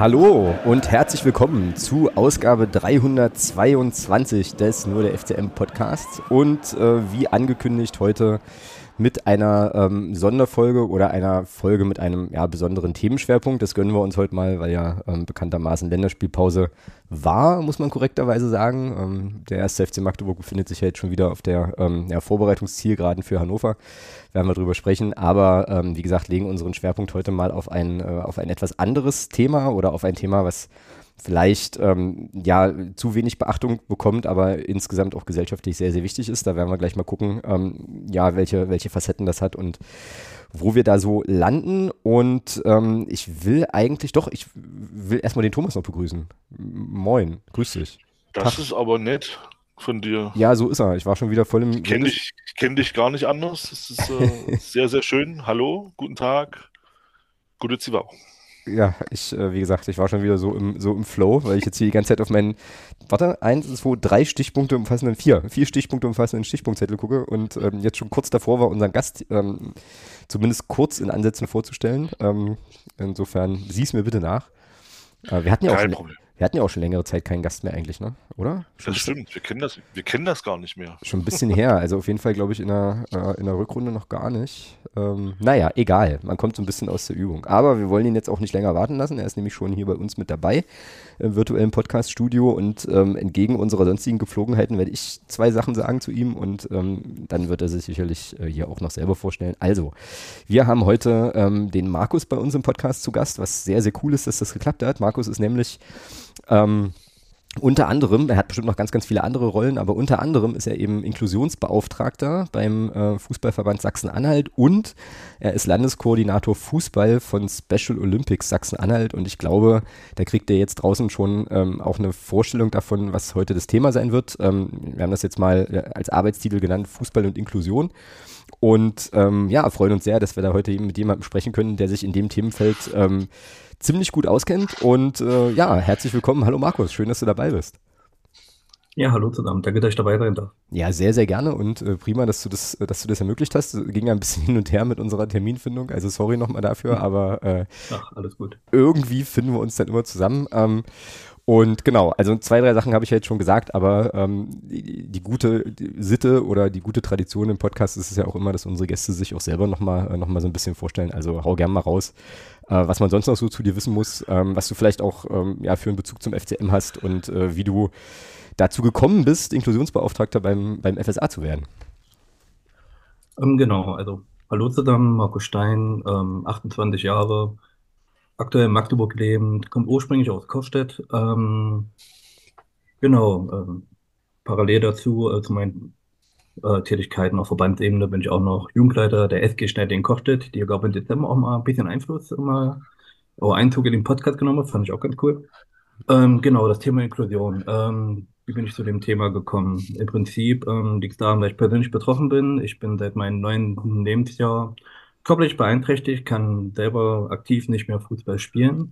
Hallo und herzlich willkommen zu Ausgabe 322 des Nur der FCM Podcasts und wie angekündigt heute mit einer Sonderfolge oder einer Folge mit einem besonderen Themenschwerpunkt. Das gönnen wir uns heute mal, weil ja bekanntermaßen Länderspielpause war, muss man korrekterweise sagen. Der 1. FC Magdeburg befindet sich ja jetzt schon wieder auf der Vorbereitungszielgeraden für Hannover. Werden wir drüber sprechen, aber wie gesagt, legen unseren Schwerpunkt heute mal auf ein etwas anderes Thema oder auf ein Thema, was vielleicht zu wenig Beachtung bekommt, aber insgesamt auch gesellschaftlich sehr, sehr wichtig ist. Da werden wir gleich mal gucken, welche Facetten das hat und wo wir da so landen. Und ich will erstmal den Thomas noch begrüßen. Moin, grüß dich. Das Tag. ist aber nett von dir. Ja, so ist er. Ich war schon wieder voll im... Ich kenn dich gar nicht anders. Das ist sehr, sehr schön. Hallo, guten Tag, gute Zivau. Ja, wie gesagt, ich war schon wieder so im Flow, weil ich jetzt hier die ganze Zeit auf meinen, 3 Stichpunkte umfassenden, vier Stichpunkte umfassenden Stichpunktzettel gucke und jetzt schon kurz davor war, unseren Gast zumindest kurz in Ansätzen vorzustellen. Insofern sieh's mir bitte nach. Wir hatten ja auch Kein schon, Problem. wir hatten ja auch schon längere Zeit keinen Gast mehr eigentlich, ne? Oder? Das stimmt. Wir kennen das gar nicht mehr. Schon ein bisschen her, also auf jeden Fall glaube ich in der Rückrunde noch gar nicht. Naja, egal, man kommt so ein bisschen aus der Übung. Aber wir wollen ihn jetzt auch nicht länger warten lassen, er ist nämlich schon hier bei uns mit dabei im virtuellen Podcast-Studio und entgegen unserer sonstigen Gepflogenheiten werde ich 2 Sachen sagen zu ihm und dann wird er sich sicherlich hier auch noch selber vorstellen. Also, wir haben heute den Markus bei uns im Podcast zu Gast, was sehr, sehr cool ist, dass das geklappt hat. Markus ist nämlich unter anderem, er hat bestimmt noch ganz, ganz viele andere Rollen, aber unter anderem ist er eben Inklusionsbeauftragter beim Fußballverband Sachsen-Anhalt und er ist Landeskoordinator Fußball von Special Olympics Sachsen-Anhalt und ich glaube, da kriegt er jetzt draußen schon auch eine Vorstellung davon, was heute das Thema sein wird. Wir haben das jetzt mal als Arbeitstitel genannt, Fußball und Inklusion. Und freuen uns sehr, dass wir da heute eben mit jemandem sprechen können, der sich in dem Themenfeld ziemlich gut auskennt. Und herzlich willkommen. Hallo Markus, schön, dass du dabei bist. Ja, hallo zusammen. Danke, dass ich dabei sein darf. Ja, sehr, sehr gerne und prima, dass du das ermöglicht hast. Ging ja ein bisschen hin und her mit unserer Terminfindung, also sorry nochmal dafür, aber Ach, alles gut. irgendwie finden wir uns dann immer zusammen. Und genau, also 2, 3 Sachen habe ich ja jetzt schon gesagt, aber die gute Sitte oder die gute Tradition im Podcast ist es ja auch immer, dass unsere Gäste sich auch selber noch mal so ein bisschen vorstellen. Also hau gern mal raus, was man sonst noch so zu dir wissen muss, was du vielleicht auch für einen Bezug zum FCM hast und wie du dazu gekommen bist, Inklusionsbeauftragter beim FSA zu werden. Genau, also hallo zusammen, Marco Stein, 28 Jahre, aktuell in Magdeburg lebend, kommt ursprünglich aus Costedt. Genau, parallel dazu zu meinen Tätigkeiten auf Verbandsebene bin ich auch noch Jugendleiter der SG Schneider in Costedt, die, glaube ich, im Dezember auch mal ein bisschen Einfluss immer, Einzug in den Podcast genommen hat, fand ich auch ganz cool. Genau, das Thema Inklusion. Wie bin ich zu dem Thema gekommen? Im Prinzip liegt es daran, weil ich persönlich betroffen bin. Ich bin seit meinem 9. Lebensjahr körperlich beeinträchtigt, kann selber aktiv nicht mehr Fußball spielen.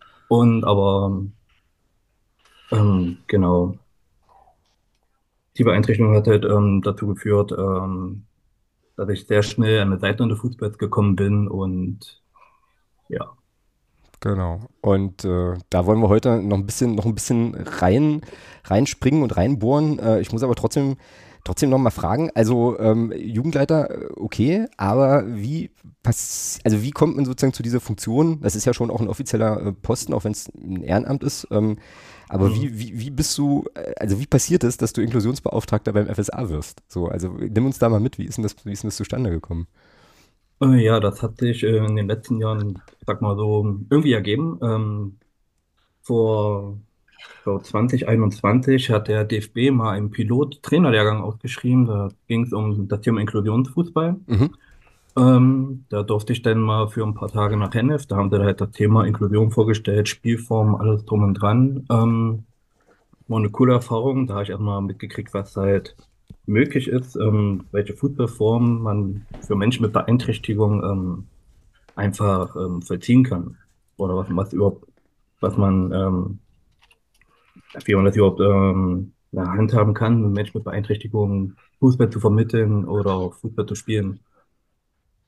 Genau, die Beeinträchtigung hat halt dazu geführt, dass ich sehr schnell an der Seite des Fußballs gekommen bin und ja. Genau. Und da wollen wir heute noch ein bisschen reinspringen und reinbohren. Ich muss aber trotzdem noch mal fragen. Also Jugendleiter, okay, aber wie kommt man sozusagen zu dieser Funktion? Das ist ja schon auch ein offizieller Posten, auch wenn es ein Ehrenamt ist. Aber Mhm. wie bist du, also wie passiert es, dass du Inklusionsbeauftragter beim FSA wirst? So, also nimm uns da mal mit. Wie ist denn das zustande gekommen? Ja, das hat sich in den letzten Jahren, ich sag mal so, irgendwie ergeben. Vor, vor 2021 hat der DFB mal einen Pilot-Trainerlehrgang ausgeschrieben. Da ging es um das Thema Inklusionsfußball. Mhm. Da durfte ich dann mal für ein paar Tage nach Hennef. Da haben sie halt das Thema Inklusion vorgestellt, Spielform, alles drum und dran. War eine coole Erfahrung. Da habe ich erstmal mitgekriegt, was halt möglich ist, welche Fußballform man für Menschen mit Beeinträchtigung einfach vollziehen kann. Oder was man wie man das überhaupt handhaben kann, Menschen mit Beeinträchtigungen Fußball zu vermitteln oder auch Fußball zu spielen.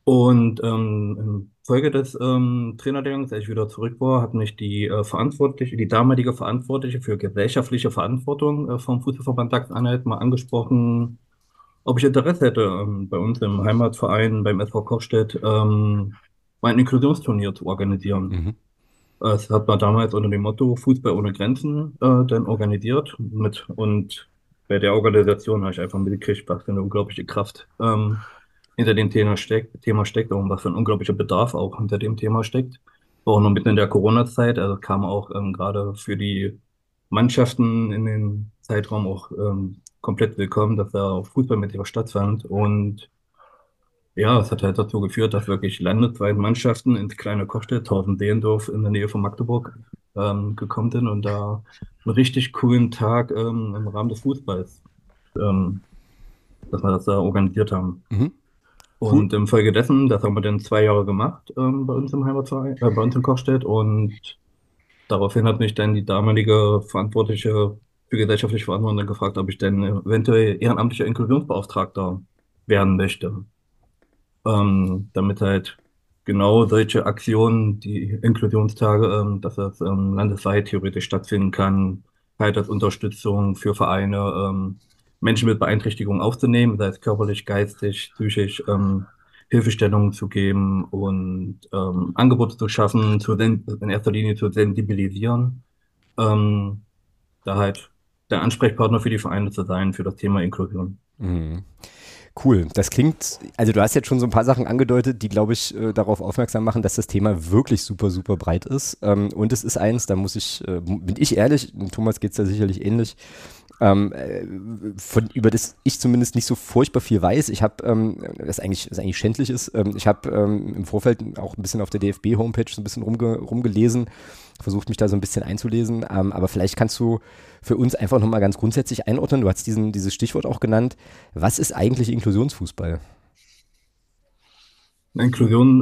Und in Folge des Trainerlehrgangs, als ich wieder zurück war, hat mich die damalige Verantwortliche für gesellschaftliche Verantwortung vom Fußballverband Sachsen-Anhalt mal angesprochen, ob ich Interesse hätte, bei uns im Heimatverein, beim SV Kochstedt, mal ein Inklusionsturnier zu organisieren. Mhm. Das hat man damals unter dem Motto Fußball ohne Grenzen dann organisiert und bei der Organisation habe ich einfach mitgekriegt, was für eine unglaubliche Kraft hinter dem Thema steckt und was für ein unglaublicher Bedarf auch hinter dem Thema steckt. Auch noch mitten in der Corona-Zeit, also kam auch gerade für die Mannschaften in den Zeitraum auch komplett willkommen, dass da auch Fußball mit stattfand. Und ja, es hat halt dazu geführt, dass wirklich landesweit Mannschaften ins kleine Kochstedt, Tausend-Seelendorf in der Nähe von Magdeburg, gekommen sind und da einen richtig coolen Tag im Rahmen des Fußballs, ähm, dass wir das da organisiert haben. Mhm. Cool. Und infolgedessen, das haben wir dann 2 Jahre gemacht bei uns im Heimatverein, bei uns in Kochstedt. Und daraufhin hat mich dann die damalige Verantwortliche für gesellschaftliche Verantwortung dann gefragt, ob ich denn eventuell ehrenamtlicher Inklusionsbeauftragter werden möchte, damit halt genau solche Aktionen, die Inklusionstage, dass das landesweit theoretisch stattfinden kann, halt als Unterstützung für Vereine, Menschen mit Beeinträchtigungen aufzunehmen, sei es körperlich, geistig, psychisch, Hilfestellungen zu geben und Angebote zu schaffen, in erster Linie zu sensibilisieren, ähm, da halt der Ansprechpartner für die Vereine zu sein für das Thema Inklusion. Mhm. Cool. Das klingt, also du hast jetzt schon so ein paar Sachen angedeutet, die, glaube ich, darauf aufmerksam machen, dass das Thema wirklich super, super breit ist. Und es ist eins, da bin ich ehrlich, Thomas geht es da sicherlich ähnlich, über das ich zumindest nicht so furchtbar viel weiß. Ich habe, was eigentlich schändlich ist, ich habe im Vorfeld auch ein bisschen auf der DFB-Homepage so ein bisschen rumgelesen, versucht mich da so ein bisschen einzulesen, aber vielleicht kannst du für uns einfach nochmal ganz grundsätzlich einordnen, du hast dieses Stichwort auch genannt, was ist eigentlich Inklusionsfußball? Inklusion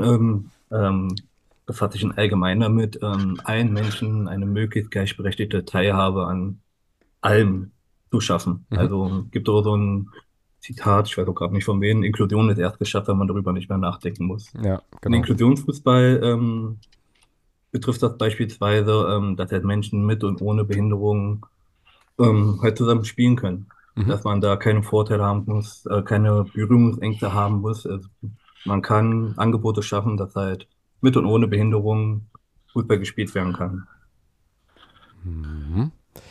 befasst sich in allgemein damit, allen Menschen eine möglichst gleichberechtigte Teilhabe an allem zu schaffen. Mhm. Also gibt auch so ein Zitat, ich weiß auch gerade nicht von wem, Inklusion ist erst geschafft, wenn man darüber nicht mehr nachdenken muss. Ja, In genau. Inklusionsfußball betrifft das beispielsweise, dass halt Menschen mit und ohne Behinderung halt zusammen spielen können. Mhm. Dass man da keine Vorteile haben muss, keine Berührungsängste haben muss. Also man kann Angebote schaffen, dass halt mit und ohne Behinderung Fußball gespielt werden kann. Mhm.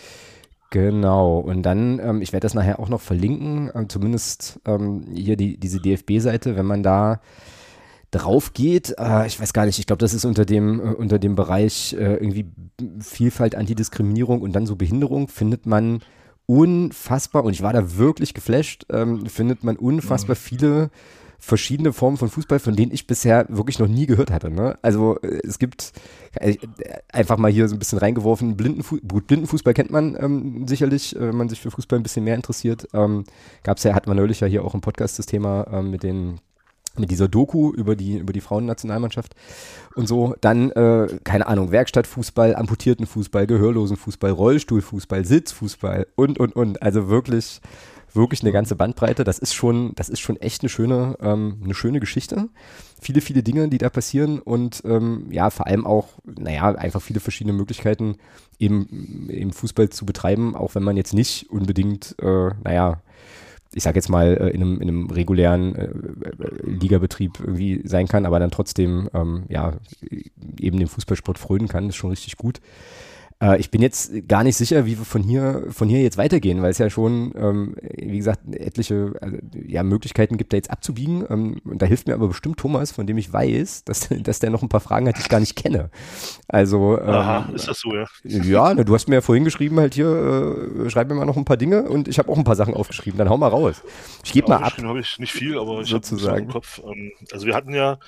Genau, und dann, ich werde das nachher auch noch verlinken, zumindest hier diese DFB-Seite, wenn man da drauf geht, ich weiß gar nicht, ich glaube, das ist unter dem Bereich irgendwie Vielfalt, Antidiskriminierung und dann so Behinderung, findet man unfassbar, und ich war da wirklich geflasht, findet man unfassbar Mhm. viele verschiedene Formen von Fußball, von denen ich bisher wirklich noch nie gehört hatte. Ne? Also es gibt einfach mal hier so ein bisschen reingeworfen, Blindenfußball kennt man sicherlich, wenn man sich für Fußball ein bisschen mehr interessiert. Hatten wir neulich ja hier auch im Podcast das Thema mit dieser Doku über die Frauennationalmannschaft und so. Dann, keine Ahnung, Werkstattfußball, Amputiertenfußball, Gehörlosenfußball, Rollstuhlfußball, Sitzfußball und. Also wirklich, wirklich eine ganze Bandbreite. Das ist schon echt eine schöne Geschichte. Viele, viele Dinge, die da passieren und ja, vor allem auch, naja, einfach viele verschiedene Möglichkeiten, eben Fußball zu betreiben, auch wenn man jetzt nicht unbedingt, naja, ich sag jetzt mal, in einem regulären Ligabetrieb irgendwie sein kann, aber dann trotzdem, ja, eben dem Fußballsport frönen kann, ist schon richtig gut. Ich bin jetzt gar nicht sicher, wie wir von hier jetzt weitergehen, weil es ja schon, wie gesagt, etliche ja, Möglichkeiten gibt, da jetzt abzubiegen. Und da hilft mir aber bestimmt Thomas, von dem ich weiß, dass der noch ein paar Fragen hat, die ich gar nicht kenne. Also, Aha, ist das so, ja? ja, ne, du hast mir ja vorhin geschrieben, halt hier, schreib mir mal noch ein paar Dinge und ich habe auch ein paar Sachen aufgeschrieben. Dann hau mal raus. Ich gebe mal ab, Aufgeschrieben habe ich nicht viel, aber ich habe ein bisschen was im sozusagen. Kopf. Also wir hatten ja,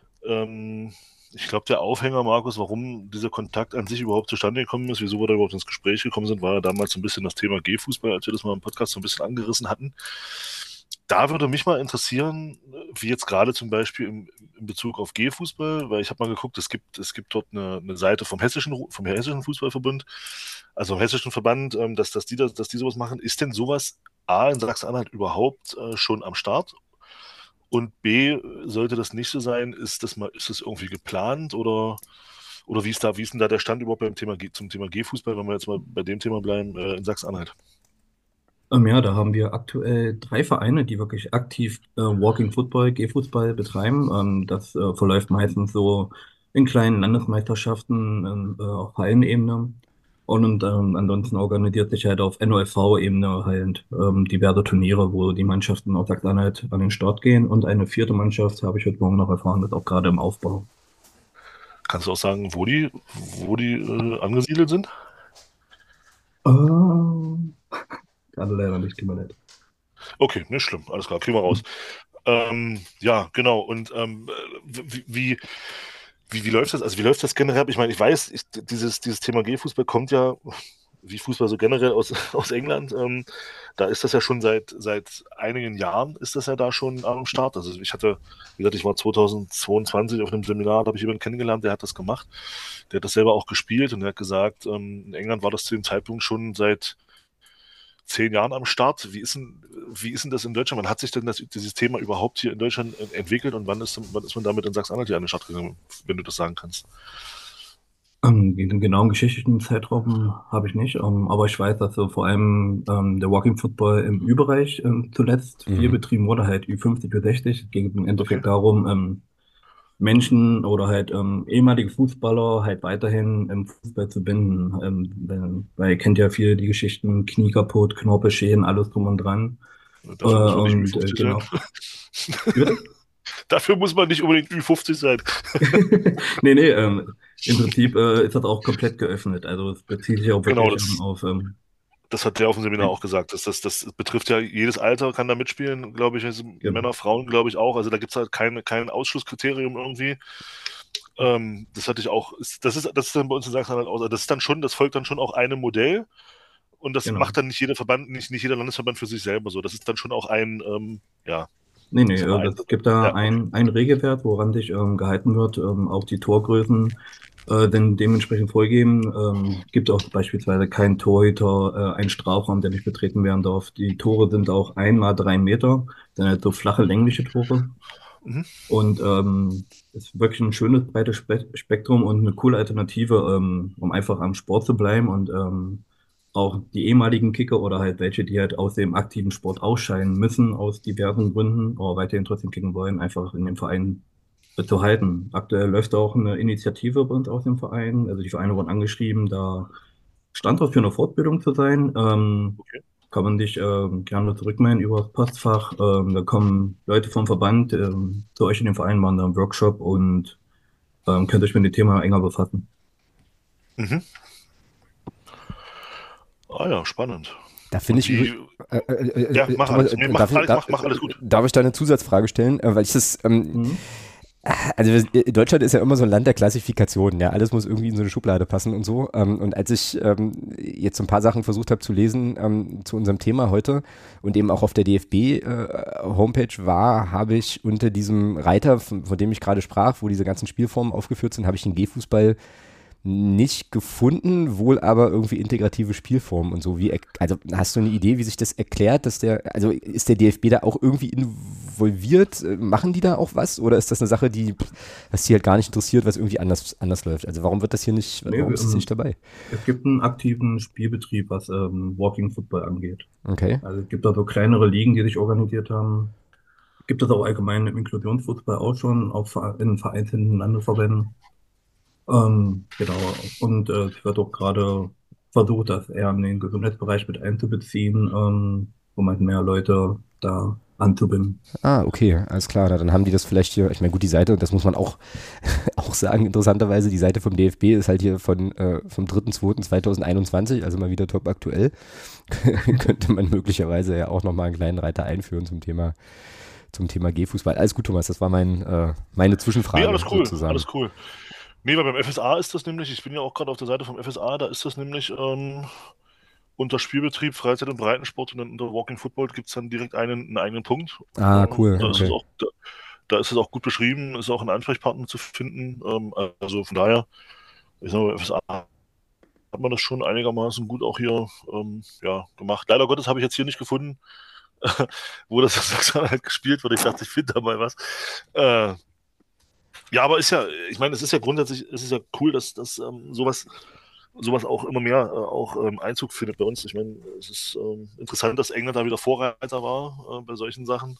ich glaube, der Aufhänger, Markus, warum dieser Kontakt an sich überhaupt zustande gekommen ist, wieso wir da überhaupt ins Gespräch gekommen sind, war ja damals so ein bisschen das Thema G-Fußball, als wir das mal im Podcast so ein bisschen angerissen hatten. Da würde mich mal interessieren, wie jetzt gerade zum Beispiel in Bezug auf G-Fußball, weil ich habe mal geguckt, es gibt dort eine Seite vom Hessischen Fußballverbund, also vom Hessischen Verband, dass die sowas machen. Ist denn sowas A in Sachsen-Anhalt überhaupt schon am Start? Und B, sollte das nicht so sein, ist das irgendwie geplant oder wie ist denn da der Stand überhaupt zum Thema G-Fußball, wenn wir jetzt mal bei dem Thema bleiben, in Sachsen-Anhalt? Ja, da haben wir aktuell 3 Vereine, die wirklich aktiv Walking Football, Gehfußball betreiben. Das verläuft meistens so in kleinen Landesmeisterschaften auf Hallenebene. Und ansonsten organisiert sich halt auf NOFV-Ebene halt diverse Turniere, wo die Mannschaften aus Sachsen-Anhalt an den Start gehen. Und eine vierte Mannschaft, habe ich heute Morgen noch erfahren, ist auch gerade im Aufbau. Kannst du auch sagen, wo die angesiedelt sind? Ähm, Gerade leider nicht, tut mir leid. Okay, nicht schlimm, alles klar, kriegen wir raus. Ja, genau. Und wie, wie, wie läuft das? Also wie läuft das generell ab? Ich meine, dieses Thema G-Fußball kommt ja, wie Fußball so generell aus England. Da ist das ja schon seit einigen Jahren ist das ja da schon am Start. Also wie gesagt, ich war 2022 auf einem Seminar, da habe ich jemanden kennengelernt, der hat das gemacht. Der hat das selber auch gespielt und der hat gesagt, in England war das zu dem Zeitpunkt schon seit 10 Jahren am Start. Wie ist denn das in Deutschland? Wann hat sich denn dieses Thema überhaupt hier in Deutschland entwickelt und wann ist man damit in Sachsen-Anhalt hier an den Start gegangen, wenn du das sagen kannst? Den genauen geschichtlichen Zeitraum habe ich nicht, aber ich weiß, dass so vor allem der Walking Football im Ü-Bereich zuletzt viel Mhm. betrieben wurde, halt Ü50, Ü60. Es ging im Okay. Endeffekt darum, Menschen oder halt ehemalige Fußballer halt weiterhin im Fußball zu binden. Weil ihr kennt ja viele die Geschichten, Knie kaputt, Knorpelschäden, alles drum und dran. Dafür muss man nicht Ü50 sein. Genau. Wie bitte? Dafür muss man nicht unbedingt Ü50 sein. Nee, im Prinzip ist das auch komplett geöffnet. Also es bezieht sich auch Genau, wirklich auf das hat der auf dem Seminar ein, auch gesagt. Das betrifft ja jedes Alter, kann da mitspielen, glaube ich. Also genau. Männer, Frauen, glaube ich auch. Also da gibt es halt kein Ausschlusskriterium irgendwie. Das hatte ich auch. Das ist dann bei uns in Sachsen halt auch. Also das ist dann schon, das folgt dann schon auch einem Modell. Und das Genau. macht dann nicht jeder Verband, nicht jeder Landesverband für sich selber so. Das ist dann schon auch ja, Nee, ich sag mal, es gibt da ja, okay. ein Regelwert, woran sich gehalten wird. Auch die Torgrößen sind dementsprechend vorgegeben. Gibt auch beispielsweise keinen Torhüter, einen Strafraum, der nicht betreten werden darf. Die Tore sind auch 1 mal 3 Meter, sind halt so flache, längliche Tore. Mhm. Und ist wirklich ein schönes, breites Spektrum und eine coole Alternative, um einfach am Sport zu bleiben und auch die ehemaligen Kicker oder halt welche, die halt aus dem aktiven Sport ausscheiden müssen, aus diversen Gründen, aber weiterhin trotzdem kicken wollen, einfach in dem Verein zu halten. Aktuell läuft auch eine Initiative bei uns aus dem Verein. Also die Vereine wurden angeschrieben, da Standort für eine Fortbildung zu sein. Okay. Kann man dich gerne zurückmelden über das Postfach. Da kommen Leute vom Verband zu euch in den Verein, machen da einen Workshop und könnt euch mit dem Thema enger befassen. Mhm. Ah ja, spannend. Da finde Und ich übrigens, ja, mach Thomas, alles. Nee, mach alles gut. darf ich da eine Zusatzfrage stellen? Weil ich das, Mhm. also Deutschland ist ja immer so ein Land der Klassifikationen, ja, alles muss irgendwie in so eine Schublade passen und so. Und als ich jetzt so ein paar Sachen versucht habe zu lesen zu unserem Thema heute und eben auch auf der DFB-Homepage war, habe ich unter diesem Reiter, von dem ich gerade sprach, wo diese ganzen Spielformen aufgeführt sind, habe ich den G-Fußball nicht gefunden, wohl aber irgendwie integrative Spielformen und so. Also hast du eine Idee, wie sich das erklärt, also ist der DFB da auch irgendwie involviert? Machen die da auch was? Oder ist das eine Sache, was die halt gar nicht interessiert, was irgendwie anders läuft? Also warum wird das hier nicht, Nee, warum ist das nicht dabei? es gibt einen aktiven Spielbetrieb, was Walking Football angeht. Okay. Also es gibt da so kleinere Ligen, die sich organisiert haben. Gibt es auch allgemein im Inklusionsfußball auch schon, auch in vereinzelten Landesverbänden. Genau. Und es wird auch gerade versucht, das eher in den Gesundheitsbereich mit einzubeziehen, um halt mehr Leute da anzubinden. Ah, okay, alles klar. Dann haben die das vielleicht hier, ich meine, gut, die Seite, das muss man auch, auch sagen, interessanterweise, die Seite vom DFB ist halt hier vom 3.2.2021, also mal wieder top aktuell. Könnte man möglicherweise ja auch nochmal einen kleinen Reiter einführen zum Thema G-Fußball. Alles gut, Thomas, das war meine Nee, Zwischenfrage alles cool, alles sozusagen. cool. Nee, weil beim FSA ist das nämlich, ich bin ja auch gerade auf der Seite vom FSA, da ist das nämlich unter Spielbetrieb, Freizeit und Breitensport und dann unter Walking Football gibt es dann direkt einen eigenen Punkt. Ah, cool, Da ist es okay. auch, da ist es auch gut beschrieben, ist auch ein Ansprechpartner zu finden. Also von daher, ich sag mal, beim FSA hat man das schon einigermaßen gut auch hier ja, gemacht. Leider Gottes habe ich jetzt hier nicht gefunden, wo das in Sachsen-Anhalt gespielt wird. Ich dachte, ich finde da mal was. Ja, aber ich meine, es ist ja grundsätzlich, es ist ja cool, dass sowas auch immer mehr auch Einzug findet bei uns. Ich meine, es ist interessant, dass England da wieder Vorreiter war bei solchen Sachen.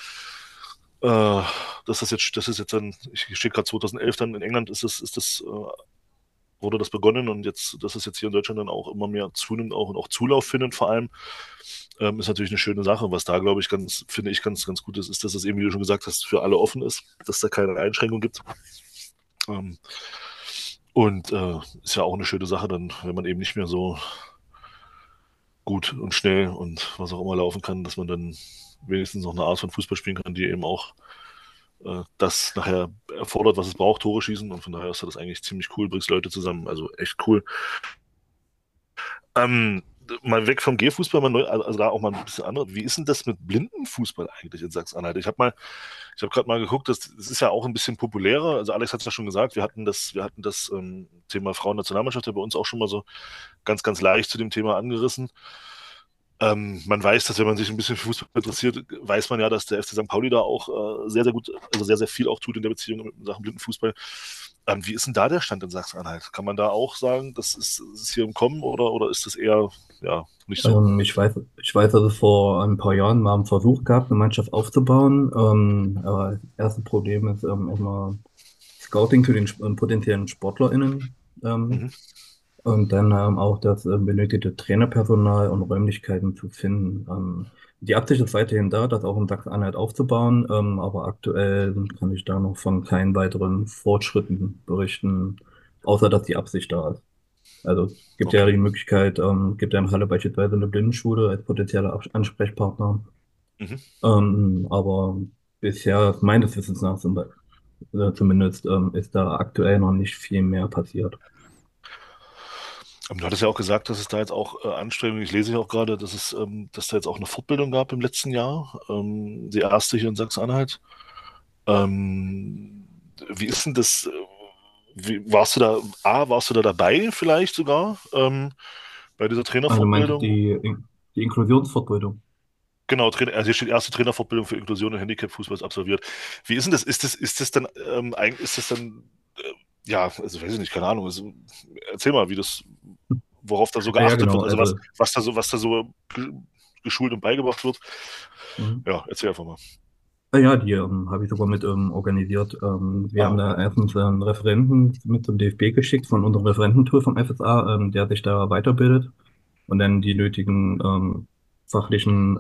Das ist jetzt dann, ich stehe gerade 2011 dann in England, wurde das begonnen und jetzt, dass es jetzt hier in Deutschland dann auch immer mehr zunimmt auch und auch Zulauf findet vor allem, ist natürlich eine schöne Sache. Was da, glaube ich, finde ich ganz gut ist, dass es eben, wie du schon gesagt hast, für alle offen ist, dass da keine Einschränkung gibt. Und ist ja auch eine schöne Sache dann, wenn man eben nicht mehr so gut und schnell und was auch immer laufen kann, dass man dann wenigstens noch eine Art von Fußball spielen kann, die eben auch das nachher erfordert, was es braucht, Tore schießen. Und von daher ist das eigentlich ziemlich cool, bringst Leute zusammen, also echt cool. Mal weg vom Gehfußball, also da auch mal ein bisschen andere. Wie ist denn das mit Blindenfußball eigentlich in Sachsen-Anhalt? Ich habe gerade mal geguckt, das ist ja auch ein bisschen populärer. Also Alex hat es ja schon gesagt, wir hatten das Thema Frauennationalmannschaft ja bei uns auch schon mal so ganz leicht zu dem Thema angerissen. Man weiß, dass wenn man sich ein bisschen für Fußball interessiert, weiß man ja, dass der FC St. Pauli da auch sehr gut, also sehr viel auch tut in der Beziehung mit Sachen Blindenfußball. Wie ist denn da der Stand in Sachsen-Anhalt? Kann man da auch sagen, das ist hier im Kommen oder ist das eher nicht so? Ich weiß, dass es vor ein paar Jahren mal einen Versuch gab, eine Mannschaft aufzubauen. Aber das erste Problem ist erstmal Scouting für den potenziellen SportlerInnen. Mhm. Und dann auch das benötigte Trainerpersonal und Räumlichkeiten zu finden. Die Absicht ist weiterhin da, das auch in Sachsen-Anhalt aufzubauen, aber aktuell kann ich da noch von keinen weiteren Fortschritten berichten, außer dass die Absicht da ist. Also es gibt ja Okay. die Möglichkeit, gibt ja in Halle beispielsweise eine Blindenschule als potenzieller Ansprechpartner. Mhm. Aber bisher, meines Wissens nach, zumindest, ist da aktuell noch nicht viel mehr passiert. Du hattest ja auch gesagt, dass es da jetzt auch Anstrengungen, ich lese ja auch gerade, dass da jetzt auch eine Fortbildung gab im letzten Jahr, die erste hier in Sachsen-Anhalt. Wie ist denn das? Warst du da dabei vielleicht sogar bei dieser Also du meinst Trainerfortbildung? die Inklusionsfortbildung? Genau, also hier steht erste Trainerfortbildung für Inklusion und Handicap-Fußball ist absolviert. Wie ist denn das? Ist das dann ja, also weiß ich nicht, keine Ahnung. Also, erzähl mal, worauf da so Ja, geachtet genau. wird, also Also was da so geschult und beigebracht wird. mhm. Ja, erzähl einfach mal. Ja, die habe ich sogar mit organisiert. Wir haben da Okay. erstens einen Referenten mit zum DFB geschickt von unserem Referententool vom FSA, der sich da weiterbildet und dann die nötigen fachlichen,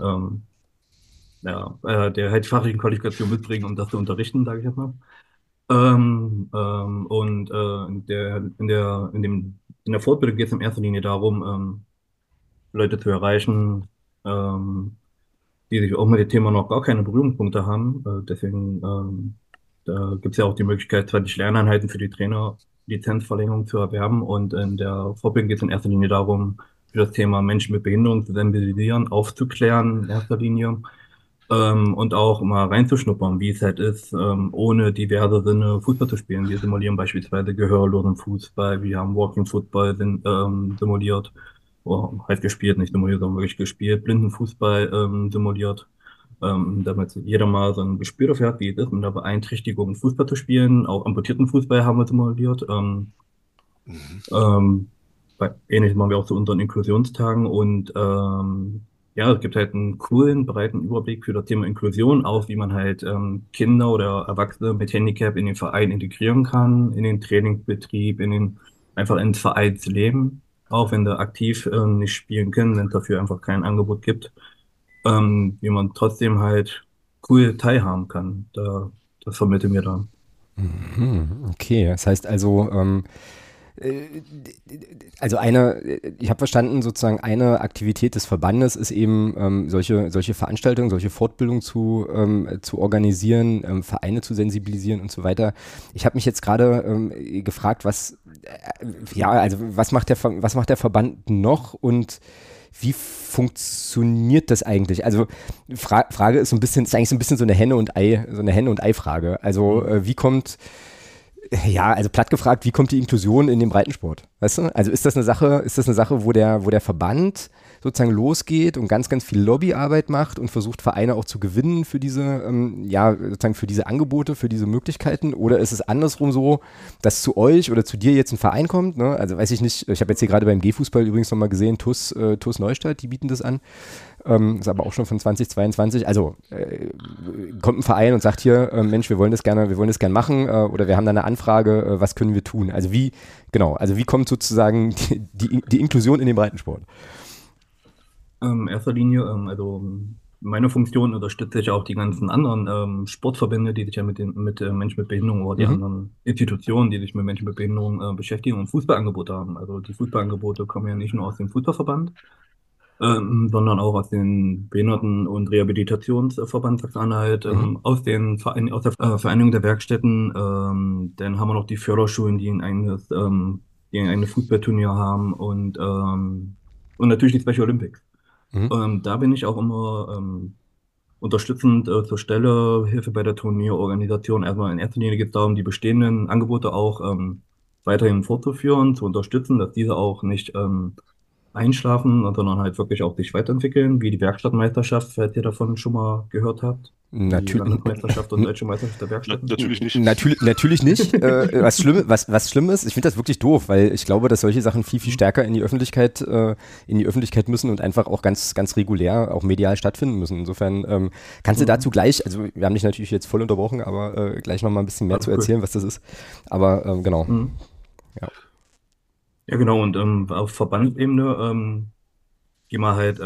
der halt die fachlichen Qualifikationen mitbringen, um das zu unterrichten, sage ich jetzt mal. Und in der Fortbildung geht es in erster Linie darum, Leute zu erreichen, die sich auch mit dem Thema noch gar keine Berührungspunkte haben. Deswegen da gibt es ja auch die Möglichkeit, 20 Lerneinheiten für die Trainer Lizenzverlängerung zu erwerben. Und in der Fortbildung geht es in erster Linie darum, für das Thema Menschen mit Behinderung zu sensibilisieren, aufzuklären in erster Linie. Und auch mal reinzuschnuppern, wie es halt ist, ohne diverse Sinne Fußball zu spielen. Wir simulieren beispielsweise gehörlosen Fußball, wir haben Walking Football simuliert, halt gespielt, nicht simuliert, sondern wirklich gespielt, Blindenfußball simuliert, damit jeder mal so ein Gespür dafür hat, wie es ist, mit einer Beeinträchtigung Fußball zu spielen. Auch amputierten Fußball haben wir simuliert. Mhm. Ähm, Ähnliches machen wir auch zu unseren Inklusionstagen und ja, es gibt halt einen coolen, breiten Überblick für das Thema Inklusion, auch wie man halt Kinder oder Erwachsene mit Handicap in den Verein integrieren kann, in den Trainingsbetrieb, einfach ins Vereinsleben, auch wenn sie aktiv nicht spielen können, wenn es dafür einfach kein Angebot gibt, wie man trotzdem halt cool teilhaben kann. Das vermitteln wir da. Okay, das heißt also, äh, ich habe verstanden, sozusagen eine Aktivität des Verbandes ist eben solche Veranstaltungen, solche Fortbildungen zu organisieren, Vereine zu sensibilisieren und so weiter. Ich habe mich jetzt gerade gefragt, was macht der Verband noch und wie funktioniert das eigentlich? Also Frage ist eigentlich so ein bisschen so eine Henne und Ei-Frage. Also wie kommt also platt gefragt, wie kommt die Inklusion in den Breitensport? Weißt du? Also ist das eine Sache, wo der Verband sozusagen losgeht und ganz, ganz viel Lobbyarbeit macht und versucht, Vereine auch zu gewinnen für diese, ja, sozusagen für diese Angebote, für diese Möglichkeiten? Oder ist es andersrum so, dass zu euch oder zu dir jetzt ein Verein kommt, ne? Also weiß ich nicht, ich habe jetzt hier gerade beim G-Fußball übrigens nochmal gesehen, TuS Neustadt, die bieten das an. Ist aber auch schon von 2022. Also kommt ein Verein und sagt hier, Mensch, wir wollen das gerne machen oder wir haben da eine Anfrage, was können wir tun? Also wie kommt sozusagen die Inklusion in den Breitensport? In erster Linie, meine Funktion unterstütze ich auch die ganzen anderen Sportverbände, die sich ja mit Menschen mit Behinderung oder die Mhm. anderen Institutionen, die sich mit Menschen mit Behinderung beschäftigen und Fußballangebote haben. Also die Fußballangebote kommen ja nicht nur aus dem Fußballverband, sondern auch aus den Behinderten- und Rehabilitationsverband Sachsen-Anhalt, Mhm. aus den Verein, aus der Vereinigung der Werkstätten. Dann haben wir noch die Förderschulen, die ein eigenes Fußballturnier haben und natürlich die Special Olympics. Mhm. Da bin ich auch immer unterstützend zur Stelle, Hilfe bei der Turnierorganisation. Erstmal in erster Linie geht es darum, die bestehenden Angebote auch weiterhin fortzuführen, zu unterstützen, dass diese auch nicht einschlafen, sondern halt wirklich auch sich weiterentwickeln, wie die Werkstattmeisterschaft, falls ihr davon schon mal gehört habt. Die Natürlich, Landesmeisterschaft und Deutsche Meisterschaft der Werkstätten. Natürlich nicht. natürlich nicht. Was schlimm ist, ich finde das wirklich doof, weil ich glaube, dass solche Sachen viel, viel Mhm. stärker in die Öffentlichkeit müssen und einfach auch ganz, ganz regulär, auch medial stattfinden müssen. Insofern kannst du dazu Mhm. gleich, also wir haben dich natürlich jetzt voll unterbrochen, aber gleich nochmal ein bisschen mehr Alles zu gut. erzählen, was das ist. Aber genau. Mhm. Ja. Ja, genau. Und auf Verbandsebene gehen wir halt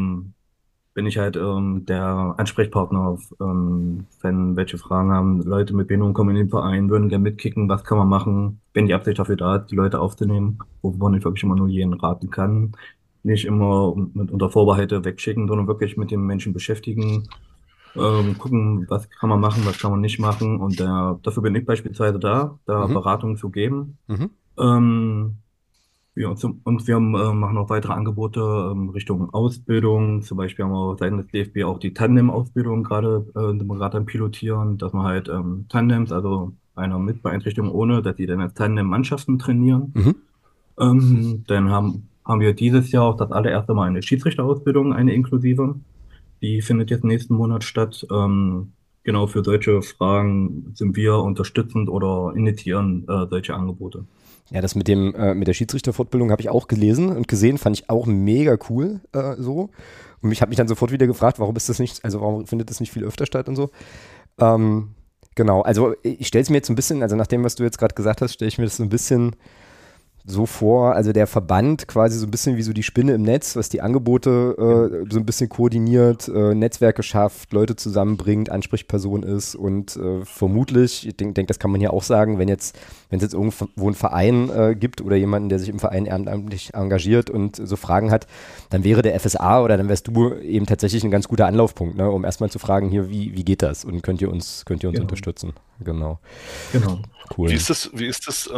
bin ich halt der Ansprechpartner, wenn welche Fragen haben. Leute mit Behinderung kommen in den Verein, würden gerne mitkicken, was kann man machen, wenn die Absicht dafür da ist, die Leute aufzunehmen, wo man nicht wirklich immer nur jeden raten kann. Nicht immer mit unter Vorbehalte wegschicken, sondern wirklich mit den Menschen beschäftigen, gucken, was kann man machen, was kann man nicht machen. Und dafür bin ich beispielsweise da Mhm. Beratung zu geben. Mhm. Ähm, ja, und wir machen auch weitere Angebote Richtung Ausbildung. Zum Beispiel haben wir seitens des DFB auch die Tandem-Ausbildung sind wir gerade am Pilotieren, dass man halt Tandems, also einer mit Beeinträchtigung ohne, dass die dann als Tandem-Mannschaften trainieren. Mhm. Dann haben wir dieses Jahr auch das allererste Mal eine Schiedsrichterausbildung, eine inklusive. Die findet jetzt nächsten Monat statt. Genau für solche Fragen sind wir unterstützend oder initiieren solche Angebote. Ja, das mit der Schiedsrichterfortbildung habe ich auch gelesen und gesehen, fand ich auch mega cool so. Und ich habe mich dann sofort wieder gefragt, warum findet das nicht viel öfter statt und so. Ähm, genau, also ich stelle es mir jetzt ein bisschen, also nach dem, was du jetzt gerade gesagt hast, stelle ich mir das so ein bisschen so vor, also der Verband quasi so ein bisschen wie so die Spinne im Netz, was die Angebote so ein bisschen koordiniert, Netzwerke schafft, Leute zusammenbringt, Ansprechperson ist und vermutlich, ich denke, das kann man ja auch sagen, wenn es jetzt irgendwo einen Verein gibt oder jemanden, der sich im Verein ehrenamtlich engagiert und so Fragen hat, dann wäre der FSA oder dann wärst du eben tatsächlich ein ganz guter Anlaufpunkt, ne, um erstmal zu fragen, hier, wie geht das und könnt ihr uns Genau, unterstützen? Genau, genau. cool. Wie ist das,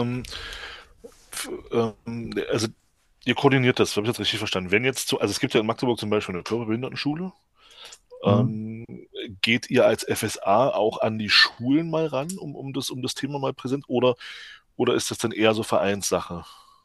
also ihr koordiniert das, habe ich jetzt richtig verstanden. Wenn jetzt also es gibt ja in Magdeburg zum Beispiel eine Körperbehindertenschule. Mhm. Ähm, Geht ihr als FSA auch an die Schulen mal ran, um das Thema mal präsent, oder ist das dann eher so Vereinssache?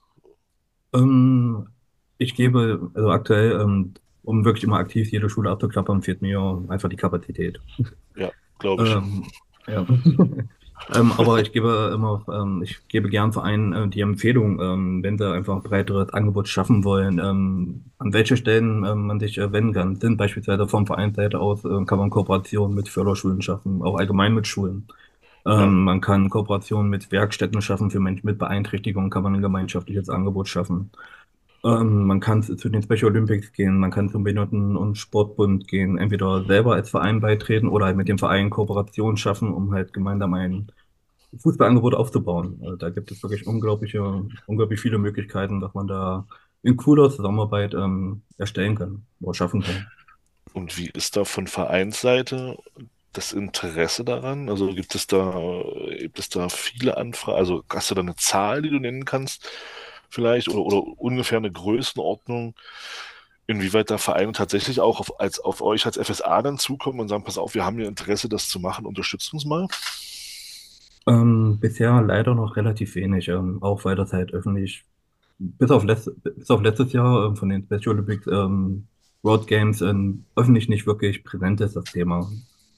Ähm, Ich gebe, also aktuell, um wirklich immer aktiv jede Schule abzuklappern, fehlt mir einfach die Kapazität. Ja, glaube ich. Ähm, ja. Aber ich gebe gern Vereinen die Empfehlung, wenn sie einfach ein breiteres Angebot schaffen wollen, an welche Stellen man sich wenden kann. Sind beispielsweise vom Vereinsseite aus, kann man Kooperationen mit Förderschulen schaffen, auch allgemein mit Schulen. Ja. Man kann Kooperationen mit Werkstätten schaffen, für Menschen mit Beeinträchtigung kann man ein gemeinschaftliches Angebot schaffen. Man kann zu den Special Olympics gehen, man kann zum Behinderten- und Sportbund gehen, entweder selber als Verein beitreten oder halt mit dem Verein Kooperation schaffen, um halt gemeinsam ein Fußballangebot aufzubauen. Also da gibt es wirklich unglaublich viele Möglichkeiten, dass man da in cooler Zusammenarbeit erstellen kann oder schaffen kann. Und wie ist da von Vereinsseite das Interesse daran? Also gibt es da viele Anfragen? Also hast du da eine Zahl, die du nennen kannst, vielleicht, oder ungefähr eine Größenordnung, inwieweit da Vereine tatsächlich auch auf euch als FSA dann zukommen und sagen, pass auf, wir haben hier Interesse, das zu machen, unterstützt uns mal? Bisher leider noch relativ wenig, auch weil das halt öffentlich bis auf letztes Jahr von den Special Olympics World Games öffentlich nicht wirklich präsent ist, das Thema.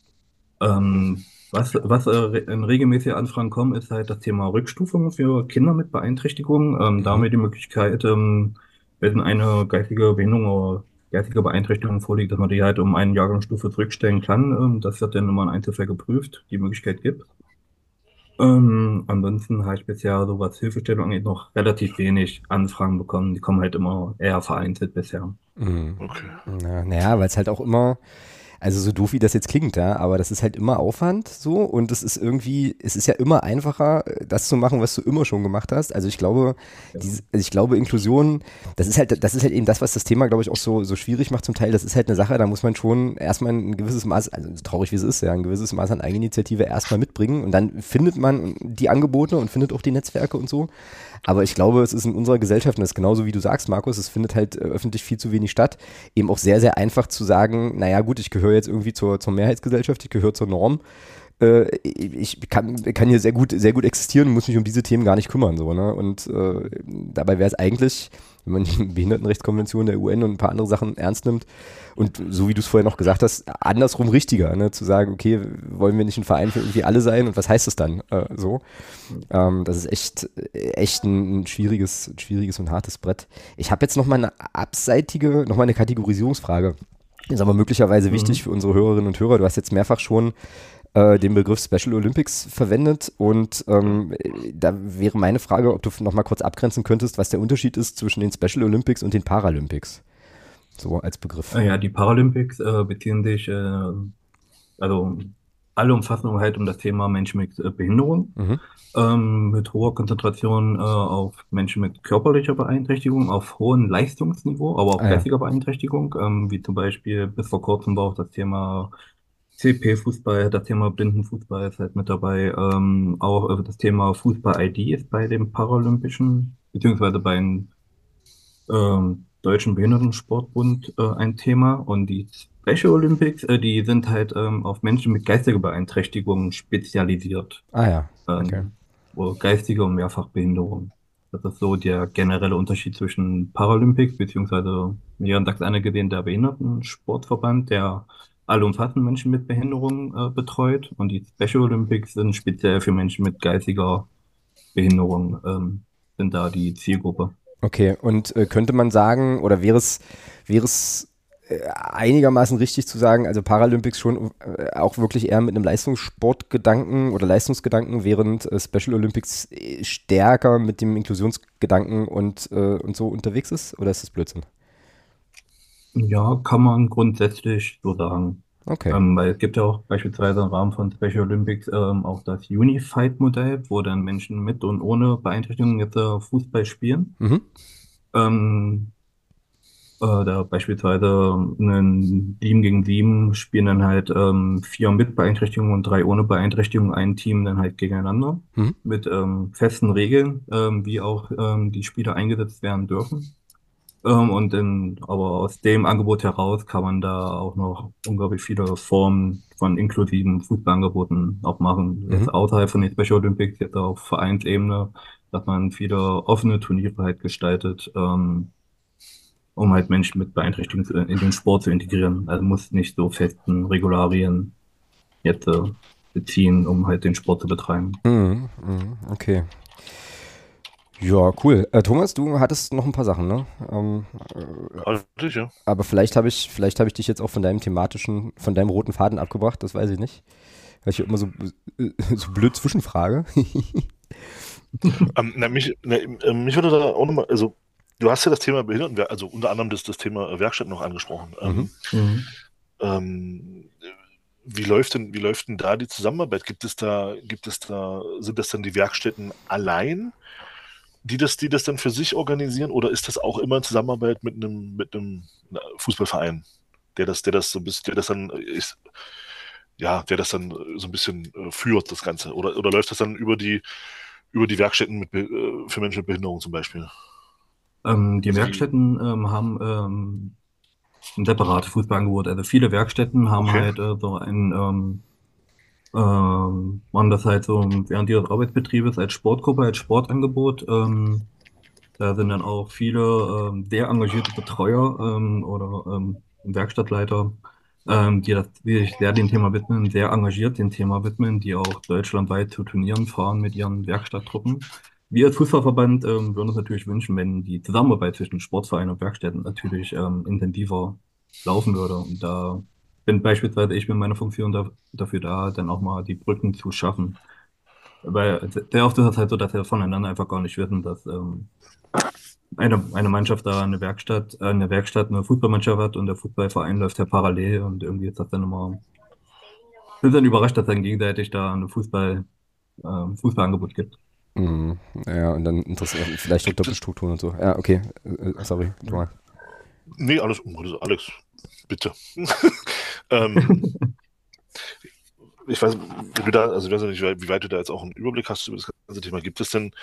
Was in regelmäßige Anfragen kommen, ist halt das Thema Rückstufung für Kinder mit Beeinträchtigung. Da haben Mhm. wir die Möglichkeit, wenn eine geistige Behinderung oder geistige Beeinträchtigung vorliegt, dass man die halt um eine Jahrgangsstufe zurückstellen kann. Das wird dann immer in Einzelfall geprüft, die Möglichkeit gibt. Ansonsten habe ich bisher, so was Hilfestellung angeht, noch relativ wenig Anfragen bekommen. Die kommen halt immer eher vereinzelt bisher. Mhm. Okay. Naja, weil es halt auch immer, also so doof wie das jetzt klingt, ja, aber das ist halt immer Aufwand so und es ist irgendwie, es ist ja immer einfacher, das zu machen, was du immer schon gemacht hast. Also ich glaube, Ja. also ich glaube, Inklusion, das ist halt eben das, was das Thema, glaube ich, auch so schwierig macht zum Teil. Das ist halt eine Sache, da muss man schon erstmal ein gewisses Maß, also so traurig wie es ist, ja, ein gewisses Maß an Eigeninitiative erstmal mitbringen und dann findet man die Angebote und findet auch die Netzwerke und so. Aber ich glaube, es ist in unserer Gesellschaft, und das ist genauso wie du sagst, Markus, es findet halt öffentlich viel zu wenig statt, eben auch sehr, sehr einfach zu sagen, naja gut, ich gehöre jetzt irgendwie zur Mehrheitsgesellschaft, ich gehöre zur Norm. Ich kann hier sehr gut existieren und muss mich um diese Themen gar nicht kümmern. So, ne? Und dabei wäre es eigentlich, wenn man die Behindertenrechtskonvention der UN und ein paar andere Sachen ernst nimmt und so wie du es vorher noch gesagt hast, andersrum richtiger, ne? Zu sagen, okay, wollen wir nicht ein Verein für irgendwie alle sein und was heißt das dann so? Das ist echt ein schwieriges und hartes Brett. Ich habe jetzt noch mal noch mal eine Kategorisierungsfrage. Ist aber möglicherweise wichtig Mhm. für unsere Hörerinnen und Hörer. Du hast jetzt mehrfach schon den Begriff Special Olympics verwendet und da wäre meine Frage, ob du noch mal kurz abgrenzen könntest, was der Unterschied ist zwischen den Special Olympics und den Paralympics. So als Begriff. Ja, die Paralympics beziehen sich also alle umfassen halt um das Thema Menschen mit Behinderung, Mhm. mit hoher Konzentration auf Menschen mit körperlicher Beeinträchtigung, auf hohem Leistungsniveau, aber auch Ah ja. geistiger Beeinträchtigung, wie zum Beispiel bis vor kurzem war auch das Thema CP-Fußball, das Thema Blindenfußball ist halt mit dabei, auch das Thema Fußball-ID ist bei dem Paralympischen, beziehungsweise beim Deutschen Behindertensportbund ein Thema und die Special Olympics, die sind halt auf Menschen mit geistiger Beeinträchtigung spezialisiert, Ah ja. Okay. ähm, oder geistige und Mehrfachbehinderung. Das ist so der generelle Unterschied zwischen Paralympics, beziehungsweise Miran sagt einer gesehen, der Behindertensportverband, der allumfassend Menschen mit Behinderung betreut und die Special Olympics sind speziell für Menschen mit geistiger Behinderung, sind da die Zielgruppe. Okay, und könnte man sagen, oder wäre es einigermaßen richtig zu sagen, also Paralympics schon auch wirklich eher mit einem Leistungssportgedanken oder Leistungsgedanken, während Special Olympics stärker mit dem Inklusionsgedanken und so unterwegs ist? Oder ist das Blödsinn? Ja, kann man grundsätzlich so sagen. Okay. Weil es gibt ja auch beispielsweise im Rahmen von Special Olympics auch das Unified-Modell, wo dann Menschen mit und ohne Beeinträchtigung jetzt Fußball spielen. Mhm. Ähm, da beispielsweise ein 7 gegen 7 spielen dann halt vier mit Beeinträchtigung und drei ohne Beeinträchtigung ein Team dann halt gegeneinander Mhm. mit festen Regeln, wie auch die Spieler eingesetzt werden dürfen. Aber aus dem Angebot heraus kann man da auch noch unglaublich viele Formen von inklusiven Fußballangeboten auch machen. Mhm. Jetzt außerhalb von den Special Olympics, jetzt auf Vereinsebene, dass man viele offene Turniere halt gestaltet, um halt Menschen mit Beeinträchtigungen in den Sport zu integrieren. Also muss nicht so festen Regularien jetzt beziehen, um halt den Sport zu betreiben. Mhm. Mhm. Okay. Ja, cool. Thomas, du hattest noch ein paar Sachen, ne? Hatte ich, ja. Aber vielleicht habe ich dich jetzt auch von deinem roten Faden abgebracht, das weiß ich nicht. Weil ich immer so blöd zwischenfrage. Mich würde da auch nochmal, also du hast ja das Thema Behinderten, also unter anderem das Thema Werkstatt noch angesprochen. Mhm. Mhm. Ähm, wie läuft denn da die Zusammenarbeit? Sind das dann die Werkstätten allein, die das dann für sich organisieren, oder ist das auch immer in Zusammenarbeit mit einem Fußballverein, der das so ein bisschen, der das dann so ein bisschen führt, das Ganze? Oder läuft das dann über die Werkstätten für Menschen mit Behinderung zum Beispiel? Die Also wie, Werkstätten haben ein separates Fußballangebot. Also viele Werkstätten haben okay. halt machen das halt so während ihres Arbeitsbetriebes als Sportgruppe, als Sportangebot. Da sind dann auch viele sehr engagierte Betreuer oder Werkstattleiter, die sich sehr dem Thema widmen, sehr engagiert dem Thema widmen, die auch deutschlandweit zu Turnieren fahren mit ihren Werkstatttruppen. Wir als Fußballverband würden uns natürlich wünschen, wenn die Zusammenarbeit zwischen Sportvereinen und Werkstätten natürlich intensiver laufen würde. Und da bin beispielsweise ich mit meiner Funktion dafür da, dann auch mal die Brücken zu schaffen. Weil sehr oft ist es halt so, dass wir voneinander einfach gar nicht wissen, dass eine Mannschaft da eine Werkstatt eine Fußballmannschaft hat und der Fußballverein läuft ja parallel und irgendwie ist das dann immer, sind dann überrascht, dass dann gegenseitig da eine Fußballangebot gibt. Mhm. Ja, und dann interessiert vielleicht auch Gibt es, Doppelstrukturen und so. Ja, okay. Sorry, du Ja. mal. nee, alles, Alex, bitte. ähm, Ich weiß, wenn du da, also ich weiß nicht, wie weit du da jetzt auch einen Überblick hast über das ganze Thema. Gibt es denn,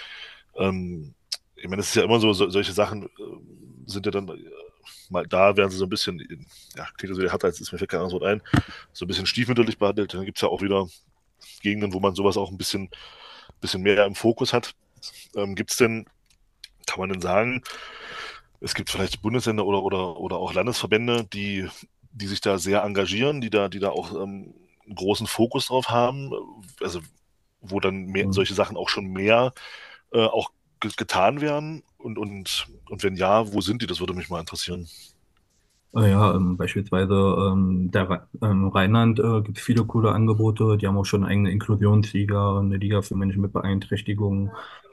ich meine, es ist ja immer so, solche Sachen sind ja dann mal da, werden sie so ein bisschen, ja, klingt so wie härter, als ist mir fällt kein anderes Wort ein, so ein bisschen stiefmütterlich behandelt. Dann gibt es ja auch wieder Gegenden, wo man sowas auch bisschen mehr im Fokus hat. Gibt es denn, kann man denn sagen, es gibt vielleicht Bundesländer oder auch Landesverbände, die sich da sehr engagieren, die da auch einen großen Fokus drauf haben, also wo dann Mhm. solche Sachen auch schon mehr auch getan werden und wenn ja, wo sind die? Das würde mich mal interessieren. Ja, beispielsweise Rheinland gibt es viele coole Angebote. Die haben auch schon eine eigene Inklusionsliga, eine Liga für Menschen mit Beeinträchtigungen.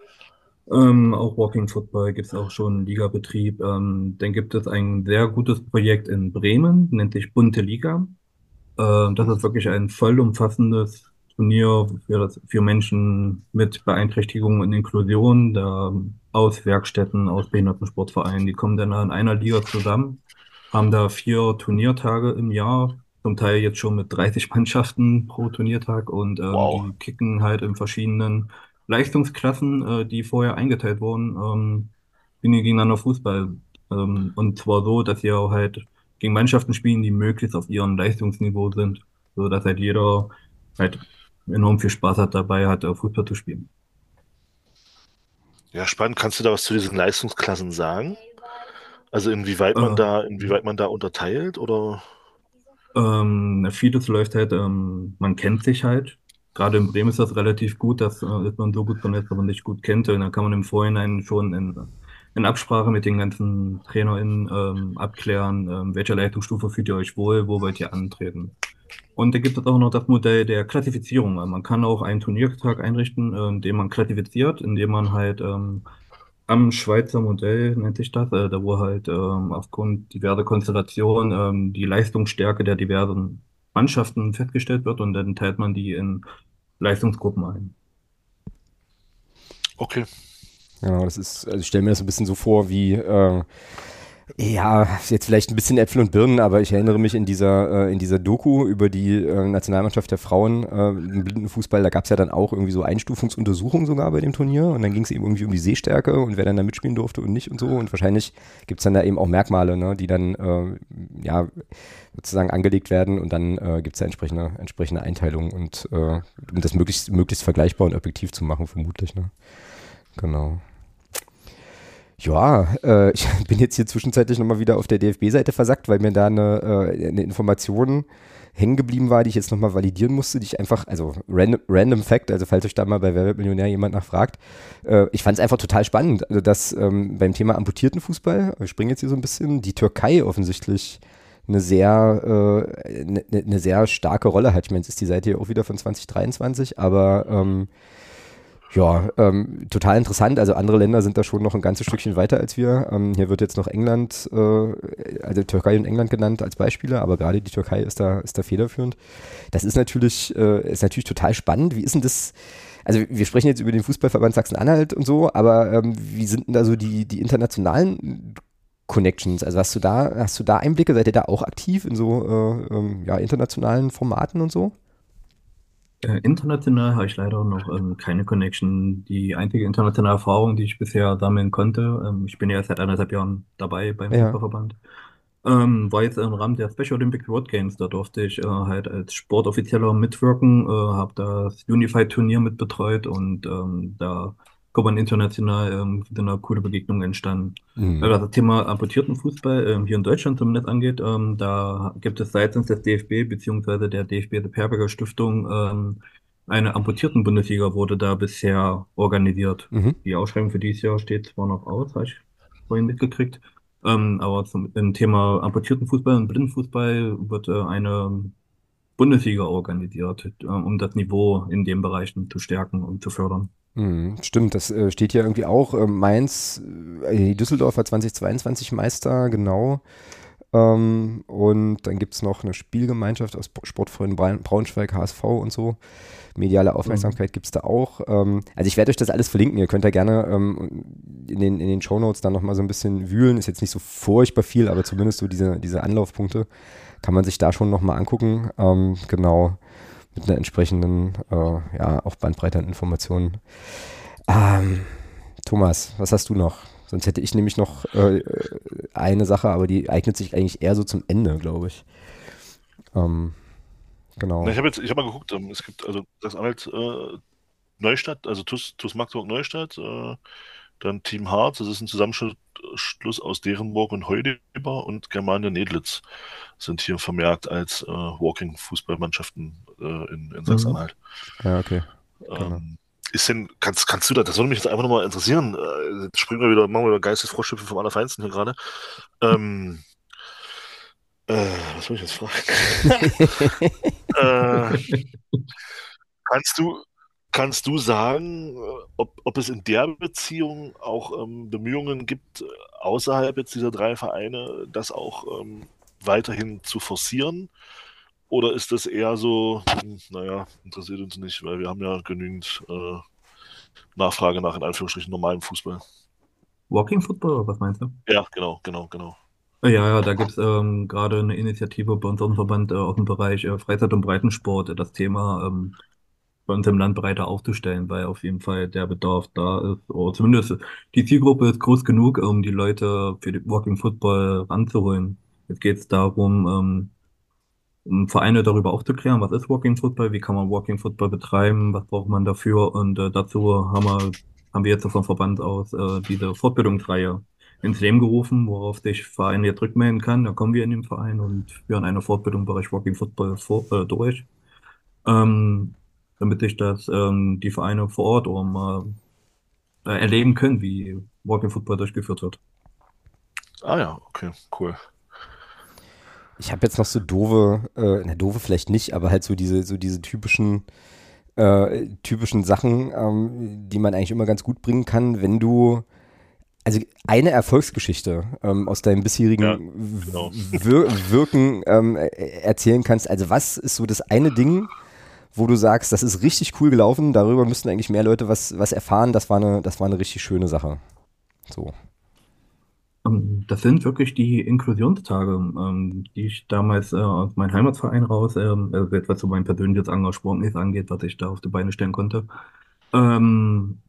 Auch Walking Football gibt es auch schon Ligabetrieb. Dann gibt es ein sehr gutes Projekt in Bremen, nennt sich Bunte Liga. Das ist wirklich ein vollumfassendes Turnier für Menschen mit Beeinträchtigung und Inklusion, da aus Werkstätten, aus Behindertensportvereinen. Die kommen dann in einer Liga zusammen, haben da 4 Turniertage im Jahr, zum Teil jetzt schon mit 30 Mannschaften pro Turniertag und Wow. die kicken halt in verschiedenen Leistungsklassen, die vorher eingeteilt wurden, spielen die gegeneinander Fußball. Und zwar so, dass sie auch halt gegen Mannschaften spielen, die möglichst auf ihrem Leistungsniveau sind, so dass halt jeder halt enorm viel Spaß hat dabei, hat Fußball zu spielen. Ja, spannend. Kannst du da was zu diesen Leistungsklassen sagen? Also Äh, inwieweit man da unterteilt oder? Vieles läuft halt, man kennt sich halt. Gerade in Bremen ist das relativ gut, dass ist man so gut vernetzt, dass man sich gut kennt. Und dann kann man im Vorhinein schon in Absprache mit den ganzen TrainerInnen abklären, welche Leistungsstufe fühlt ihr euch wohl, wo wollt ihr antreten. Und da gibt es auch noch das Modell der Klassifizierung. Also man kann auch einen Turniertag einrichten, indem man klassifiziert, indem man halt am Schweizer Modell nennt sich das, da wo halt aufgrund diverser Konstellationen die Leistungsstärke der diversen Mannschaften festgestellt wird und dann teilt man die in Leistungsgruppen ein. Okay. Ja, das ist, also ich stelle mir das ein bisschen so vor wie, ja, jetzt vielleicht ein bisschen Äpfel und Birnen, aber ich erinnere mich in dieser Doku über die Nationalmannschaft der Frauen im Blindenfußball, da gab es ja dann auch irgendwie so Einstufungsuntersuchungen sogar bei dem Turnier und dann ging es eben irgendwie um die Sehstärke und wer dann da mitspielen durfte und nicht und so und wahrscheinlich gibt es dann da eben auch Merkmale, ne, die dann ja sozusagen angelegt werden und dann gibt es da entsprechende Einteilungen und um das möglichst vergleichbar und objektiv zu machen, vermutlich, ne? Genau. Ja, ich bin jetzt hier zwischenzeitlich nochmal wieder auf der DFB-Seite versackt, weil mir da eine Information hängen geblieben war, die ich jetzt nochmal validieren musste, die ich einfach, also random Fact, also falls euch da mal bei Wer wird Millionär jemand nachfragt, ich fand es einfach total spannend, also dass beim Thema amputierten Fußball, wir springen jetzt hier so ein bisschen, die Türkei offensichtlich eine sehr starke Rolle hat. Ich meine, jetzt ist die Seite hier auch wieder von 2023, aber ja, total interessant. Also andere Länder sind da schon noch ein ganzes Stückchen weiter als wir. Hier wird jetzt noch England, also Türkei und England genannt als Beispiele, aber gerade die Türkei ist da federführend. Das ist natürlich total spannend. Wie ist denn das? Also wir sprechen jetzt über den Fußballverband Sachsen-Anhalt und so, aber wie sind denn da so die internationalen Connections? Also hast du da Einblicke? Seid ihr da auch aktiv in so ja, internationalen Formaten und so? International habe ich leider noch keine Connection. Die einzige internationale Erfahrung, die ich bisher sammeln konnte, ich bin ja erst seit 1,5 Jahren dabei beim Ja. Fußballverband, war jetzt im Rahmen der Special Olympic World Games. Da durfte ich halt als Sportoffizieller mitwirken, habe das Unified Turnier mitbetreut und da Korband international sind da coole Begegnungen entstanden. Mhm. Was das Thema amputierten Fußball hier in Deutschland zumindest angeht, da gibt es seitens des DFB beziehungsweise der DFB-Perberger Stiftung eine amputierten Bundesliga wurde da bisher organisiert. Mhm. Die Ausschreibung für dieses Jahr steht zwar noch aus, habe ich vorhin mitgekriegt, aber im Thema amputierten Fußball und Blindenfußball wird eine Bundesliga organisiert, um das Niveau in den Bereichen zu stärken und zu fördern. Mhm. Stimmt, das steht hier irgendwie auch. Mainz, die Düsseldorfer 2022 Meister, genau. Und dann gibt es noch eine Spielgemeinschaft aus Sportfreunden Braunschweig, HSV und so. Mediale Mhm. Aufmerksamkeit gibt es da auch. Also ich werde euch das alles verlinken. Ihr könnt da gerne in den Shownotes dann nochmal so ein bisschen wühlen. Ist jetzt nicht so furchtbar viel, aber zumindest so diese Anlaufpunkte kann man sich da schon nochmal angucken. Genau, mit einer entsprechenden, ja, auch Bandbreite an Informationen. Ähm, Thomas, was hast du noch? Sonst hätte ich nämlich noch eine Sache, aber die eignet sich eigentlich eher so zum Ende, glaube ich. Ähm, Na, genau. ich habe mal geguckt, es gibt also das Anwalt Neustadt, also TuS Magdeburg Neustadt, dann Team Harz, das ist ein Zusammenschluss aus Derenburg und Heudeber und Germania Nedlitz sind hier vermerkt als Walking-Fußballmannschaften in Mhm. Sachsen-Anhalt. Ja, okay. Genau. Ähm, kannst du das würde mich jetzt einfach nochmal interessieren. Jetzt machen wir wieder Geistesfroschschippe vom Allerfeinsten hier gerade. Ähm, was soll ich jetzt fragen? äh, kannst du, kannst du sagen, ob es in der Beziehung auch Bemühungen gibt, außerhalb jetzt dieser drei Vereine, das auch weiterhin zu forcieren? Oder ist das eher so, naja, interessiert uns nicht, weil wir haben ja genügend Nachfrage nach in Anführungsstrichen normalem Fußball? Walking Football, oder was meinst du? Ja, genau, genau, genau. Ja, ja, da gibt's gerade eine Initiative bei unserem Verband aus dem Bereich Freizeit- und Breitensport, das Thema bei uns im Land breiter aufzustellen, weil auf jeden Fall der Bedarf da ist, oder zumindest die Zielgruppe ist groß genug, um die Leute für den Walking Football ranzuholen. Jetzt geht's darum, um Vereine darüber aufzuklären, was ist Walking Football, wie kann man Walking Football betreiben, was braucht man dafür und dazu haben wir jetzt vom Verband aus diese Fortbildungsreihe ins Leben gerufen, worauf sich Verein jetzt rückmelden kann. Da kommen wir in den Verein und führen eine Fortbildung im Bereich Walking Football durch, ähm, damit sich die Vereine vor Ort erleben können, wie Walking Football durchgeführt wird. Ah ja, okay, cool. Ich habe jetzt noch so doofe, doofe vielleicht nicht, aber halt so diese typischen Sachen, die man eigentlich immer ganz gut bringen kann, wenn du, also eine Erfolgsgeschichte aus deinem Ja, bisherigen genau. Wirken erzählen kannst. Also was ist so das eine Ding, wo du sagst, das ist richtig cool gelaufen, darüber müssten eigentlich mehr Leute was erfahren, das war eine richtig schöne Sache. So. Das sind wirklich die Inklusionstage, die ich damals aus meinem Heimatverein raus, also jetzt was so mein persönliches Engagement ist, angeht, was ich da auf die Beine stellen konnte. Ähm,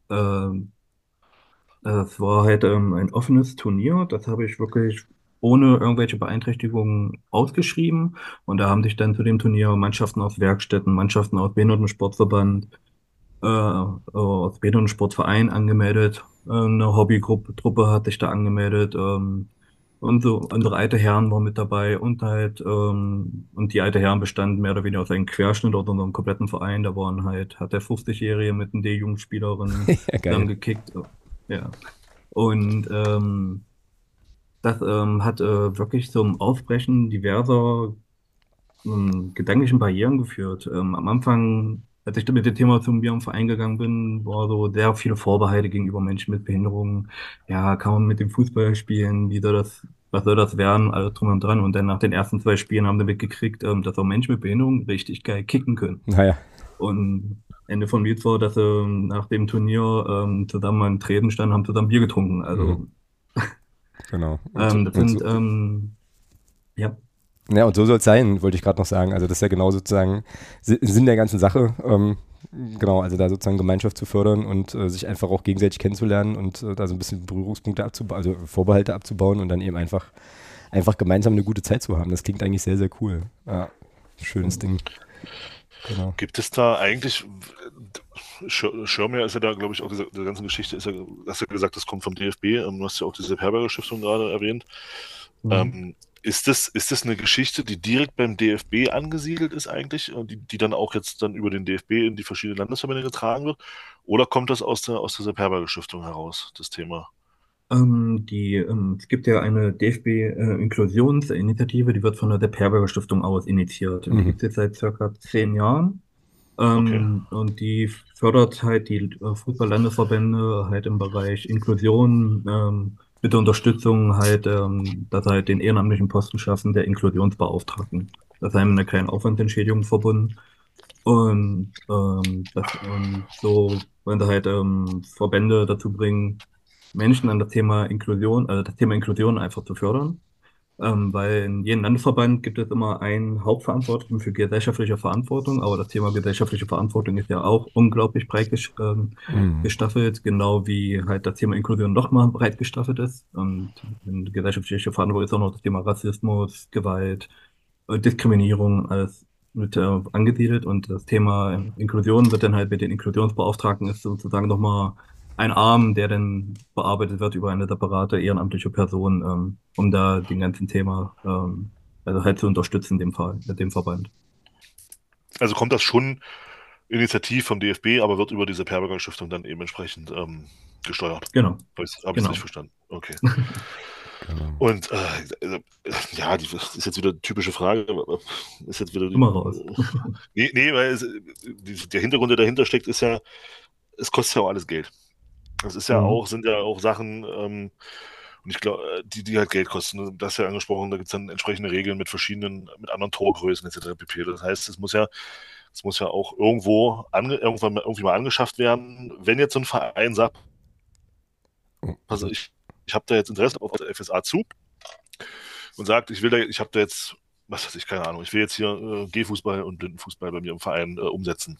es war halt ein offenes Turnier, das habe ich wirklich ohne irgendwelche Beeinträchtigungen ausgeschrieben. Und da haben sich dann zu dem Turnier Mannschaften aus Werkstätten, Mannschaften aus Behindertensportverband, aus Behindertensportverein angemeldet. Eine Hobbygruppe hat sich da angemeldet. Und so unsere alte Herren waren mit dabei und die alte Herren bestanden mehr oder weniger aus einem Querschnitt aus unserem kompletten Verein. Da waren halt, hat der 50-Jährige mit einer D-Jugendspielerin Ja, geil. zusammengekickt. Ja. Und das hat wirklich zum Aufbrechen diverser gedanklichen Barrieren geführt. Am Anfang, als ich mit dem Thema zu mir im Verein gegangen bin, war so sehr viele Vorbehalte gegenüber Menschen mit Behinderungen. Ja, kann man mit dem Fußball spielen? Was soll das werden? Alles drum und dran. Und dann nach den ersten 2 Spielen haben wir mitgekriegt, dass auch Menschen mit Behinderung richtig geil kicken können. Naja, Und Ende vom Lied war, dass sie nach dem Turnier zusammen an Tresen standen, haben zusammen Bier getrunken. mhm, Also genau. Und so, das und so, sind ja. ja, und so soll es sein, wollte ich gerade noch sagen. Also das ist ja genau sozusagen Sinn der ganzen Sache. Genau, also da sozusagen Gemeinschaft zu fördern und sich einfach auch gegenseitig kennenzulernen und da so ein bisschen Berührungspunkte abzubauen, also Vorbehalte abzubauen und dann eben einfach gemeinsam eine gute Zeit zu haben. Das klingt eigentlich sehr, sehr cool. Ja, schönes Ding. Genau. Gibt es da eigentlich, Schirmherr ist ja da, glaube ich, auch diese ganze Geschichte, ist ja, hast ja gesagt, das kommt vom DFB. Du hast ja auch diese Herberger Stiftung gerade erwähnt. Mhm. Ist das eine Geschichte, die direkt beim DFB angesiedelt ist eigentlich und die dann auch jetzt dann über den DFB in die verschiedenen Landesverbände getragen wird? Oder kommt das aus der Herberger Stiftung heraus, das Thema? Es gibt ja eine DFB-Inklusionsinitiative, die wird von der Depp-Herberger Stiftung aus initiiert. Und die Mhm. gibt es jetzt seit circa 10 Jahren. Okay. Und die fördert halt die Fußball-Landesverbände halt im Bereich Inklusion, mit der Unterstützung halt, dass sie halt den ehrenamtlichen Posten schaffen der Inklusionsbeauftragten. Das ist halt mit einer kleinen Aufwandsentschädigung verbunden. Und so wollen sie halt Verbände dazu bringen, Menschen an das Thema Inklusion, also das Thema Inklusion einfach zu fördern. Weil in jedem Landesverband gibt es immer einen Hauptverantwortlichen für gesellschaftliche Verantwortung, aber das Thema gesellschaftliche Verantwortung ist ja auch unglaublich breit Mhm. gestaffelt, genau wie halt das Thema Inklusion nochmal breit gestaffelt ist. Und in gesellschaftliche Verantwortung ist auch noch das Thema Rassismus, Gewalt, Diskriminierung, alles mit angesiedelt. Und das Thema Inklusion wird dann halt mit den Inklusionsbeauftragten ist sozusagen nochmal ein Arm, der dann bearbeitet wird über eine separate ehrenamtliche Person, um da den ganzen Thema, also halt zu unterstützen, in dem Fall, mit dem Verband. Also kommt das schon initiativ vom DFB, aber wird über diese Herberger Stiftung dann eben entsprechend gesteuert. Genau, Habe ich es richtig genau. verstanden? Okay. Genau. Und ja, das ist jetzt wieder eine typische Frage. Ist jetzt wieder Immer raus. nee, weil der Hintergrund, der dahinter steckt, ist ja, es kostet ja auch alles Geld. Das ist ja Mhm. auch, sind ja auch Sachen, und ich glaube, die halt Geld kosten. Das ist ja angesprochen, da gibt es dann entsprechende Regeln mit verschiedenen, mit anderen Torgrößen etc. pp. Das heißt, es muss ja auch irgendwann irgendwie mal angeschafft werden. Wenn jetzt so ein Verein sagt, Oh, also also, ich habe da jetzt Interesse auf der FSA zu und sagt, ich habe da jetzt, was weiß ich, keine Ahnung, ich will jetzt hier Gehfußball und Blindenfußball bei mir im Verein umsetzen.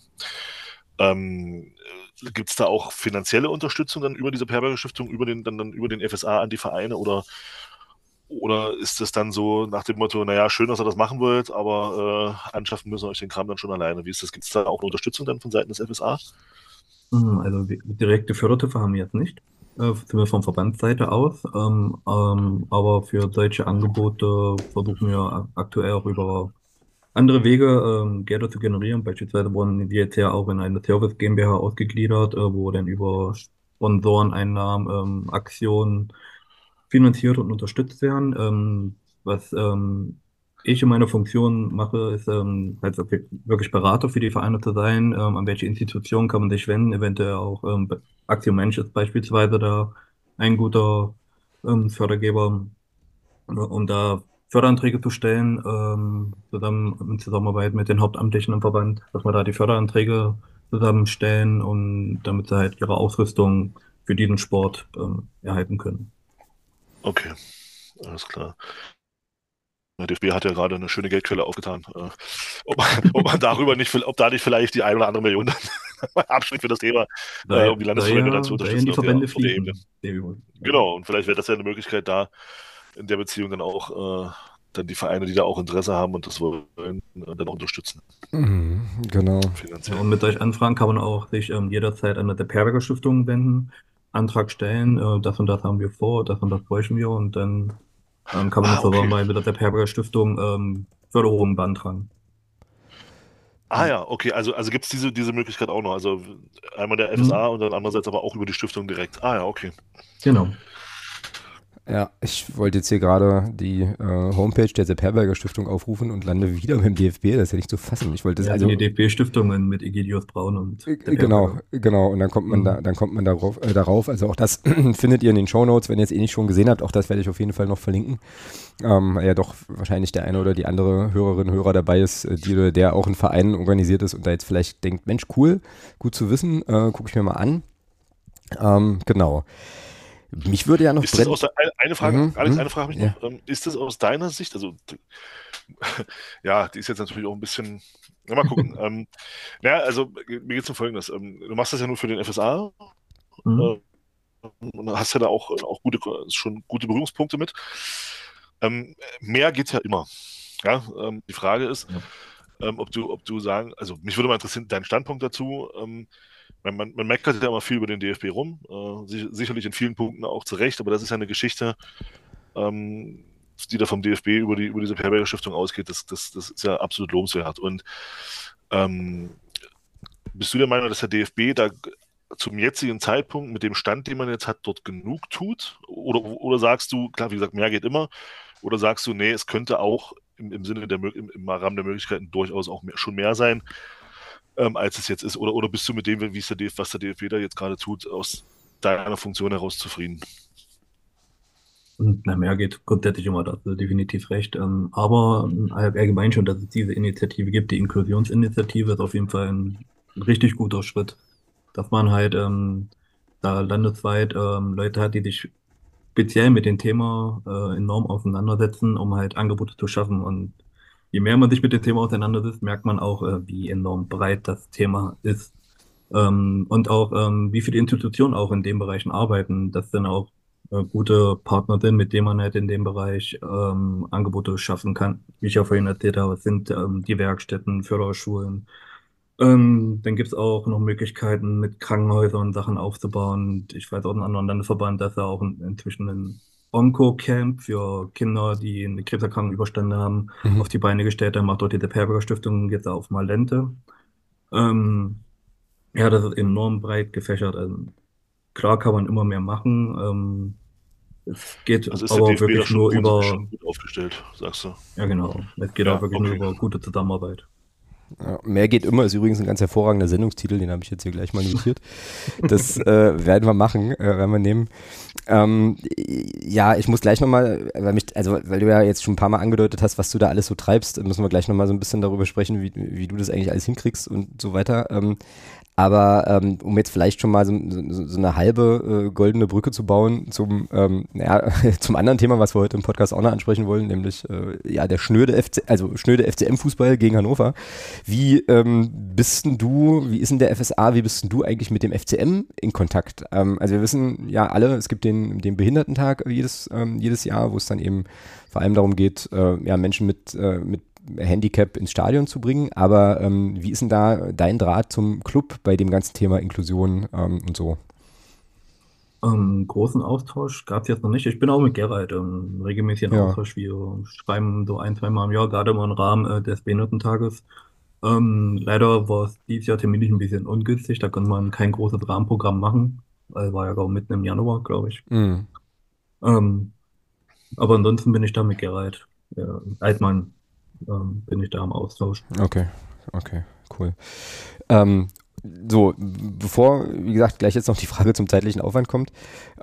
Ähm, Gibt es da auch finanzielle Unterstützung dann über diese Herberger Stiftung, dann über den FSA an die Vereine oder ist es dann so nach dem Motto, naja, schön, dass ihr das machen wollt, aber anschaffen müssen wir euch den Kram dann schon alleine. Wie ist das? Gibt es da auch eine Unterstützung dann von Seiten des FSA? Also direkte Fördertöpfe haben wir jetzt nicht, zumindest von Verbandsseite aus. Aber für solche Angebote versuchen wir aktuell auch über andere Wege, Gelder zu generieren. Beispielsweise wurden wir jetzt ja auch in eine Service GmbH ausgegliedert, wo dann über Sponsoreneinnahmen, Aktionen finanziert und unterstützt werden. Was ich in meiner Funktion mache, ist halt wirklich Berater für die Vereine zu sein. An welche Institution kann man sich wenden? Eventuell auch Aktion Mensch ist beispielsweise da ein guter Fördergeber, um da Förderanträge zu stellen, zusammen in Zusammenarbeit mit den Hauptamtlichen im Verband, dass wir da die Förderanträge zusammenstellen und damit sie halt ihre Ausrüstung für diesen Sport erhalten können. Okay, alles klar. Der DFB hat ja gerade eine schöne Geldquelle aufgetan. Ob da nicht vielleicht die ein oder andere Million dann abschlägt für das Thema, um die Landesverbände dann zu Da ja in unterstützen die Verbände auf der Ebene. fließen. Der Übung. Genau, und vielleicht wäre das ja eine Möglichkeit da, in der Beziehung dann auch dann die Vereine, die da auch Interesse haben und das wollen, dann auch unterstützen, mhm, genau. Ja, finanziell. und mit solchen Anfragen kann man auch sich jederzeit an der Perberger Stiftung wenden, Antrag stellen, das und das haben wir vor, das und das bräuchten wir und dann kann man in Ah, okay. Zusammenarbeit mit der Perberger Stiftung Förderungen beantragen. Ah ja, okay, also gibt es diese Möglichkeit auch noch. Also einmal der FSA Mhm. und dann andererseits aber auch über die Stiftung direkt. Ah ja, okay. Genau. Ja, ich wollte jetzt hier gerade die Homepage der Sepp Herberger Stiftung aufrufen und lande wieder beim DFB. Das ist ja nicht zu fassen. Ich wollte es Wir hatten die also DFB-Stiftungen mit Egidius Braun und der genau, Perberger. genau. Und Mhm. dann kommt man darauf. Also auch das findet ihr in den Shownotes, wenn ihr es eh nicht schon gesehen habt. Auch das werde ich auf jeden Fall noch verlinken. Weil ja doch wahrscheinlich der eine oder die andere Hörerin, Hörer dabei ist, die oder der auch in Vereinen organisiert ist und da jetzt vielleicht denkt, Mensch, cool, gut zu wissen, gucke ich mir mal an. Genau. Mich würde ja noch Ist das brennen. aus der, eine Frage, Mhm, Alex, eine Frage habe ich ja. noch. Ist das aus deiner Sicht, also ja, die ist jetzt natürlich auch ein bisschen, na, mal gucken. Ja, also mir geht es um Folgendes. Du machst das ja nur für den FSA Mhm. äh, und hast ja da auch schon gute Berührungspunkte mit. Mehr geht ja immer. Ja, die Frage ist, Ja. ob du sagen, also mich würde mal interessieren, dein Standpunkt dazu. man meckert ja immer viel über den DFB rum, sicherlich in vielen Punkten auch zu Recht, aber das ist ja eine Geschichte, ähm, die da vom DFB über diese Perberger Stiftung ausgeht, das ist ja absolut lobenswert. Und ähm, bist du der Meinung, dass der DFB da zum jetzigen Zeitpunkt mit dem Stand, den man jetzt hat, dort genug tut? Oder sagst du, klar, wie gesagt, mehr geht immer, oder sagst du, nee, es könnte auch im Sinne im Rahmen der Möglichkeiten durchaus auch schon mehr sein, als es jetzt ist? Oder bist du mit dem, wie es was der DFB da jetzt gerade tut, aus deiner Funktion heraus zufrieden? Und na, mehr geht grundsätzlich immer, da hast du definitiv recht. Aber allgemein schon, dass es diese Initiative gibt, die Inklusionsinitiative, ist auf jeden Fall ein richtig guter Schritt. Dass man halt da landesweit Leute hat, die sich speziell mit dem Thema enorm auseinandersetzen, um halt Angebote zu schaffen. Und je mehr man sich mit dem Thema auseinandersetzt, merkt man auch, wie enorm breit das Thema ist. Und auch, wie viele Institutionen auch in den Bereichen arbeiten, dass dann auch gute Partner sind, mit denen man halt in dem Bereich Angebote schaffen kann. Wie ich ja vorhin erzählt habe, es sind die Werkstätten, Förderschulen. Dann gibt es auch noch Möglichkeiten, mit Krankenhäusern Sachen aufzubauen. Ich weiß auch einen anderen Landesverband, dass er auch inzwischen ein Onco-Camp für Kinder, die eine Krebserkrankung überstanden haben, Mhm. auf die Beine gestellt. Dann macht dort die Perberger Stiftung jetzt auf Malente. Ähm, ja, das ist enorm breit gefächert. Also, klar kann man immer mehr machen. Es geht Also ist der aber auch DFB da wirklich schon nur grundsätzlich über, schon gut aufgestellt, sagst du? ja genau, es geht auch Ja, wirklich nur okay. über gute Zusammenarbeit. Ja, mehr geht immer, ist übrigens ein ganz hervorragender Sendungstitel, den habe ich jetzt hier gleich mal notiert. Das werden wir machen, werden wir nehmen. Ja, ich muss gleich nochmal, weil du ja jetzt schon ein paar Mal angedeutet hast, was du da alles so treibst, müssen wir gleich nochmal so ein bisschen darüber sprechen, wie du das eigentlich alles hinkriegst und so weiter. Aber um jetzt vielleicht schon mal so eine halbe goldene Brücke zu bauen zum anderen Thema, was wir heute im Podcast auch noch ansprechen wollen, nämlich der schnöde FCM-Fußball gegen Hannover. Wie bist denn du, wie ist denn der FSA, wie bist denn du eigentlich mit dem FCM in Kontakt? Also wir wissen ja alle, es gibt den Behindertentag jedes Jahr, wo es dann eben vor allem darum geht, Menschen mit Handicap ins Stadion zu bringen. Aber wie ist denn da dein Draht zum Club bei dem ganzen Thema Inklusion und so? Großen Austausch gab es jetzt noch nicht. Ich bin auch mit Gerald regelmäßig in Ja. Austausch. Wir schreiben so ein, zweimal im Jahr, gerade mal im Rahmen des Behindertentages. Leider war es dieses Jahr terminlich ein bisschen ungünstig. Da konnte man kein großes Rahmenprogramm machen. War ja auch mitten im Januar, glaube ich. Mhm. Ähm, aber ansonsten bin ich da mit Gerald. Altmann bin ich da im Austausch. Okay, cool. Ähm, so, bevor, wie gesagt, gleich jetzt noch die Frage zum zeitlichen Aufwand kommt,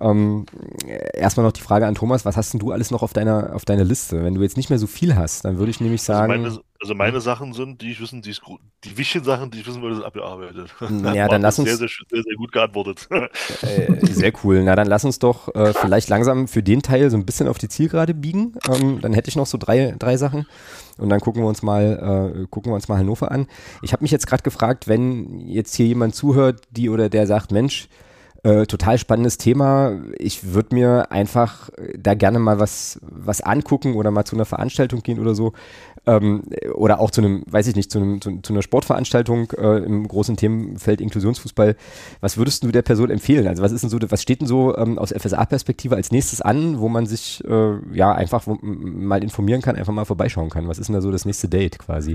erstmal noch die Frage an Thomas, was hast denn du alles noch auf deiner Liste? Wenn du jetzt nicht mehr so viel hast, dann würde ich nämlich sagen, Meine Sachen sind, die ich wissen, die wichtigen Sachen, die ich wissen will, sind abgearbeitet. Da hat ja, dann Markus lass sehr, uns, sehr, sehr, sehr gut geantwortet. sehr cool, na dann lass uns doch vielleicht langsam für den Teil so ein bisschen auf die Zielgerade biegen. Dann hätte ich noch so drei Sachen und dann gucken wir uns mal Hannover an. Ich habe mich jetzt gerade gefragt, wenn jetzt hier jemand zuhört, die oder der sagt, Mensch, total spannendes Thema. Ich würde mir einfach da gerne mal was angucken oder mal zu einer Veranstaltung gehen oder so. Oder auch zu einem, weiß ich nicht, zu einer Sportveranstaltung im großen Themenfeld Inklusionsfußball. Was würdest du der Person empfehlen? Also was steht denn so aus FSA-Perspektive als nächstes an, wo man sich einfach mal informieren kann, einfach mal vorbeischauen kann? Was ist denn da so das nächste Date quasi?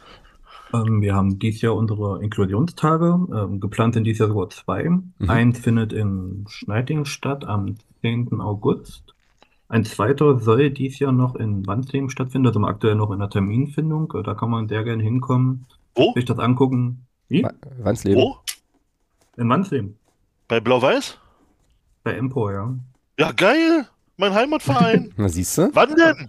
Wir haben dieses Jahr unsere Inklusionstage. Geplant sind dieses Jahr sogar zwei. Mhm. Eins findet in Schneiding statt am 10. August. Ein zweiter soll dieses Jahr noch in Wansleben stattfinden, also aktuell noch in der Terminfindung. Da kann man sehr gerne hinkommen, Wo? sich das angucken. Wie? Wandsleben. Wo? In Wansleben, Bei Blau-Weiß? bei Empor, ja. Ja, geil! Mein Heimatverein! Na, siehst du? Wann denn?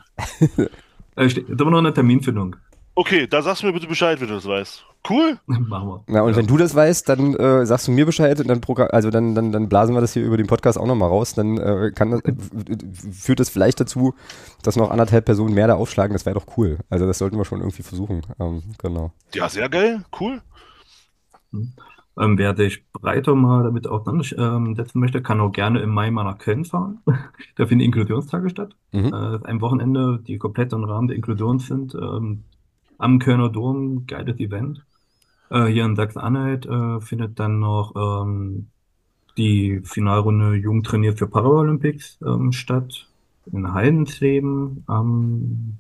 Ist aber noch in der Terminfindung. Okay, da sagst du mir bitte Bescheid, wenn du das weißt. Cool! Machen wir. Na, und Ja. wenn du das weißt, dann sagst du mir Bescheid und dann blasen wir das hier über den Podcast auch nochmal raus. Dann führt das vielleicht dazu, dass noch 1,5 Personen mehr da aufschlagen. Das wäre doch cool. Also das sollten wir schon irgendwie versuchen. Genau. Ja, sehr geil. Cool. Wer sich breiter mal damit auseinandersetzen möchte, kann auch gerne im Mai mal nach Köln fahren. Da finden Inklusionstage statt. Mhm. Ein Wochenende, die komplett im Rahmen der Inklusion sind. Am Kölner Dom, geiles Event. Hier in Sachsen-Anhalt findet dann noch die Finalrunde Jugendtrainiert für Paralympics statt. In Heidensleben am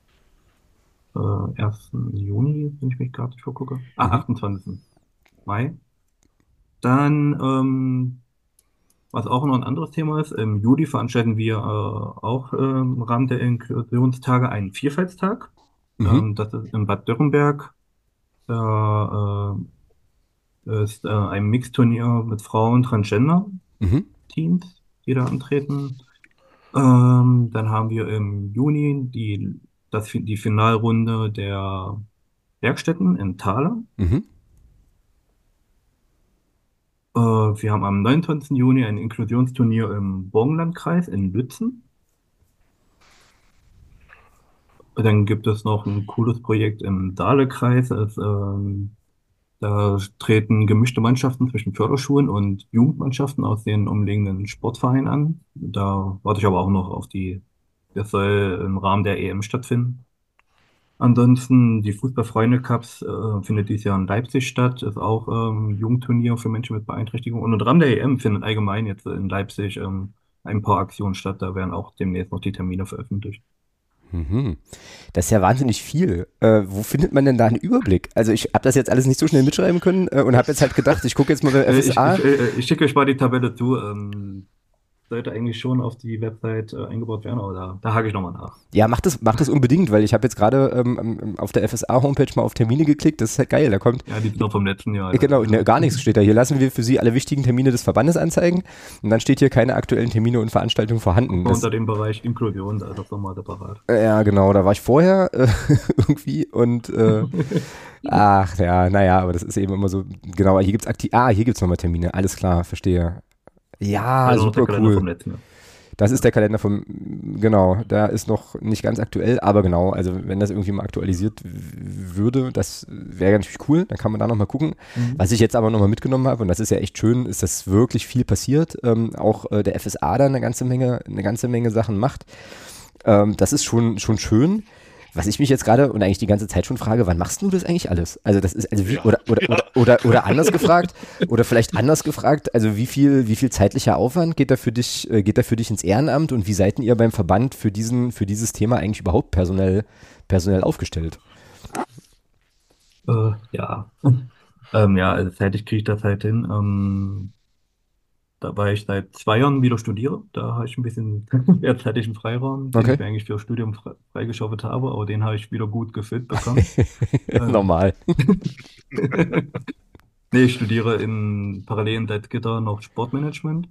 1. Juni, wenn ich mich gerade nicht vergucke. 28. Mai. Dann, was auch noch ein anderes Thema ist, im Juli veranstalten wir auch im Rahmen der Inklusionstage einen Vielfaltstag. Das ist in Bad Dürrenberg. Da ist ein Mixturnier mit Frauen Transgender-Teams, die da antreten. Dann haben wir im Juni die Finalrunde der Werkstätten in Thaler. Wir haben am 29. Juni ein Inklusionsturnier im Burgenlandkreis in Lützen. Dann gibt es noch ein cooles Projekt im Saale-Kreis. Da treten gemischte Mannschaften zwischen Förderschulen und Jugendmannschaften aus den umliegenden Sportvereinen an. Da warte ich aber auch noch das soll im Rahmen der EM stattfinden. Ansonsten die Fußball-Freunde-Cups findet dieses Jahr in Leipzig statt, ist auch Jugendturnier für Menschen mit Beeinträchtigung. Und im Rahmen der EM findet allgemein jetzt in Leipzig ein paar Aktionen statt. Da werden auch demnächst noch die Termine veröffentlicht. Das ist ja wahnsinnig viel. Wo findet man denn da einen Überblick? Also ich habe das jetzt alles nicht so schnell mitschreiben können und habe jetzt halt gedacht, ich gucke jetzt mal bei FSA. Ich schicke euch mal die Tabelle zu. Sollte eigentlich schon auf die Website eingebaut werden, aber da hake ich nochmal nach. Ja, mach das unbedingt, weil ich habe jetzt gerade auf der FSA-Homepage mal auf Termine geklickt, das ist halt geil, da kommt... Ja, die sind noch vom letzten Jahr. Genau, ne, gar nichts steht da. Hier lassen wir für Sie alle wichtigen Termine des Verbandes anzeigen und dann steht hier keine aktuellen Termine und Veranstaltungen vorhanden. Unter dem Bereich Inklusion, da ist das nochmal separat. Ja, genau, da war ich vorher irgendwie und ach ja, naja, aber das ist eben immer so, genau, hier gibt's nochmal Termine, alles klar, verstehe. Ja, also super cool. Das ist der Kalender genau, da ist noch nicht ganz aktuell, aber genau, also wenn das irgendwie mal aktualisiert würde, das wäre natürlich cool, dann kann man da nochmal gucken. Was ich jetzt aber nochmal mitgenommen habe, und das ist ja echt schön, ist, dass wirklich viel passiert, auch der FSA da eine ganze Menge Sachen macht. Das ist schon schön. Was ich mich jetzt gerade und eigentlich die ganze Zeit schon frage, wann machst du das eigentlich alles? Also das ist, also wie, oder anders gefragt, oder vielleicht anders gefragt, also wie viel zeitlicher Aufwand geht da für dich ins Ehrenamt und wie seid ihr beim Verband für dieses Thema eigentlich überhaupt personell aufgestellt? Ja. Also zeitlich kriege ich das halt hin. Da war ich seit 2 Jahren wieder studiere. Da habe ich ein bisschen mehr zeitlichen Freiraum, den ich mir eigentlich für das Studium freigeschaufelt habe, aber den habe ich wieder gut gefüllt bekommen. Normal. Nee, ich studiere parallel in Salzgitter noch Sportmanagement.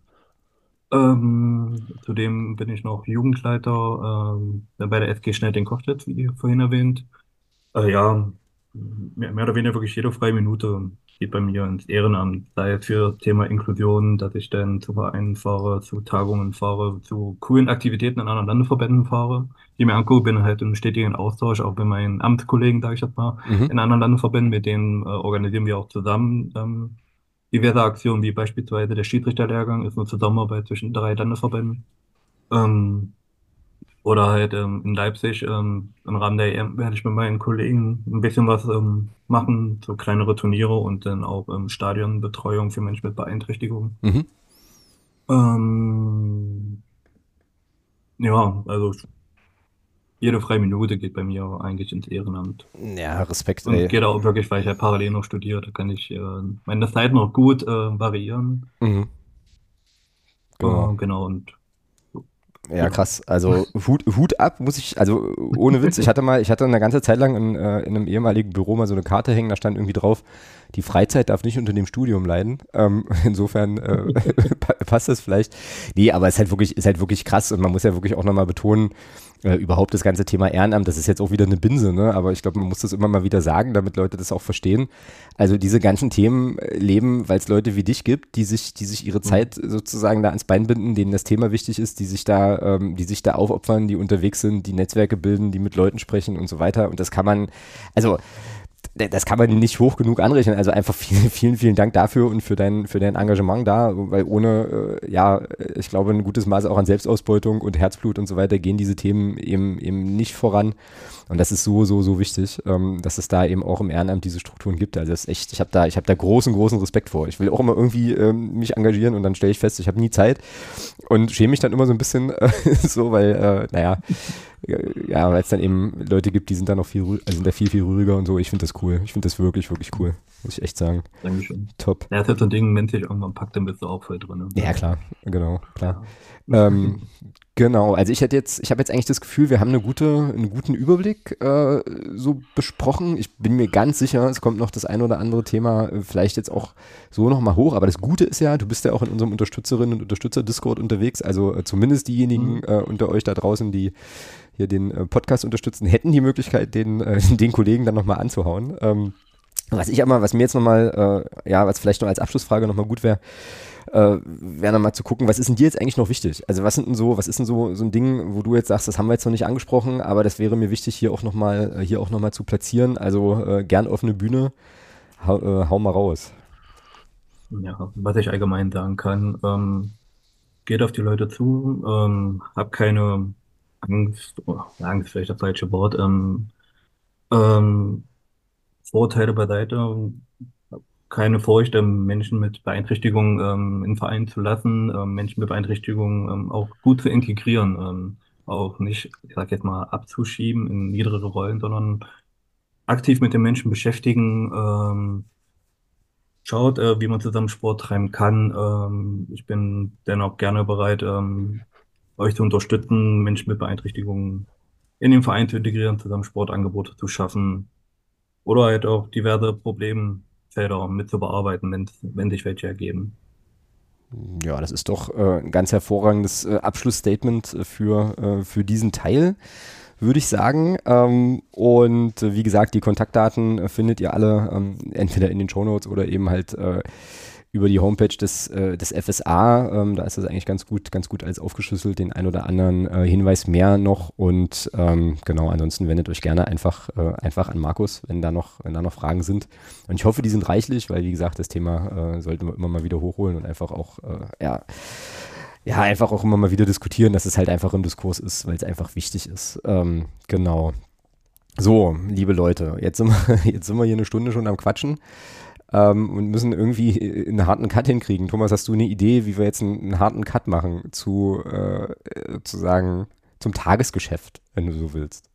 Zudem bin ich noch Jugendleiter bei der FG Schnellding-Kochstedt, wie vorhin erwähnt. Ja, mehr oder weniger wirklich jede freie Minute geht bei mir ins Ehrenamt. Sei es für Thema Inklusion, dass ich dann zu Vereinen fahre, zu Tagungen fahre, zu coolen Aktivitäten in anderen Landesverbänden fahre, die mir angucke, bin halt im stetigen Austausch, auch mit meinen Amtskollegen, sage ich jetzt mal, in anderen Landesverbänden, mit denen organisieren wir auch zusammen diverse Aktionen, wie beispielsweise der Schiedsrichterlehrgang, ist eine Zusammenarbeit zwischen 3 Landesverbänden. Oder halt in Leipzig im Rahmen der EM werde ich mit meinen Kollegen ein bisschen was machen, so kleinere Turniere und dann auch Stadionbetreuung für Menschen mit Beeinträchtigung. Ja, also jede freie Minute geht bei mir eigentlich ins Ehrenamt. Ja, Respekt. Und geht auch wirklich, weil ich ja parallel noch studiere, da kann ich meine Zeit noch gut variieren. Genau, und ja, krass. Also Hut ab, also ohne Witz, ich hatte eine ganze Zeit lang in einem ehemaligen Büro mal so eine Karte hängen, da stand irgendwie drauf, die Freizeit darf nicht unter dem Studium leiden. Insofern passt das vielleicht. Nee, aber es ist halt wirklich krass und man muss ja wirklich auch nochmal betonen, überhaupt das ganze Thema Ehrenamt, das ist jetzt auch wieder eine Binse, ne? Aber ich glaube, man muss das immer mal wieder sagen, damit Leute das auch verstehen. Also diese ganzen Themen leben, weil es Leute wie dich gibt, die sich ihre Zeit sozusagen da ans Bein binden, denen das Thema wichtig ist, die sich da aufopfern, die unterwegs sind, die Netzwerke bilden, die mit Leuten sprechen und so weiter. Und das kann man, also das kann man nicht hoch genug anrechnen. Also einfach vielen, vielen Dank dafür und für dein Engagement da, weil ohne, ich glaube, ein gutes Maß auch an Selbstausbeutung und Herzblut und so weiter gehen diese Themen eben nicht voran. Und das ist so wichtig, dass es da eben auch im Ehrenamt diese Strukturen gibt. Also das ist echt, ich habe da großen Respekt vor. Ich will auch immer irgendwie mich engagieren und dann stelle ich fest, ich habe nie Zeit und schäme mich dann immer so ein bisschen so, weil, weil es dann eben Leute gibt, die sind da noch viel ruhiger und so. Ich finde das cool. Ich finde das wirklich, wirklich cool. Muss ich echt sagen. Dankeschön. Top. Ja, das ist so ein Ding, wenn sich irgendwann packt, dann bist du auch voll drin. Ne? Ja, klar. Genau, klar. Ja. Genau, also ich habe jetzt eigentlich das Gefühl, wir haben einen guten Überblick so besprochen. Ich bin mir ganz sicher, es kommt noch das ein oder andere Thema vielleicht jetzt auch so nochmal hoch, aber das Gute ist ja, du bist ja auch in unserem Unterstützerinnen- und Unterstützer-Discord unterwegs, also zumindest diejenigen unter euch da draußen, die hier den Podcast unterstützen, hätten die Möglichkeit, den Kollegen dann nochmal anzuhauen. Was mir jetzt nochmal, was vielleicht noch als Abschlussfrage nochmal gut wäre nochmal zu gucken, was ist denn dir jetzt eigentlich noch wichtig? Also was ist denn so ein Ding, wo du jetzt sagst, das haben wir jetzt noch nicht angesprochen, aber das wäre mir wichtig, hier auch nochmal zu platzieren. Also gern offene Bühne, hau mal raus. Ja, was ich allgemein sagen kann, geht auf die Leute zu, hab keine Angst, Angst ist vielleicht das falsche Wort, ähm, Vorurteile beiseite, keine Furcht, Menschen mit Beeinträchtigungen in den Verein zu lassen, Menschen mit Beeinträchtigungen auch gut zu integrieren, auch nicht, ich sag jetzt mal, abzuschieben in niedrigere Rollen, sondern aktiv mit den Menschen beschäftigen, schaut, wie man zusammen Sport treiben kann. Ich bin dennoch gerne bereit, euch zu unterstützen, Menschen mit Beeinträchtigungen in den Verein zu integrieren, zusammen Sportangebote zu schaffen oder halt auch diverse Problemfelder mit zu bearbeiten, wenn sich welche ergeben. Ja, das ist doch ein ganz hervorragendes Abschlussstatement für diesen Teil, würde ich sagen. Und wie gesagt, die Kontaktdaten findet ihr alle entweder in den Shownotes oder eben halt über die Homepage des FSA. Da ist das eigentlich ganz gut alles aufgeschlüsselt, den ein oder anderen Hinweis mehr noch. Und genau, ansonsten wendet euch gerne einfach an Markus, wenn da noch Fragen sind. Und ich hoffe, die sind reichlich, weil wie gesagt, das Thema sollten wir immer mal wieder hochholen und einfach auch einfach auch immer mal wieder diskutieren, dass es halt einfach im Diskurs ist, weil es einfach wichtig ist. Genau. So, liebe Leute, jetzt sind wir hier eine Stunde schon am Quatschen. Und müssen irgendwie einen harten Cut hinkriegen. Thomas, hast du eine Idee, wie wir jetzt einen harten Cut machen sozusagen zum Tagesgeschäft, wenn du so willst?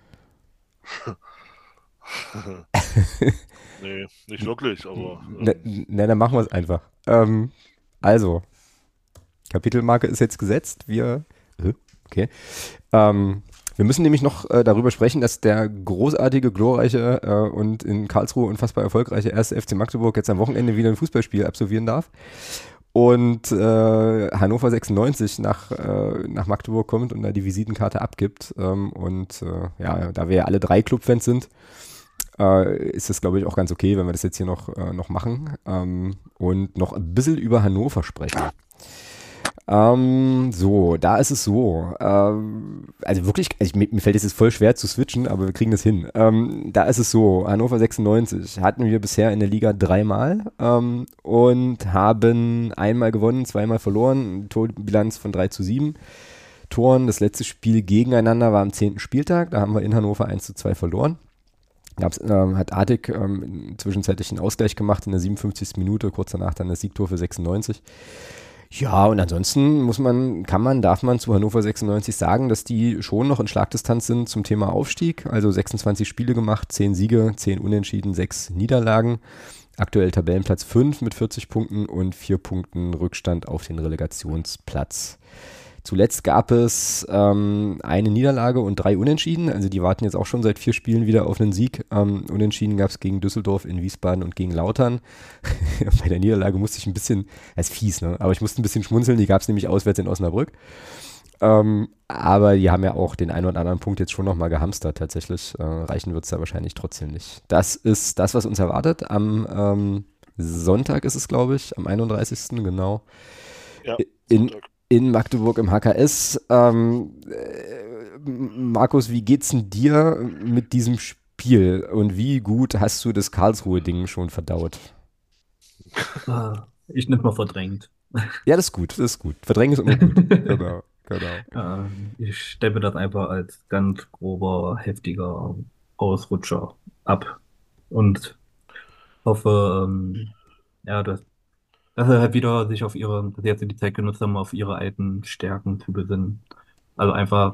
Nee, nicht wirklich, aber. Dann machen wir es einfach. Also, Kapitelmarke ist jetzt gesetzt. Okay. Wir müssen nämlich noch darüber sprechen, dass der großartige, glorreiche und in Karlsruhe unfassbar erfolgreiche 1. FC Magdeburg jetzt am Wochenende wieder ein Fußballspiel absolvieren darf. Und Hannover 96 nach Magdeburg kommt und da die Visitenkarte abgibt. Da wir ja alle 3 Clubfans sind, ist es, glaube ich, auch ganz okay, wenn wir das jetzt hier noch machen und noch ein bisschen über Hannover sprechen. Da ist es so. Also wirklich, mir fällt es jetzt voll schwer zu switchen, aber wir kriegen das hin. Da ist es so, Hannover 96 hatten wir bisher in der Liga 3-mal und haben einmal gewonnen, 2-mal verloren, Torbilanz von 3:7 Toren. Das letzte Spiel gegeneinander war am 10. Spieltag, da haben wir in Hannover 1:2 verloren. Hat Artig zwischenzeitlich einen Ausgleich gemacht in der 57. Minute, kurz danach dann das Siegtor für 96. Ja, und ansonsten darf man zu Hannover 96 sagen, dass die schon noch in Schlagdistanz sind zum Thema Aufstieg. Also 26 Spiele gemacht, 10 Siege, 10 Unentschieden, 6 Niederlagen. Aktuell Tabellenplatz 5 mit 40 Punkten und 4 Punkten Rückstand auf den Relegationsplatz. Zuletzt gab es eine Niederlage und 3 Unentschieden. Also die warten jetzt auch schon seit 4 Spielen wieder auf einen Sieg. Unentschieden gab es gegen Düsseldorf, in Wiesbaden und gegen Lautern. Bei der Niederlage musste ich ein bisschen, das ist fies, ne? Aber ich musste ein bisschen schmunzeln. Die gab es nämlich auswärts in Osnabrück. Aber die haben ja auch den einen oder anderen Punkt jetzt schon nochmal gehamstert tatsächlich. Reichen wird es da wahrscheinlich trotzdem nicht. Das ist das, was uns erwartet. Am Sonntag ist es, glaube ich, am 31. genau. Ja, In Magdeburg im HKS. Markus, wie geht's denn dir mit diesem Spiel Spiel und wie gut hast du das Karlsruhe-Ding schon verdaut? Ich nicht mal verdrängt. Ja, das ist gut, das ist gut. Verdrängen ist immer gut. Genau, genau. Ich stelle mir das einfach als ganz grober, heftiger Ausrutscher ab und hoffe, ja, dass er halt wieder sich dass sie jetzt die Zeit genutzt haben, auf ihre alten Stärken zu besinnen. Also einfach,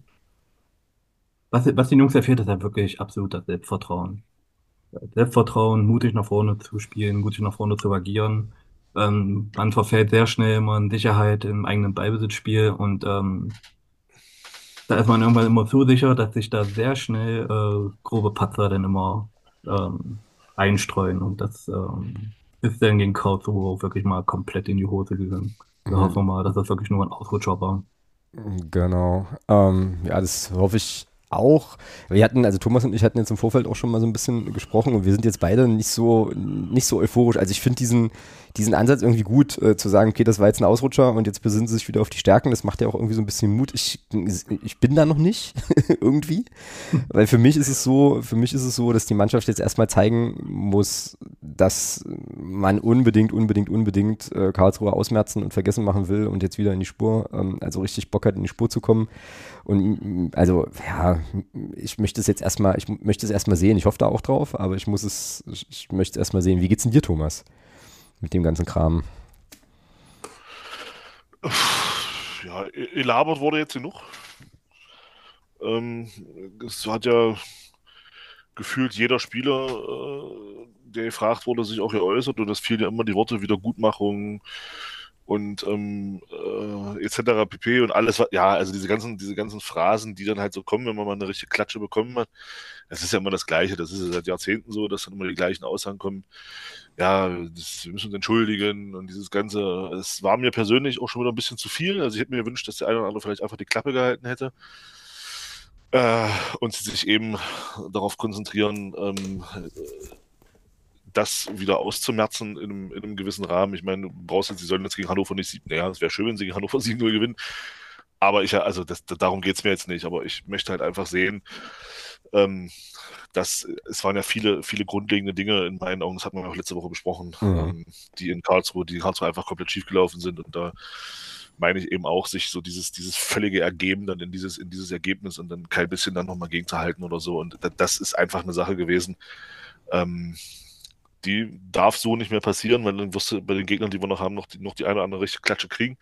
was den Jungs ja fehlt, ist halt wirklich absolut das Selbstvertrauen. Selbstvertrauen, mutig nach vorne zu spielen, mutig nach vorne zu agieren. Man verfällt sehr schnell immer in Sicherheit im eigenen Ballbesitzspiel und da ist man irgendwann immer so sicher, dass sich da sehr schnell grobe Patzer dann immer ähm, einstreuen und das ist dann gegen Karlsruhe wirklich mal komplett in die Hose gegangen. Wir Mhm. hoffen mal, dass das wirklich nur ein Ausrutscher war. Genau. Ja, das hoffe ich auch. Also Thomas und ich hatten jetzt im Vorfeld auch schon mal so ein bisschen gesprochen und wir sind jetzt beide nicht so euphorisch. Also ich finde diesen Ansatz irgendwie gut, zu sagen, okay, das war jetzt ein Ausrutscher und jetzt besinnen sie sich wieder auf die Stärken. Das macht ja auch irgendwie so ein bisschen Mut. Ich bin da noch nicht, irgendwie. Weil für mich ist es so, dass die Mannschaft jetzt erstmal zeigen muss, dass man unbedingt Karlsruhe ausmerzen und vergessen machen will und jetzt wieder in die Spur, also richtig Bock hat, in die Spur zu kommen. Und also, ja, ich möchte es erstmal sehen. Ich hoffe da auch drauf, aber ich möchte es erstmal sehen. Wie geht's denn dir, Thomas? Mit dem ganzen Kram. Ja, elabert wurde jetzt genug. Es hat ja gefühlt jeder Spieler, der gefragt wurde, sich auch geäußert und es fielen ja immer die Worte Wiedergutmachung und etc. pp. Und alles, ja, also diese ganzen Phrasen, die dann halt so kommen, wenn man mal eine richtige Klatsche bekommen hat, das ist ja immer das Gleiche, das ist ja seit Jahrzehnten so, dass dann immer die gleichen Aussagen kommen. Ja, wir müssen uns entschuldigen und dieses Ganze, es war mir persönlich auch schon wieder ein bisschen zu viel. Also ich hätte mir gewünscht, dass der eine oder andere vielleicht einfach die Klappe gehalten hätte. Und sie sich eben darauf konzentrieren, das wieder auszumerzen in einem gewissen Rahmen. Ich meine, sie sollen jetzt gegen Hannover nicht 7, naja, es wäre schön, wenn sie gegen Hannover 7-0 gewinnen. Aber darum geht es mir jetzt nicht. Aber ich möchte halt einfach sehen, es waren ja viele, viele grundlegende Dinge in meinen Augen, das hatten wir auch letzte Woche besprochen, die in Karlsruhe einfach komplett schiefgelaufen sind. Und da meine ich eben auch, sich so dieses völlige Ergeben dann in dieses Ergebnis und dann kein bisschen dann nochmal gegenzuhalten oder so. Und das ist einfach eine Sache gewesen, die darf so nicht mehr passieren, weil dann wirst du bei den Gegnern, die wir noch haben, noch die eine oder andere richtige Klatsche kriegen.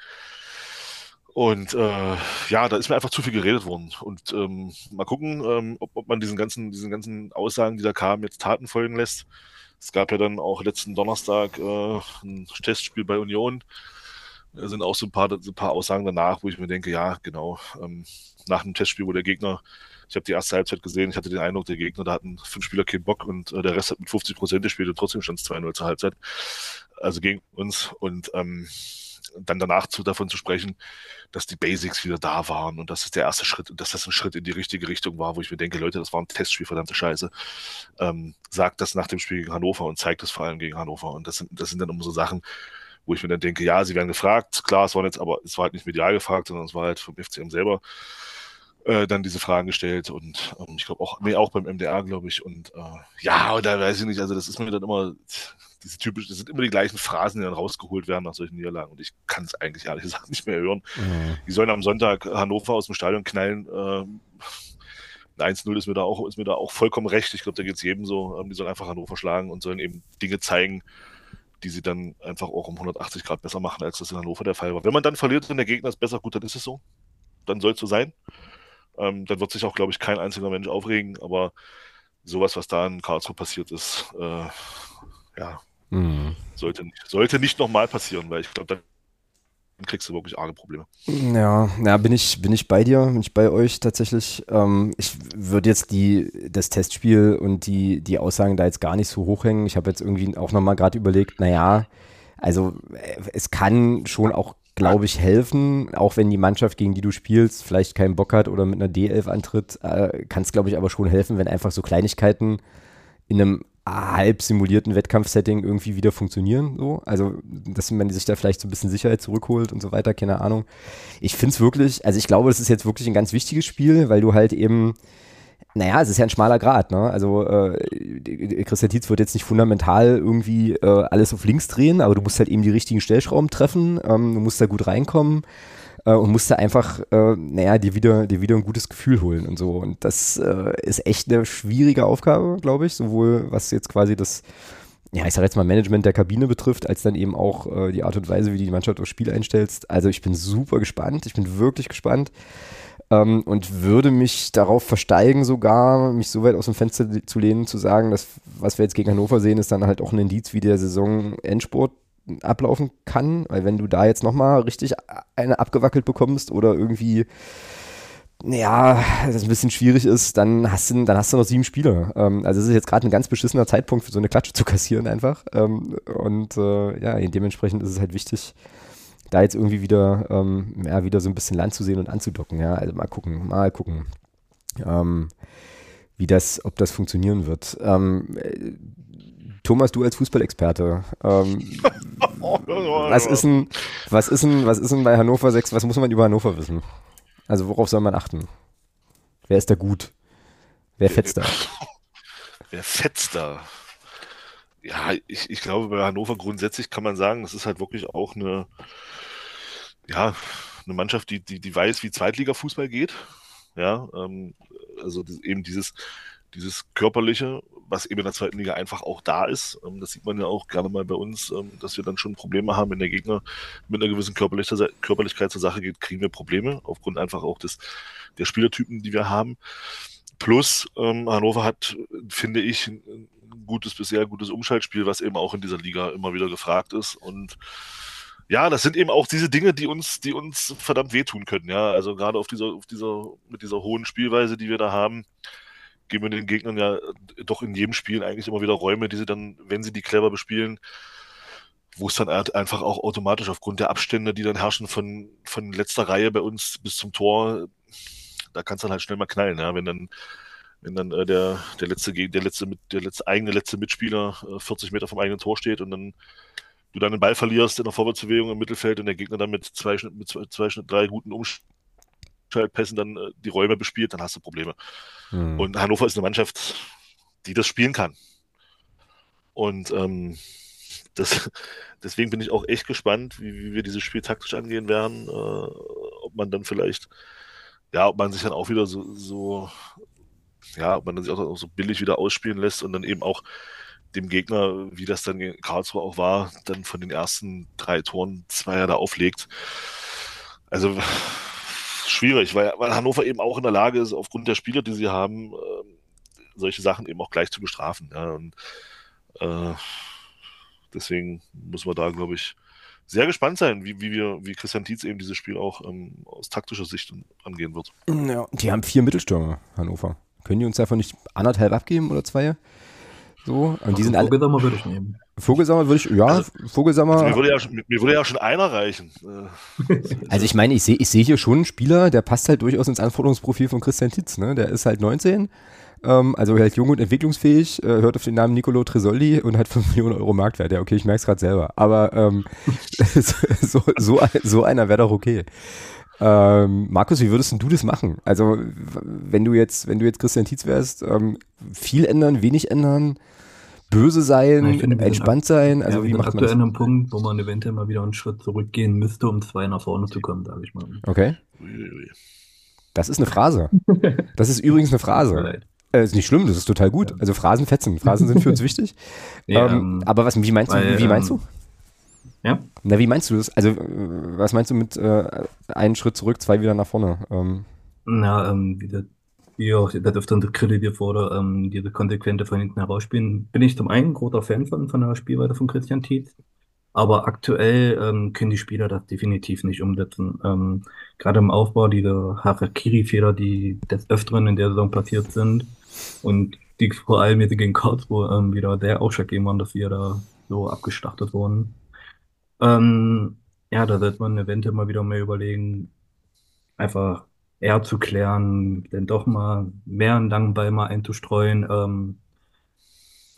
Und ja, da ist mir einfach zu viel geredet worden. Und mal gucken, ob man diesen ganzen Aussagen, die da kamen, jetzt Taten folgen lässt. Es gab ja dann auch letzten Donnerstag ein Testspiel bei Union. Da sind auch so ein paar Aussagen danach, wo ich mir denke, ja, genau, nach einem Testspiel, wo der Gegner, ich habe die erste Halbzeit gesehen, ich hatte den Eindruck, der Gegner, da hatten 5 Spieler keinen Bock und der Rest hat mit 50% gespielt und trotzdem stand es 2-0 zur Halbzeit. Also gegen uns. Und dann danach davon zu sprechen, dass die Basics wieder da waren und das ist der erste Schritt und dass das ein Schritt in die richtige Richtung war, wo ich mir denke, Leute, das war ein Testspiel, verdammte Scheiße. Sagt das nach dem Spiel gegen Hannover und zeigt das vor allem gegen Hannover. Und das sind dann immer so Sachen, wo ich mir dann denke, ja, sie werden gefragt, klar, es war halt nicht medial gefragt, sondern es war halt vom FCM selber dann diese Fragen gestellt und ich glaube auch beim MDR, glaube ich. Und ja, und da weiß ich nicht, also das ist mir dann immer das sind immer die gleichen Phrasen, die dann rausgeholt werden nach solchen Niederlagen und ich kann es eigentlich ehrlich gesagt nicht mehr hören. Die sollen am Sonntag Hannover aus dem Stadion knallen. 1-0 ist mir da auch vollkommen recht. Ich glaube, da geht es jedem so. Die sollen einfach Hannover schlagen und sollen eben Dinge zeigen, die sie dann einfach auch um 180 Grad besser machen, als das in Hannover der Fall war. Wenn man dann verliert und der Gegner ist besser, gut, dann ist es so. Dann soll es so sein. Dann wird sich auch, glaube ich, kein einziger Mensch aufregen, aber sowas, was da in Karlsruhe passiert ist, ja, sollte nicht nochmal passieren, weil ich glaube, dann kriegst du wirklich arge Probleme. Ja, bin ich bei dir, bin ich bei euch tatsächlich. Ich würde jetzt das Testspiel und die Aussagen da jetzt gar nicht so hochhängen. Ich habe jetzt irgendwie auch nochmal gerade überlegt, naja, also es kann schon auch, glaube ich, helfen, auch wenn die Mannschaft, gegen die du spielst, vielleicht keinen Bock hat oder mit einer D11 antritt, kann es, glaube ich, aber schon helfen, wenn einfach so Kleinigkeiten in einem halb simulierten Wettkampfsetting irgendwie wieder funktionieren. So. Also, dass man sich da vielleicht so ein bisschen Sicherheit zurückholt und so weiter, keine Ahnung. Ich finde es wirklich, also ich glaube, das ist jetzt wirklich ein ganz wichtiges Spiel, weil du halt eben Naja, es ist ja ein schmaler Grat, ne? Also Christian Tietz wird jetzt nicht fundamental irgendwie alles auf links drehen, aber du musst halt eben die richtigen Stellschrauben treffen, du musst da gut reinkommen und musst da einfach, dir wieder ein gutes Gefühl holen und so. Und das ist echt eine schwierige Aufgabe, glaube ich, sowohl was jetzt quasi das, ja, ich sag jetzt mal Management der Kabine betrifft, als dann eben auch die Art und Weise, wie du die Mannschaft aufs Spiel einstellst. Also ich bin super gespannt, ich bin wirklich gespannt. Und würde mich darauf versteigen, sogar mich so weit aus dem Fenster zu lehnen, zu sagen, dass was wir jetzt gegen Hannover sehen, ist dann halt auch ein Indiz, wie der Saison-Endspurt ablaufen kann, weil wenn du da jetzt nochmal richtig eine abgewackelt bekommst oder irgendwie, ja, das ein bisschen schwierig ist, dann hast du noch 7 Spiele. Also es ist jetzt gerade ein ganz beschissener Zeitpunkt für so eine Klatsche zu kassieren einfach. Dementsprechend ist es halt wichtig, da jetzt irgendwie wieder so ein bisschen Land zu sehen und anzudocken. Ja, also mal gucken, ob das funktionieren wird. Thomas, du als Fußballexperte, was ist denn bei Hannover 6, was muss man über Hannover wissen? Also worauf soll man achten? Wer ist da gut? Wer fetzt da? Wer fetzt da? Ja, ich glaube, bei Hannover grundsätzlich kann man sagen, das ist halt wirklich auch ja, eine Mannschaft, die weiß, wie Zweitliga-Fußball geht. Ja, also eben dieses Körperliche, was eben in der zweiten Liga einfach auch da ist. Das sieht man ja auch gerne mal bei uns, dass wir dann schon Probleme haben, wenn der Gegner mit einer gewissen Körperlichkeit zur Sache geht, kriegen wir Probleme, aufgrund einfach auch der Spielertypen, die wir haben. Plus, Hannover hat, finde ich, ein gutes bis sehr gutes Umschaltspiel, was eben auch in dieser Liga immer wieder gefragt ist. Und ja, das sind eben auch diese Dinge, die uns verdammt wehtun können. Ja, also gerade mit dieser hohen Spielweise, die wir da haben, geben wir den Gegnern ja doch in jedem Spiel eigentlich immer wieder Räume, die sie dann, wenn sie die clever bespielen, wo es dann einfach auch automatisch aufgrund der Abstände, die dann herrschen von letzter Reihe bei uns bis zum Tor, da kann es dann halt schnell mal knallen, ja, wenn dann der eigene letzte Mitspieler 40 Meter vom eigenen Tor steht und dann du dann den Ball verlierst in der Vorwärtsbewegung im Mittelfeld und der Gegner dann mit zwei Schnitt, 3 guten Umschaltpässen dann die Räume bespielt, dann hast du Probleme. Hm. Und Hannover ist eine Mannschaft, die das spielen kann. Und das, deswegen bin ich auch echt gespannt, wie wir dieses Spiel taktisch angehen werden. Ob man dann vielleicht, ja, ob man sich dann auch wieder ob man dann sich auch so billig wieder ausspielen lässt und dann eben auch dem Gegner, wie das dann in Karlsruhe auch war, dann von den ersten 3 Toren 2 da auflegt. Also schwierig, weil Hannover eben auch in der Lage ist, aufgrund der Spieler, die sie haben, solche Sachen eben auch gleich zu bestrafen. Ja, und äh, deswegen muss man da, glaube ich, sehr gespannt sein, wie Christian Tietz eben dieses Spiel auch aus taktischer Sicht angehen wird. Ja, die haben 4 Mittelstürmer, Hannover. Können die uns davon nicht 1,5 abgeben oder 2? So, und die sind alle. Vogelsammer würde ich nehmen. Vogelsammer würde ich, ja, Also Vogelsammer. mir würde ja schon einer reichen. Also ich meine, ich sehe hier schon einen Spieler, der passt halt durchaus ins Anforderungsprofil von Christian Tietz, ne? Der ist halt 19, also halt jung und entwicklungsfähig, hört auf den Namen Nicolo Tresoldi und hat 5 Millionen Euro Marktwert. Ja, okay, ich merke es gerade selber. Aber so einer wäre doch okay. Markus, wie würdest denn du das machen? Also, wenn du jetzt Christian Tietz wärst, viel ändern, wenig ändern, böse sein, Ich finde, entspannt sein, also wir wie sind macht man aktuell das? an einem Punkt, wo man eventuell mal wieder einen Schritt zurückgehen müsste, um 2 nach vorne zu kommen, sage ich mal. Okay, Uiuiui. das ist eine Phrase. Das ist übrigens eine Tut mir Phrase. leid. Ist nicht schlimm, das ist total gut. Ja. Also Phrasen fetzen. Phrasen sind für uns wichtig. Nee, Aber wie meinst du? weil, Wie meinst du? Ja, Na, wie meinst du das? Also, was meinst du mit einen Schritt zurück, 2 wieder nach vorne? wie auch das öfter kritisiert wurde, diese konsequente von hinten herausspielen, bin ich zum einen großer Fan von der Spielweise von Christian Tietz. Aber aktuell können die Spieler das definitiv nicht umsetzen. Gerade im Aufbau, diese Harakiri-Fehler, die des Öfteren in der Saison passiert sind und die vor allem jetzt gegen Karlsruhe wieder sehr ausschlaggebend waren, dass wir da so abgeschlachtet wurden. Ja, da sollte man eventuell mal wieder mehr überlegen, einfach eher zu klären, denn doch mal mehr einen langen Ball mal einzustreuen.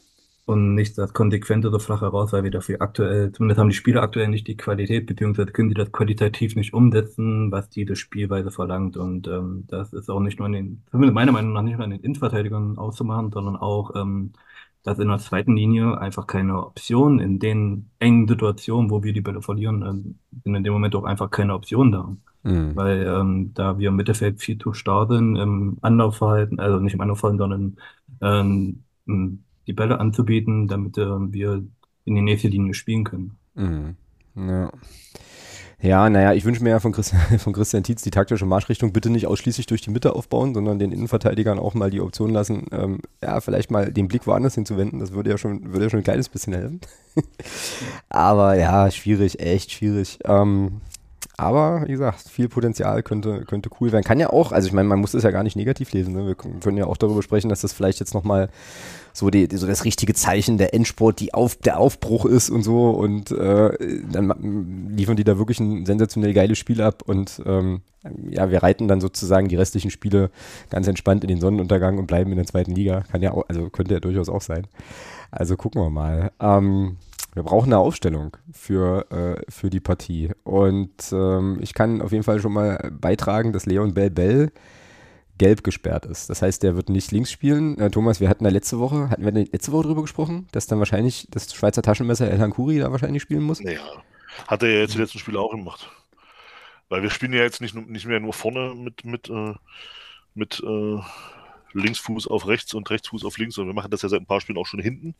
und nicht das konsequentere flache raus, weil wir dafür aktuell, zumindest haben die Spieler aktuell nicht die Qualität, beziehungsweise können sie das qualitativ nicht umsetzen, was diese Spielweise verlangt. Und das ist auch nicht nur zumindest meiner Meinung nach nicht nur an den Innenverteidigern auszumachen, sondern auch, dass in der zweiten Linie einfach keine Option in den engen Situationen, wo wir die Bälle verlieren, sind in dem Moment auch einfach keine Option da. Mhm. Weil da wir im Mittelfeld viel zu starr sind im Anlaufverhalten, also nicht im Anlaufverhalten, sondern die Bälle anzubieten, damit wir in die nächste Linie spielen können. Mhm. Ja. Ja, naja, ich wünsche mir ja von Christian Tietz die taktische Marschrichtung bitte nicht ausschließlich durch die Mitte aufbauen, sondern den Innenverteidigern auch mal die Option lassen, ja, vielleicht mal den Blick woanders hinzuwenden. Das würde ja schon ein kleines bisschen helfen. Aber ja, schwierig, echt schwierig. Aber wie gesagt, viel Potenzial könnte cool werden. Kann ja auch, also ich meine, man muss das ja gar nicht negativ lesen. Ne? Wir können ja auch darüber sprechen, dass das vielleicht jetzt nochmal so so das richtige Zeichen der Endspurt, der Aufbruch ist und so. Und dann liefern die da wirklich ein sensationell geiles Spiel ab. Und ja, wir reiten dann sozusagen die restlichen Spiele ganz entspannt in den Sonnenuntergang und bleiben in der zweiten Liga. Kann ja auch, also könnte ja durchaus auch sein. Also gucken wir mal. Wir brauchen eine Aufstellung für die Partie. Und ich kann auf jeden Fall schon mal beitragen, dass Leon Bell gelb gesperrt ist. Das heißt, der wird nicht links spielen. Thomas, hatten wir letzte Woche drüber gesprochen, dass dann wahrscheinlich das Schweizer Taschenmesser El Hankuri da wahrscheinlich spielen muss? Naja, hat er ja jetzt die letzten Spiele auch gemacht. Weil wir spielen ja jetzt nicht mehr nur vorne mit Linksfuß auf rechts und Rechtsfuß auf links, sondern wir machen das ja seit ein paar Spielen auch schon hinten.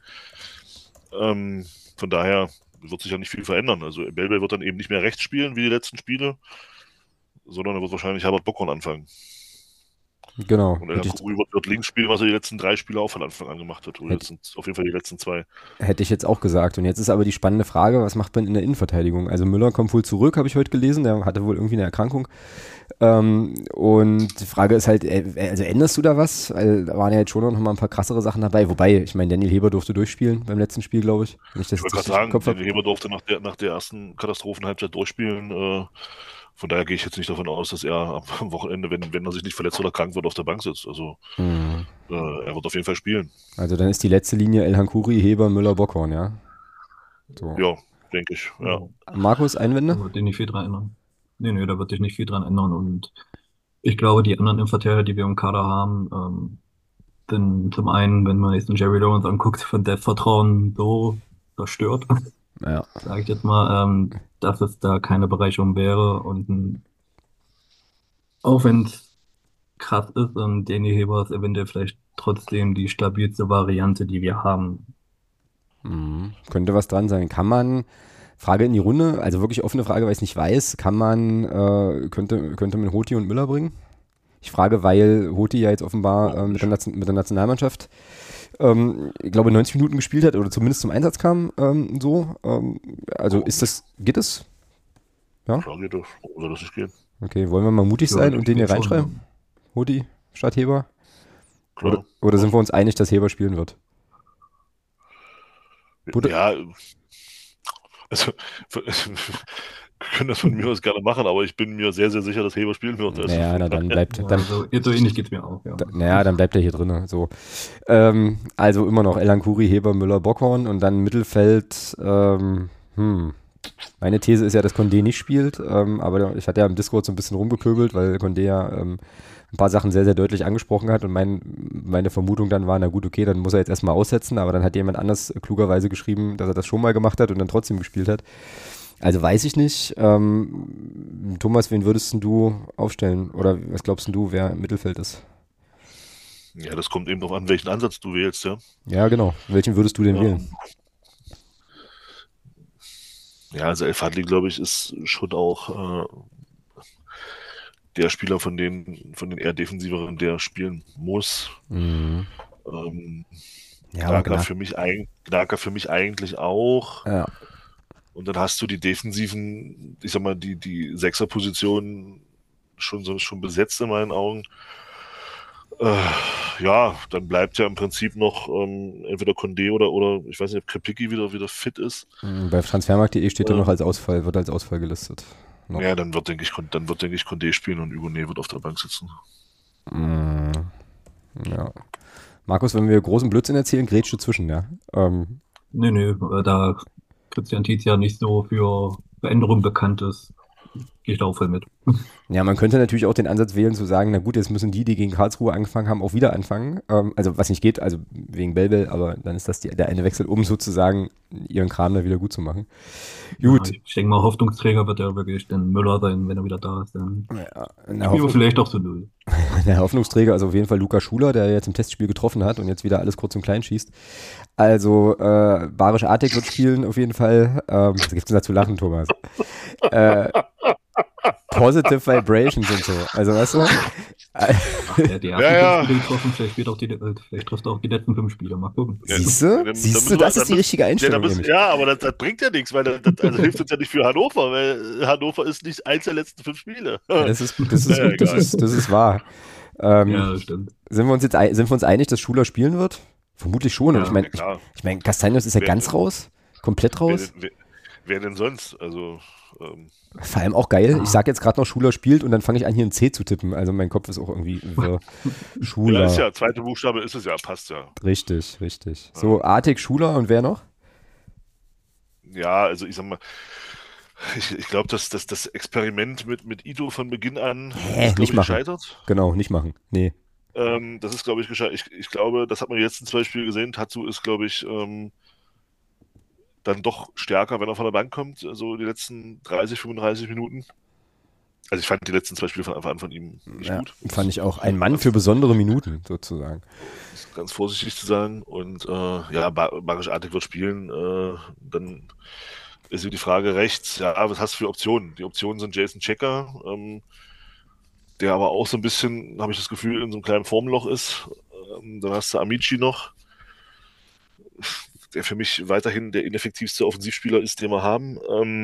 Von daher wird sich ja nicht viel verändern. Also Belbel wird dann eben nicht mehr rechts spielen wie die letzten Spiele, sondern er wird wahrscheinlich Herbert Bockhorn anfangen. Genau. Und El Hankuri wird links spielen, was er die letzten 3 Spiele auch von Anfang an gemacht hat. Oder auf jeden Fall die letzten 2. Hätte ich jetzt auch gesagt. Und jetzt ist aber die spannende Frage, was macht man in der Innenverteidigung? Also Müller kommt wohl zurück, habe ich heute gelesen. Der hatte wohl irgendwie eine Erkrankung. Und die Frage ist halt, also änderst du da was? Weil da waren ja jetzt schon noch mal ein paar krassere Sachen dabei. Wobei, ich meine, Daniel Heber durfte durchspielen beim letzten Spiel, glaube ich. Ich wollte gerade sagen, Daniel Heber durfte nach der ersten Katastrophenhalbzeit durchspielen. Von daher gehe ich jetzt nicht davon aus, dass er am Wochenende, wenn er sich nicht verletzt oder krank wird, auf der Bank sitzt. Also er wird auf jeden Fall spielen. Also dann ist die letzte Linie El Hankuri, Heber, Müller, Bockhorn, ja? So. Ja, denke ich. Ja. Markus, Einwände? Da wird dich nicht viel dran ändern. Nee, da wird sich nicht viel dran ändern. Und ich glaube, die anderen Innenverteidiger, die wir im Kader haben, sind zum einen, wenn man jetzt den Jerry Lawrence anguckt, von der Vertrauen so zerstört, ja, sage ich jetzt mal, dass es da keine Bereicherung wäre. Und auch wenn es krass ist, Danny Heber ist eventuell vielleicht trotzdem die stabilste Variante, die wir haben. Könnte was dran sein. Kann man, Frage in die Runde, also wirklich offene Frage, weil ich es nicht weiß, könnte man Hoti und Müller bringen? Ich frage, weil Hoti ja jetzt offenbar mit der Nationalmannschaft, ich glaube, 90 Minuten gespielt hat oder zumindest zum Einsatz kam, also geht es? Ja? Klar geht das. Oder das nicht gehen. Okay, wollen wir mal mutig sein und den hier reinschreiben? Hoti statt Heber? Klar. Oder sind wir uns einig, dass Heber spielen wird? Ja, also wir können das von mir aus gerne machen, aber ich bin mir sehr, sehr sicher, dass Heber spielen wird. Also, naja, dann bleibt... Ja, also so ähnlich geht es mir auch, ja. Naja, dann bleibt er hier drin. So. Also immer noch El Hankuri, Heber, Müller, Bockhorn und dann Mittelfeld, meine These ist ja, dass Condé nicht spielt, aber ich hatte ja im Discord so ein bisschen rumgepöbelt, weil Condé ja ein paar Sachen sehr, sehr deutlich angesprochen hat und meine Vermutung dann war, na gut, okay, dann muss er jetzt erstmal aussetzen, aber dann hat jemand anders klugerweise geschrieben, dass er das schon mal gemacht hat und dann trotzdem gespielt hat. Also weiß ich nicht. Thomas, wen würdest du aufstellen? Oder was glaubst du, wer im Mittelfeld ist? Ja, das kommt eben darauf an, welchen Ansatz du wählst, ja. Ja, genau. Welchen würdest du denn wählen? Ja, also El Fadli, glaube ich, ist schon auch der Spieler von den eher defensiveren, der spielen muss. Mhm. Gnaka für mich eigentlich auch. Ja. Und dann hast du die defensiven, ich sag mal, die Sechserposition schon besetzt in meinen Augen. Ja, dann bleibt ja im Prinzip noch entweder Condé oder ich weiß nicht, ob Krepicki wieder fit ist. Bei Transfermarkt.de steht er noch wird als Ausfall gelistet. Noch. Ja, dann wird, denke ich, Condé spielen und Hugonet wird auf der Bank sitzen. Ja. Markus, wenn wir großen Blödsinn erzählen, grätsch du zwischen, ja? Nee, da Christian Tietz ja nicht so für Veränderungen bekannt ist, gehe ich da auch voll mit. Ja, man könnte natürlich auch den Ansatz wählen, zu sagen, na gut, jetzt müssen die gegen Karlsruhe angefangen haben, auch wieder anfangen. Also was nicht geht, also wegen Bellbell, aber dann ist das der eine Wechsel, um sozusagen ihren Kram da wieder gut zu machen. Gut. Ja, ich denke mal, Hoffnungsträger wird ja wirklich dann Müller sein, wenn er wieder da ist. Dann Ja, spielen wir vielleicht auch so 0. der Hoffnungsträger ist auf jeden Fall Luca Schuler, der jetzt im Testspiel getroffen hat und jetzt wieder alles kurz und klein schießt. Also Barisch Artig wird spielen auf jeden Fall. Was gibt's denn da zu lachen, Thomas? Positive Vibrations und so. Also weißt du? Die ersten 5 Spiele getroffen, vielleicht trifft er auch die letzten 5 Spiele. Mal gucken. Siehst du? Das ist die richtige Einstellung. Ja, aber das bringt ja nichts, weil das hilft uns ja nicht für Hannover, weil Hannover ist nicht eins der letzten 5 Spiele. Ja, das ist gut, das ist wahr. Ja, das stimmt. Sind wir uns einig, dass Schuler spielen wird? Vermutlich schon. Ja, ich meine, Castaños ist ja ganz raus, komplett raus. Wer denn sonst? Also vor allem auch geil. Ich sage jetzt gerade noch, Schuler spielt und dann fange ich an, hier ein C zu tippen. Also mein Kopf ist auch irgendwie Schuler. Ja, ist ja, zweite Buchstabe ist es ja, passt ja. Richtig. So, Artig, Schuler und wer noch? Ja, also ich sag mal, ich glaube, dass das Experiment mit Ito von Beginn an ist, nicht machen. gescheitert. Genau, nicht machen. Nee. Das ist, glaube ich, gescheitert. Ich glaube, das hat man jetzt in 2 Spielen gesehen. Tatsu ist, glaube ich, dann doch stärker, wenn er von der Bank kommt, so die letzten 30, 35 Minuten. Also ich fand die letzten 2 Spiele von Anfang an von ihm nicht gut. Fand ich auch. Ein Mann für besondere Minuten, sozusagen. Ganz vorsichtig zu sagen. Und Barisch Artig wird spielen. Dann ist die Frage rechts, ja, was hast du für Optionen? Die Optionen sind Jason Checker, der aber auch so ein bisschen, habe ich das Gefühl, in so einem kleinen Formloch ist. Dann hast du Amici noch, der für mich weiterhin der ineffektivste Offensivspieler ist, den wir haben.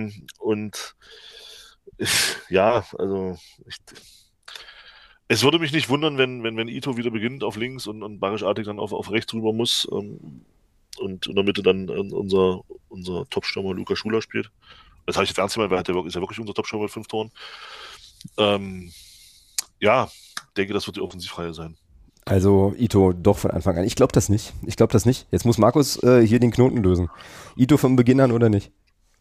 Es würde mich nicht wundern, wenn Ito wieder beginnt auf links und Barisch Artig dann auf rechts rüber muss und in der Mitte dann unser Topstürmer Luca Schuler spielt. Das habe ich jetzt ernst gemeint, weil ist ja wirklich unser Topstürmer mit 5 Toren. Denke, das wird die Offensivreihe sein. Also Ito doch von Anfang an. Ich glaube das nicht. Jetzt muss Markus hier den Knoten lösen. Ito von Beginn an oder nicht?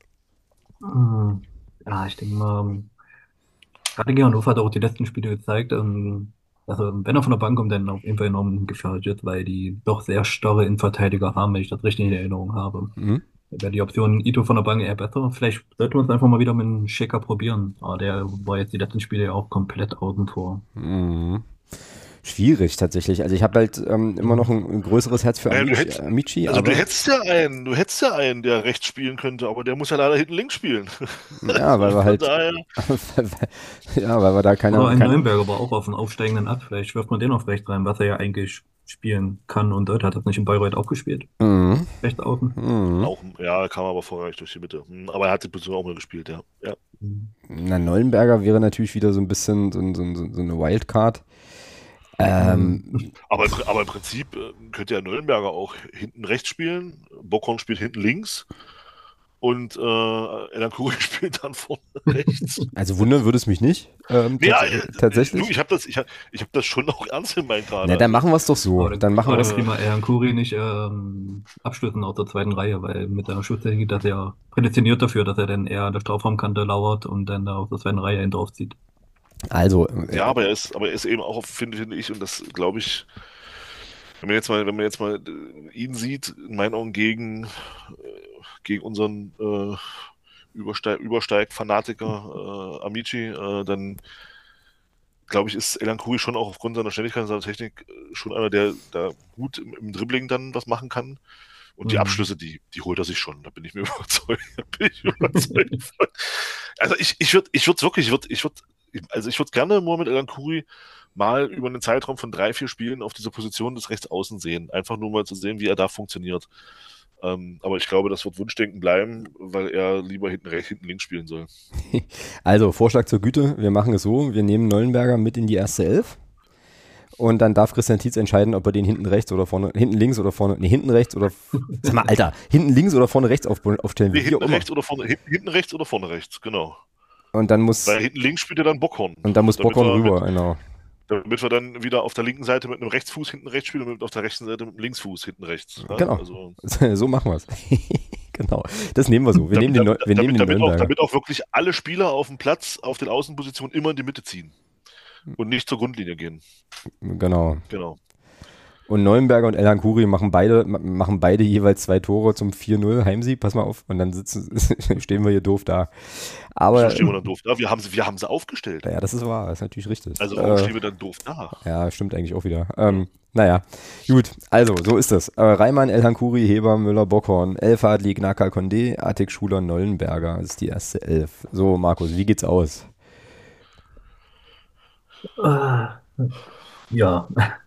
Ja, ich denke mal, gerade gegen Hannover hat er auch die letzten Spiele gezeigt, also wenn er von der Bank kommt, dann auf jeden Fall enorm gefährdet, weil die doch sehr starre Innenverteidiger haben, wenn ich das richtig in Erinnerung habe. Wäre die Option Ito von der Bank eher besser. Vielleicht sollten wir es einfach mal wieder mit einem Schicker probieren. Aber der war jetzt die letzten Spiele ja auch komplett außen vor. Schwierig tatsächlich. Also ich habe halt immer noch ein größeres Herz für Amici. Also du hättest ja einen, der rechts spielen könnte, aber der muss ja leider hinten links spielen. Ja, weil wir halt weil wir da keine... Aber ein Neuenberger war auch auf dem aufsteigenden Ast. Vielleicht wirft man den auf rechts rein, was er ja eigentlich spielen kann und dort hat er nicht in Bayreuth auch gespielt. Rechts außen. Auch, ja, kam aber vorher nicht durch die Mitte. Aber er hat die Position auch mal gespielt, ja. Na, Neuenberger wäre natürlich wieder so ein bisschen so eine Wildcard. Aber im Prinzip könnte ja Neuenberger auch hinten rechts spielen, Bockhorn spielt hinten links und Elan Kuri spielt dann vorne rechts. Also wundern würde es mich nicht. Tatsächlich. Du, ich hab das schon auch ernst in meinem Kader. Na, dann machen wir es doch so. Dann machen wir das. Prima Elan Kuri nicht abschließen aus der zweiten Reihe, weil mit der Schusstechnik das ja prädestiniert dafür, dass er dann eher an der Strafraumkante lauert und dann da aus der zweiten Reihe hin drauf zieht. Also. Ja, aber er ist eben auch, finde ich, und das glaube ich, wenn man jetzt mal ihn sieht, in meinen Augen gegen unseren Übersteig-Fanatiker Amici, dann glaube ich, ist Elan Kuri schon auch aufgrund seiner Schnelligkeit und seiner Technik schon einer, der da gut im Dribbling dann was machen kann. Und die Abschlüsse, die holt er sich schon, da bin ich mir überzeugt. Also ich würde gerne Mohamed Elan Kuri mal über einen Zeitraum von 3-4 Spielen auf dieser Position des Rechtsaußen sehen. Einfach nur mal zu sehen, wie er da funktioniert. Aber ich glaube, das wird Wunschdenken bleiben, weil er lieber hinten links spielen soll. Also, Vorschlag zur Güte, wir machen es so, wir nehmen Neuenberger mit in die erste Elf und dann darf Christian Tietz entscheiden, ob er den hinten rechts oder vorne, hinten links oder vorne, hinten rechts oder, sag mal, Alter, hinten links oder vorne rechts aufstellen. Nee, hinten rechts oder vorne rechts, genau. Und dann muss... Weil hinten links spielt er dann Bockhorn. Und dann muss Bockhorn rüber, genau. Damit wir dann wieder auf der linken Seite mit einem Rechtsfuß hinten rechts spielen und auf der rechten Seite mit einem Linksfuß hinten rechts. Ja? Genau. Also, So machen wir es. Genau. Das nehmen wir so. Wir nehmen den Nürnberger. Damit auch wirklich alle Spieler auf dem Platz, auf den Außenpositionen immer in die Mitte ziehen und nicht zur Grundlinie gehen. Genau. Genau. Und Neuenberger und El Khoury machen beide jeweils 2 Tore zum 4-0 Heimsieg. Pass mal auf. Und dann stehen wir hier doof da. Aber So stehen wir dann doof da. Wir haben sie aufgestellt. ja, das ist wahr. Das ist natürlich richtig. Also warum stehen wir dann doof da? Ja, stimmt eigentlich auch wieder. Naja, gut. Also, so ist es. Reimann, El Khoury, Heber, Müller, Bockhorn, Elfadli, Gnaka, Condé, Atik, Schuler, Nollenberger. Das ist die erste 11. So, Markus, wie geht's aus? Ja,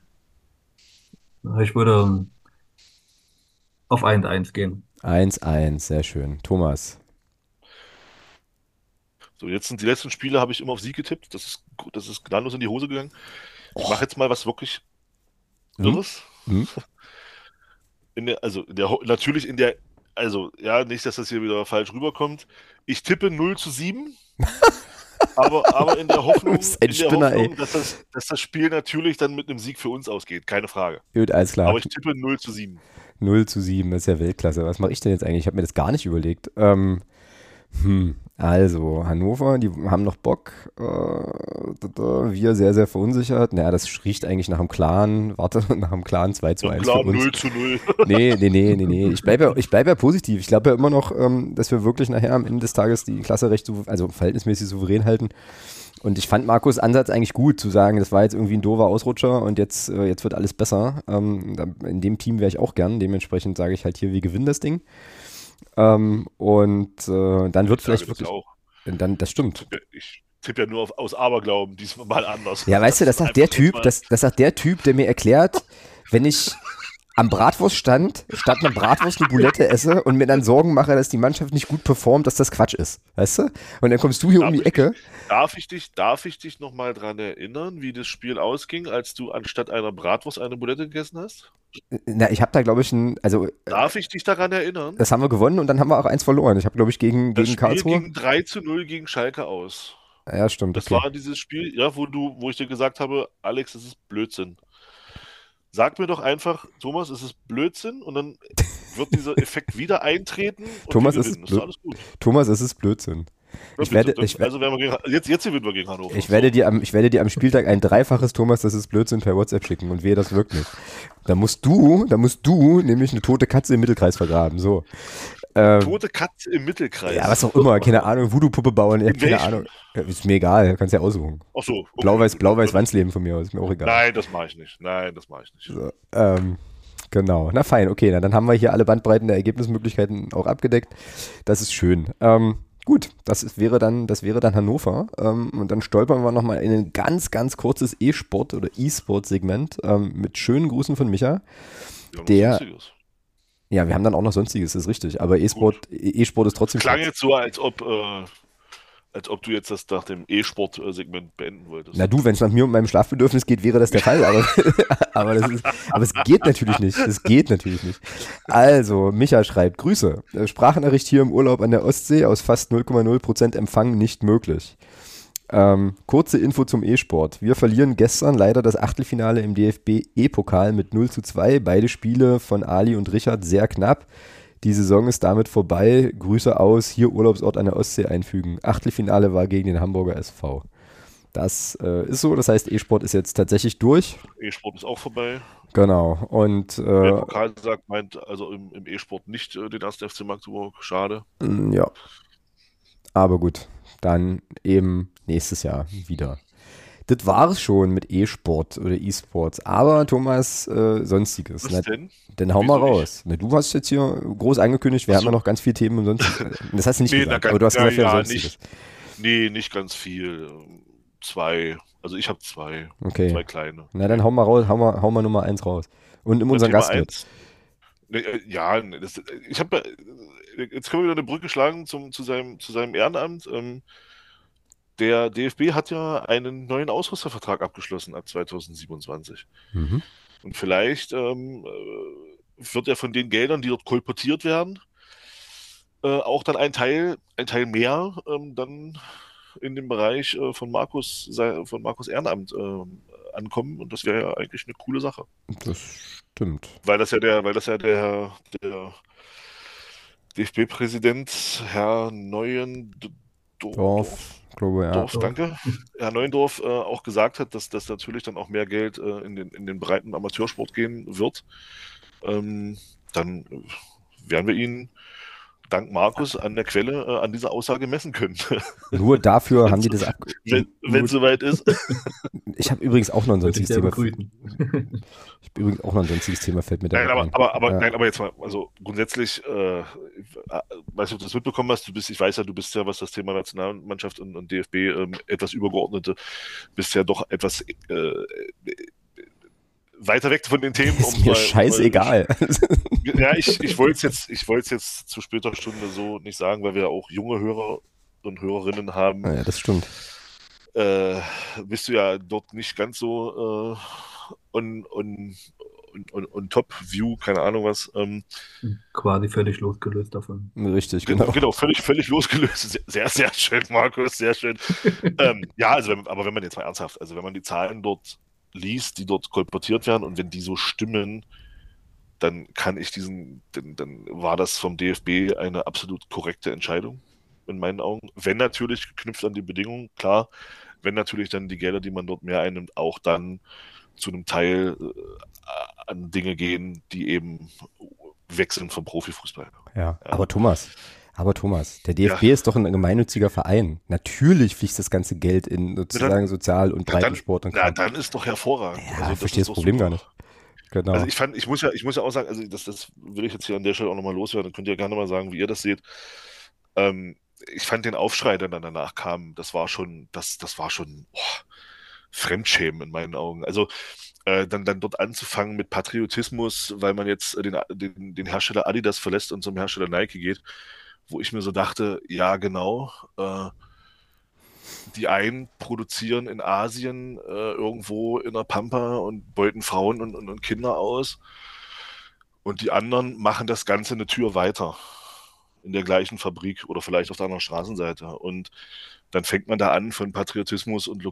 ich würde auf 1-1 gehen. 1-1, sehr schön. Thomas. So, jetzt sind die letzten Spiele, habe ich immer auf Sieg getippt. Das ist gnadenlos in die Hose gegangen. Ich mache jetzt mal was wirklich Irres. Hm? Natürlich also ja, nicht, dass das hier wieder falsch rüberkommt. Ich tippe 0-7, aber in der Hoffnung, dass das Spiel natürlich dann mit einem Sieg für uns ausgeht, keine Frage. Gut, alles klar. Aber ich tippe 0-7. 0-7, das ist ja Weltklasse. Was mache ich denn jetzt eigentlich? Ich habe mir das gar nicht überlegt. Also, Hannover, die haben noch Bock. Wir sehr, sehr verunsichert. Naja, das riecht eigentlich nach einem klaren 2-1 für uns. 0-0. Nee. Ich bleib ja positiv. Ich glaube ja immer noch, dass wir wirklich nachher am Ende des Tages die Klasse verhältnismäßig souverän halten. Und ich fand Markus' Ansatz eigentlich gut, zu sagen, das war jetzt irgendwie ein doofer Ausrutscher und jetzt wird alles besser. In dem Team wäre ich auch gern. Dementsprechend sage ich halt hier, wir gewinnen das Ding. Dann wird vielleicht wirklich. Das stimmt. Ich tippe ja nur aus Aberglauben, diesmal anders. Ja, weißt du, das sagt der Typ, der mir erklärt, wenn ich am Bratwurststand statt einer Bratwurst eine Boulette esse und mir dann Sorgen mache, dass die Mannschaft nicht gut performt, dass das Quatsch ist. Weißt du? Und dann kommst du hier um die Ecke. Darf ich dich nochmal dran erinnern, wie das Spiel ausging, als du anstatt einer Bratwurst eine Boulette gegessen hast? Na, ich habe da, glaube ich, Darf ich dich daran erinnern? Das haben wir gewonnen und dann haben wir auch 1 verloren. Ich habe, glaube ich, gegen Karlsruhe. Ging 3-0 gegen Schalke aus. Ja, stimmt. Das war dieses Spiel, ja, wo ich dir gesagt habe, Alex, das ist Blödsinn. Sag mir doch einfach, Thomas, es ist Blödsinn und dann wird dieser Effekt wieder eintreten und Thomas, wir gewinnen. ist alles gut. Thomas, es ist Blödsinn. Jetzt gewinnen wir gegen Hannover. Ich werde dir am Spieltag ein 3-faches Thomas, das ist Blödsinn, per WhatsApp schicken und wehe das wirklich. Da musst du nämlich eine tote Katze im Mittelkreis vergraben. So. Tote Katze im Mittelkreis? Ja, was auch immer, keine Ahnung, Voodoo-Puppe bauen, keine Ahnung. Ja, ist mir egal, kannst ja aussuchen. Ach so. Okay. Blau-Weiß Wandsleben von mir aus, ist mir auch egal. Nein, das mache ich nicht. So, genau, na fein, okay, dann haben wir hier alle Bandbreiten der Ergebnismöglichkeiten auch abgedeckt. Das ist schön. Gut, das wäre dann Hannover. Und dann stolpern wir nochmal in ein ganz, ganz kurzes E-Sport- oder E-Sport-Segment mit schönen Grüßen von Micha. Ja, wir haben dann auch noch Sonstiges, das ist richtig. Aber E-Sport ist trotzdem. Klang jetzt so, als ob du jetzt das nach dem E-Sport-Segment beenden wolltest. Na du, wenn es nach mir und meinem Schlafbedürfnis geht, wäre das der Fall. Aber es geht natürlich nicht. Also, Micha schreibt, Grüße. Sprachnachricht hier im Urlaub an der Ostsee, aus fast 0,0% Empfang nicht möglich. Kurze Info zum E-Sport. Wir verlieren gestern leider das Achtelfinale im DFB E-Pokal mit 0-2. Beide Spiele von Ali und Richard sehr knapp. Die Saison ist damit vorbei. Grüße aus, hier Urlaubsort an der Ostsee einfügen. Achtelfinale war gegen den Hamburger SV. Das ist so, das heißt, E-Sport ist jetzt tatsächlich durch. E-Sport ist auch vorbei. Genau. Und der Pokalsack meint also im E-Sport nicht den 1. FC Magdeburg. Schade. Ja. Aber gut, dann eben nächstes Jahr wieder. Das war es schon mit E-Sport oder E-Sports. Aber Thomas, Sonstiges. Was denn? Dann hau mal raus. Na, du hast jetzt hier groß angekündigt, wir haben ja noch ganz viele Themen und Sonstiges. Das hast du nicht gesagt, aber du hast gesagt, Sonstiges. Nicht ganz viel. 2. Also ich habe 2. Okay. 2 kleine. Na dann hau mal raus, hau mal Nummer 1 raus. Und in unseren Gast mit. Ja, jetzt können wir wieder eine Brücke schlagen zu seinem Ehrenamt. Der DFB hat ja einen neuen Ausrüstervertrag abgeschlossen ab 2027. Mhm. Und vielleicht wird ja von den Geldern, die dort kolportiert werden, auch dann ein Teil mehr dann in dem Bereich von Markus Ehrenamt ankommen und das wäre ja eigentlich eine coole Sache. Das stimmt. Weil das ja der DFB-Präsident, Herr Neuendorf, Glaube, ja. danke, Herr Neuendorf auch gesagt hat, dass das natürlich dann auch mehr Geld in den breiten Amateursport gehen wird. Dann werden wir ihn dank Markus an der Quelle an dieser Aussage messen können. Nur dafür haben die das wenn es soweit ist. Ich habe übrigens auch noch ein Würde ich sonstiges sehr Thema. begrüßen. Ich habe übrigens auch noch ein sonstiges Thema, fällt mir da Nein, ein. nein, aber jetzt mal, also grundsätzlich, weiß nicht, ob du das mitbekommen hast, ich weiß ja, du bist ja, was das Thema Nationalmannschaft und DFB etwas übergeordnete, bist ja doch etwas weiter weg von den Themen. Ist mir scheißegal. Ja, ich wollte es jetzt zu später Stunde so nicht sagen, weil wir ja auch junge Hörer und Hörerinnen haben. Ja, das stimmt. Bist du ja dort nicht ganz so on Top-View, keine Ahnung was. Quasi völlig losgelöst davon. Richtig, genau. Genau, völlig losgelöst. Sehr, sehr schön, Markus, sehr schön. Ja, also, aber wenn man jetzt mal ernsthaft, also wenn man die Zahlen dort liest, die dort kolportiert werden und wenn die so stimmen, dann dann war das vom DFB eine absolut korrekte Entscheidung in meinen Augen. Wenn natürlich geknüpft an die Bedingungen, klar, wenn natürlich dann die Gelder, die man dort mehr einnimmt, auch dann zu einem Teil an Dinge gehen, die eben weg sind vom Profifußball. Ja. Aber Thomas, der DFB ist doch ein gemeinnütziger Verein. Natürlich fließt das ganze Geld in sozusagen Sozial- und Breitensport. Dann ist doch hervorragend. Ja, also, ich verstehe das Problem gar nicht. Genau. Also ich muss ja auch sagen, also das will ich jetzt hier an der Stelle auch nochmal loswerden, dann könnt ihr gerne mal sagen, wie ihr das seht. Ich fand den Aufschrei, der dann danach kam, das war schon Fremdschämen in meinen Augen. Also dann dort anzufangen mit Patriotismus, weil man jetzt den Hersteller Adidas verlässt und zum Hersteller Nike geht, wo ich mir so dachte, ja genau, die einen produzieren in Asien irgendwo in der Pampa und beuten Frauen und Kinder aus und die anderen machen das Ganze eine Tür weiter in der gleichen Fabrik oder vielleicht auf der anderen Straßenseite. Und dann fängt man da an, von Patriotismus und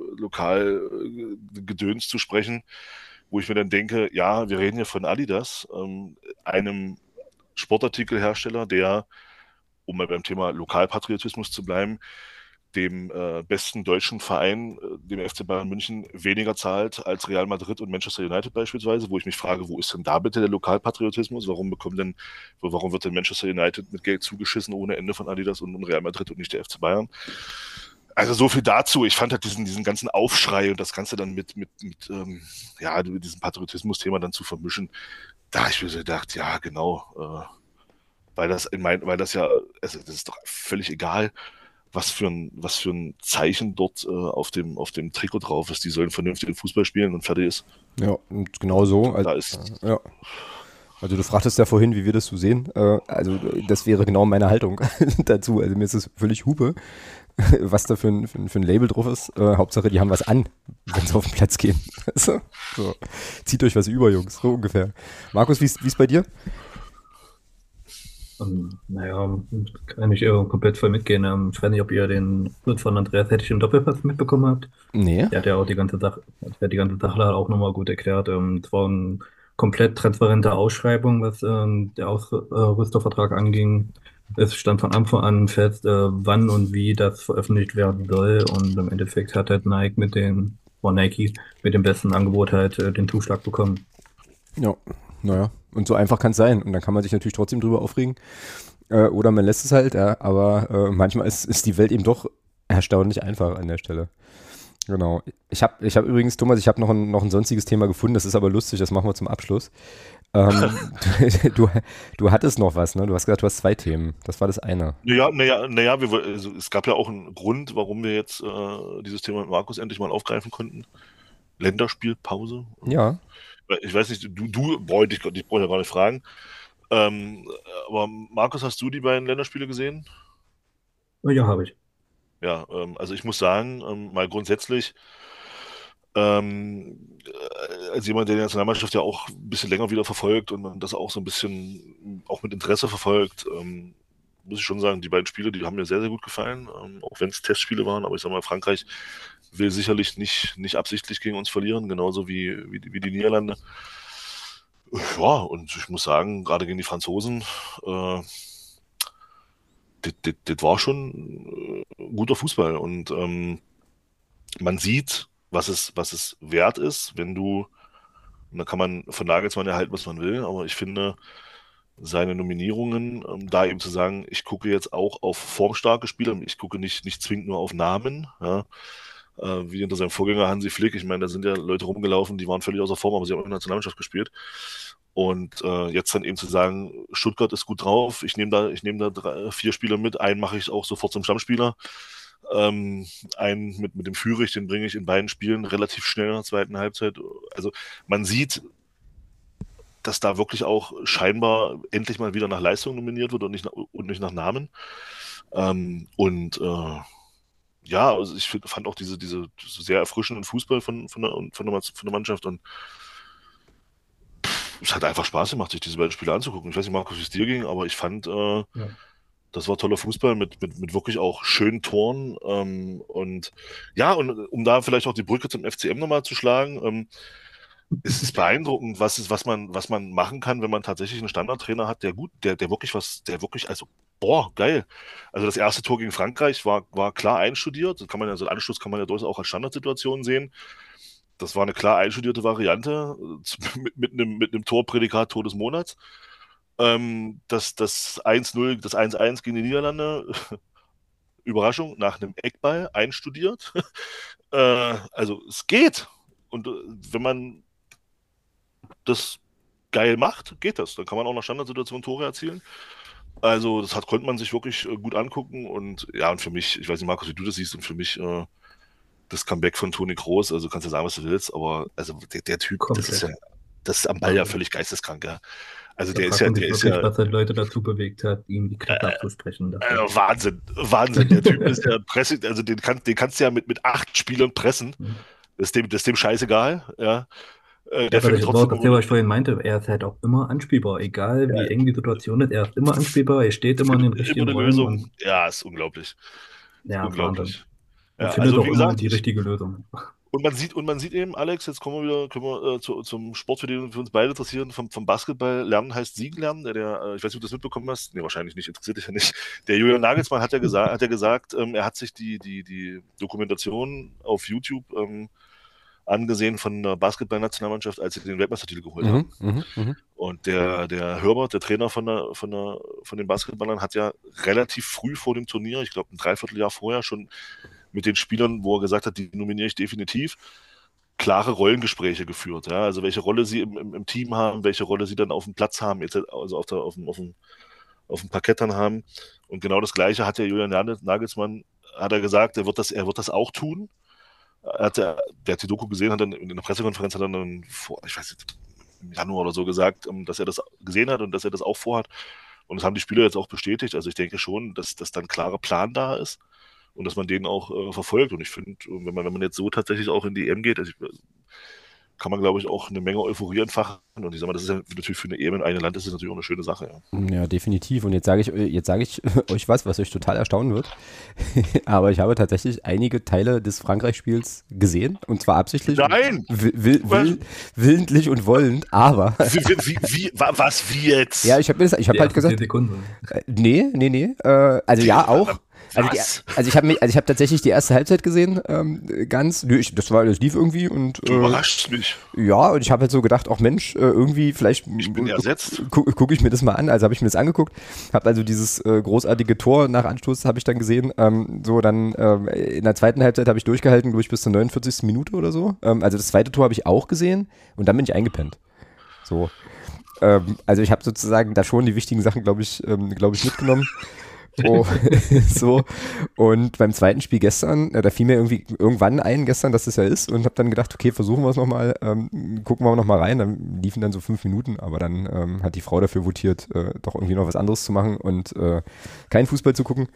Gedöns zu sprechen, wo ich mir dann denke, ja, wir reden hier von Adidas, einem Sportartikelhersteller, der, um mal beim Thema Lokalpatriotismus zu bleiben, dem besten deutschen Verein, dem FC Bayern München, weniger zahlt als Real Madrid und Manchester United beispielsweise, wo ich mich frage, wo ist denn da bitte der Lokalpatriotismus? Warum wird denn Manchester United mit Geld zugeschissen ohne Ende von Adidas und Real Madrid und nicht der FC Bayern? Also so viel dazu. Ich fand halt diesen ganzen Aufschrei und das Ganze dann mit diesem Patriotismus-Thema dann zu vermischen, da habe ich mir so gedacht, ja genau, weil das ja, also das ist doch völlig egal, was für ein Zeichen dort auf dem Trikot drauf ist. Die sollen vernünftig Fußball spielen und fertig ist. Ja, und genau so. Ja. Also du fragtest ja vorhin, wie wir das so sehen. Also das wäre genau meine Haltung dazu. Also mir ist es völlig Hupe, was da für ein Label drauf ist. Hauptsache, die haben was an, wenn sie auf den Platz gehen. Also, so. Zieht euch was über, Jungs, so ungefähr. Markus, wie ist bei dir? Naja, kann ich komplett voll mitgehen. Ich weiß nicht, ob ihr den Schritt von Andreas Hettich im Doppelpass mitbekommen habt. Nee. Der hat ja auch die ganze Sache auch nochmal gut erklärt. Es war eine komplett transparente Ausschreibung, was der Ausrüstervertrag anging. Es stand von Anfang an fest, wann und wie das veröffentlicht werden soll. Und im Endeffekt hat halt Nike mit dem besten Angebot halt den Zuschlag bekommen. Ja, naja. Und so einfach kann es sein. Und dann kann man sich natürlich trotzdem drüber aufregen. Oder man lässt es halt, ja. Aber manchmal ist die Welt eben doch erstaunlich einfach an der Stelle. Genau. Ich hab übrigens, Thomas, noch ein sonstiges Thema gefunden. Das ist aber lustig, das machen wir zum Abschluss. Du hattest noch was, ne? Du hast gesagt, du hast 2 Themen. Das war das eine. Naja, es gab ja auch einen Grund, warum wir jetzt dieses Thema mit Markus endlich mal aufgreifen konnten. Länderspielpause. Ja. Ich weiß nicht, ich brauche ja gar nicht fragen. Aber Markus, hast du die beiden Länderspiele gesehen? Ja, habe ich. Ja, also ich muss sagen, mal grundsätzlich, als jemand, der die Nationalmannschaft ja auch ein bisschen länger wieder verfolgt und das auch so ein bisschen auch mit Interesse verfolgt, muss ich schon sagen, die beiden Spiele, die haben mir sehr, sehr gut gefallen, auch wenn es Testspiele waren, aber ich sag mal, Frankreich will sicherlich nicht absichtlich gegen uns verlieren, genauso wie die Niederlande. Ja, und ich muss sagen, gerade gegen die Franzosen, das war schon guter Fußball und man sieht, was es wert ist, wenn du, und da kann man von Nagelsmann erhalten, was man will, aber ich finde, seine Nominierungen, da eben zu sagen, ich gucke jetzt auch auf formstarke Spieler, ich gucke nicht zwingend nur auf Namen, ja, wie unter seinem Vorgänger Hansi Flick, ich meine, da sind ja Leute rumgelaufen, die waren völlig außer Form, aber sie haben in der Nationalmannschaft gespielt. Und jetzt dann eben zu sagen, Stuttgart ist gut drauf, ich nehme da 4 Spieler mit, einen mache ich auch sofort zum Stammspieler. Einen mit dem Führich, den bringe ich in beiden Spielen relativ schnell in der zweiten Halbzeit. Also man sieht, dass da wirklich auch scheinbar endlich mal wieder nach Leistung nominiert wird und nicht nach Namen. Ja, also ich fand auch diese sehr erfrischenden Fußball von der Mannschaft und es hat einfach Spaß gemacht, sich diese beiden Spiele anzugucken. Ich weiß nicht, Markus, wie es dir ging, aber ich fand, das war toller Fußball mit wirklich auch schönen Toren. Und ja, und um da vielleicht auch die Brücke zum FCM nochmal zu schlagen, es ist beeindruckend, was man machen kann, wenn man tatsächlich einen Standardtrainer hat, der wirklich, also, boah, geil. Also das erste Tor gegen Frankreich war klar einstudiert. So einen Anschluss kann man ja durchaus auch als Standardsituation sehen. Das war eine klar einstudierte Variante mit einem Torprädikat Tor des Monats. Das 1-0, das 1-1 gegen die Niederlande, Überraschung, nach einem Eckball einstudiert. Also es geht. Und wenn man das geil macht, geht das. Dann kann man auch nach Standardsituationen Tore erzielen. Also konnte man sich wirklich gut angucken. Und ja, und für mich, ich weiß nicht, Markus, wie du das siehst, und für mich das Comeback von Toni Kroos, also kannst du sagen, was du willst, aber also der Typ, Komplett. das ist am Ball ja völlig geisteskrank, ja. Also der ist ja, was halt Leute dazu bewegt hat, ihm die Kette abzusprechen. Wahnsinn. Der Typ ist ja Pressing, also den kannst du ja mit 8 Spielern pressen. Das ist dem scheißegal, ja. Das war das, was ich vorhin meinte. Er ist halt auch immer anspielbar, egal wie eng die Situation ist. Er ist immer anspielbar, er steht immer in den richtigen Räumen. Lösung. Ja, ist unglaublich. Ja, unglaublich. Er findet also, auch immer die richtige Lösung. Und man sieht eben, Alex, jetzt können wir zum Sport, für den wir uns beide interessieren, vom Basketball lernen heißt Siegen lernen. Ich weiß nicht, ob du das mitbekommen hast. Nee, wahrscheinlich nicht, interessiert dich ja nicht. Der Julian Nagelsmann hat ja gesagt, er hat sich die Dokumentation auf YouTube angesehen von der Basketball-Nationalmannschaft, als sie den Weltmeistertitel geholt haben. Und der Herbert, der Trainer von den Basketballern, hat ja relativ früh vor dem Turnier, ich glaube ein Dreivierteljahr vorher, schon mit den Spielern, wo er gesagt hat, die nominiere ich definitiv, klare Rollengespräche geführt. Ja? Also welche Rolle sie im Team haben, welche Rolle sie dann auf dem Platz haben, also auf dem Parkett dann haben. Und genau das Gleiche hat der Julian Nagelsmann, hat er gesagt, er wird das auch tun. Der hat die Doku gesehen, hat dann in der Pressekonferenz im Januar oder so gesagt, dass er das gesehen hat und dass er das auch vorhat. Und das haben die Spieler jetzt auch bestätigt. Also ich denke schon, dass dann ein klarer Plan da ist und dass man den auch verfolgt. Und ich finde, wenn man jetzt so tatsächlich auch in die EM geht, kann man, glaube ich, auch eine Menge Euphorie entfachen. Und ich sage mal, das ist ja natürlich für eine EM in einem Land, das ist natürlich auch eine schöne Sache. Ja, definitiv. Und jetzt sage ich euch was euch total erstaunen wird. Aber ich habe tatsächlich einige Teile des Frankreich-Spiels gesehen. Und zwar absichtlich. Nein! Willentlich und wollend, aber. Wie jetzt? Ja, ich habe halt gesagt. Nee. Also ja, auch. Also ich habe tatsächlich die erste Halbzeit gesehen, das lief irgendwie und du überraschst mich. Ja, und ich habe halt so gedacht, ach Mensch, irgendwie vielleicht ich bin ersetzt. Gucke ich mir das mal an. Also habe ich mir das angeguckt, habe also dieses großartige Tor nach Anstoß habe ich dann gesehen. In der zweiten Halbzeit habe ich durchgehalten, glaube ich, bis zur 49. Minute oder so. Also das zweite Tor habe ich auch gesehen und dann bin ich eingepennt. So. Also ich habe sozusagen da schon die wichtigen Sachen, glaube ich, mitgenommen. So. Und beim zweiten Spiel gestern, da fiel mir irgendwann ein gestern, dass das ja ist und habe dann gedacht, okay, versuchen wir es nochmal, gucken wir nochmal rein, dann liefen dann so 5 Minuten, aber dann hat die Frau dafür votiert, doch irgendwie noch was anderes zu machen und keinen Fußball zu gucken.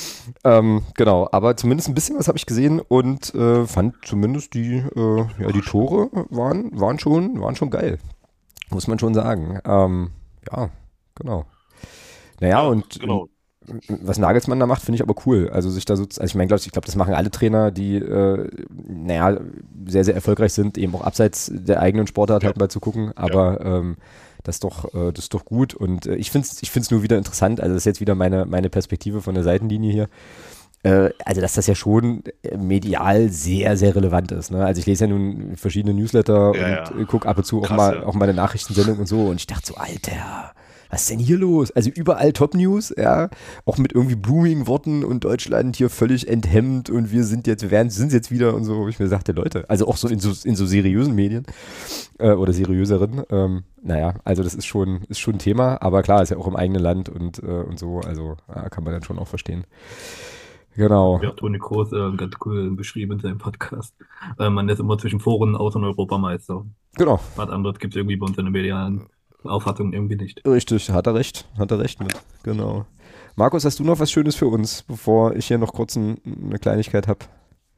Genau, aber zumindest ein bisschen was habe ich gesehen und fand zumindest die Tore waren schon geil, muss man schon sagen. Ja, genau. Naja, und genau. was Nagelsmann da macht, finde ich aber cool. Also sich da so, also ich meine, ich glaube, das machen alle Trainer, die, sehr, sehr erfolgreich sind, eben auch abseits der eigenen Sportart halt mal zu gucken. Aber das ist doch gut. Und ich finde es nur wieder interessant. Also das ist jetzt wieder meine Perspektive von der Seitenlinie hier. Also dass das ja schon medial sehr, sehr relevant ist. Ne? Also ich lese ja nun verschiedene Newsletter und gucke ab und zu auch mal eine Nachrichtensendung und so. Und ich dachte so, Alter, was ist denn hier los? Also überall Top-News, ja, auch mit irgendwie blumigen Worten und Deutschland hier völlig enthemmt und wir sind jetzt wieder und so, wo ich mir sagte, Leute, also auch so in so seriösen Medien oder seriöseren, also das ist schon ein Thema, aber klar, ist ja auch im eigenen Land und so, also kann man dann schon auch verstehen. Genau. Ja, Toni Kroos ganz cool beschrieben in seinem Podcast. Man ist immer zwischen Vor- und Außen-Europameister. Genau. Was anderes gibt es irgendwie bei uns in der medialen Auffassung irgendwie nicht. Richtig, hat er recht mit. Genau. Markus, hast du noch was Schönes für uns, bevor ich hier noch kurz eine Kleinigkeit habe?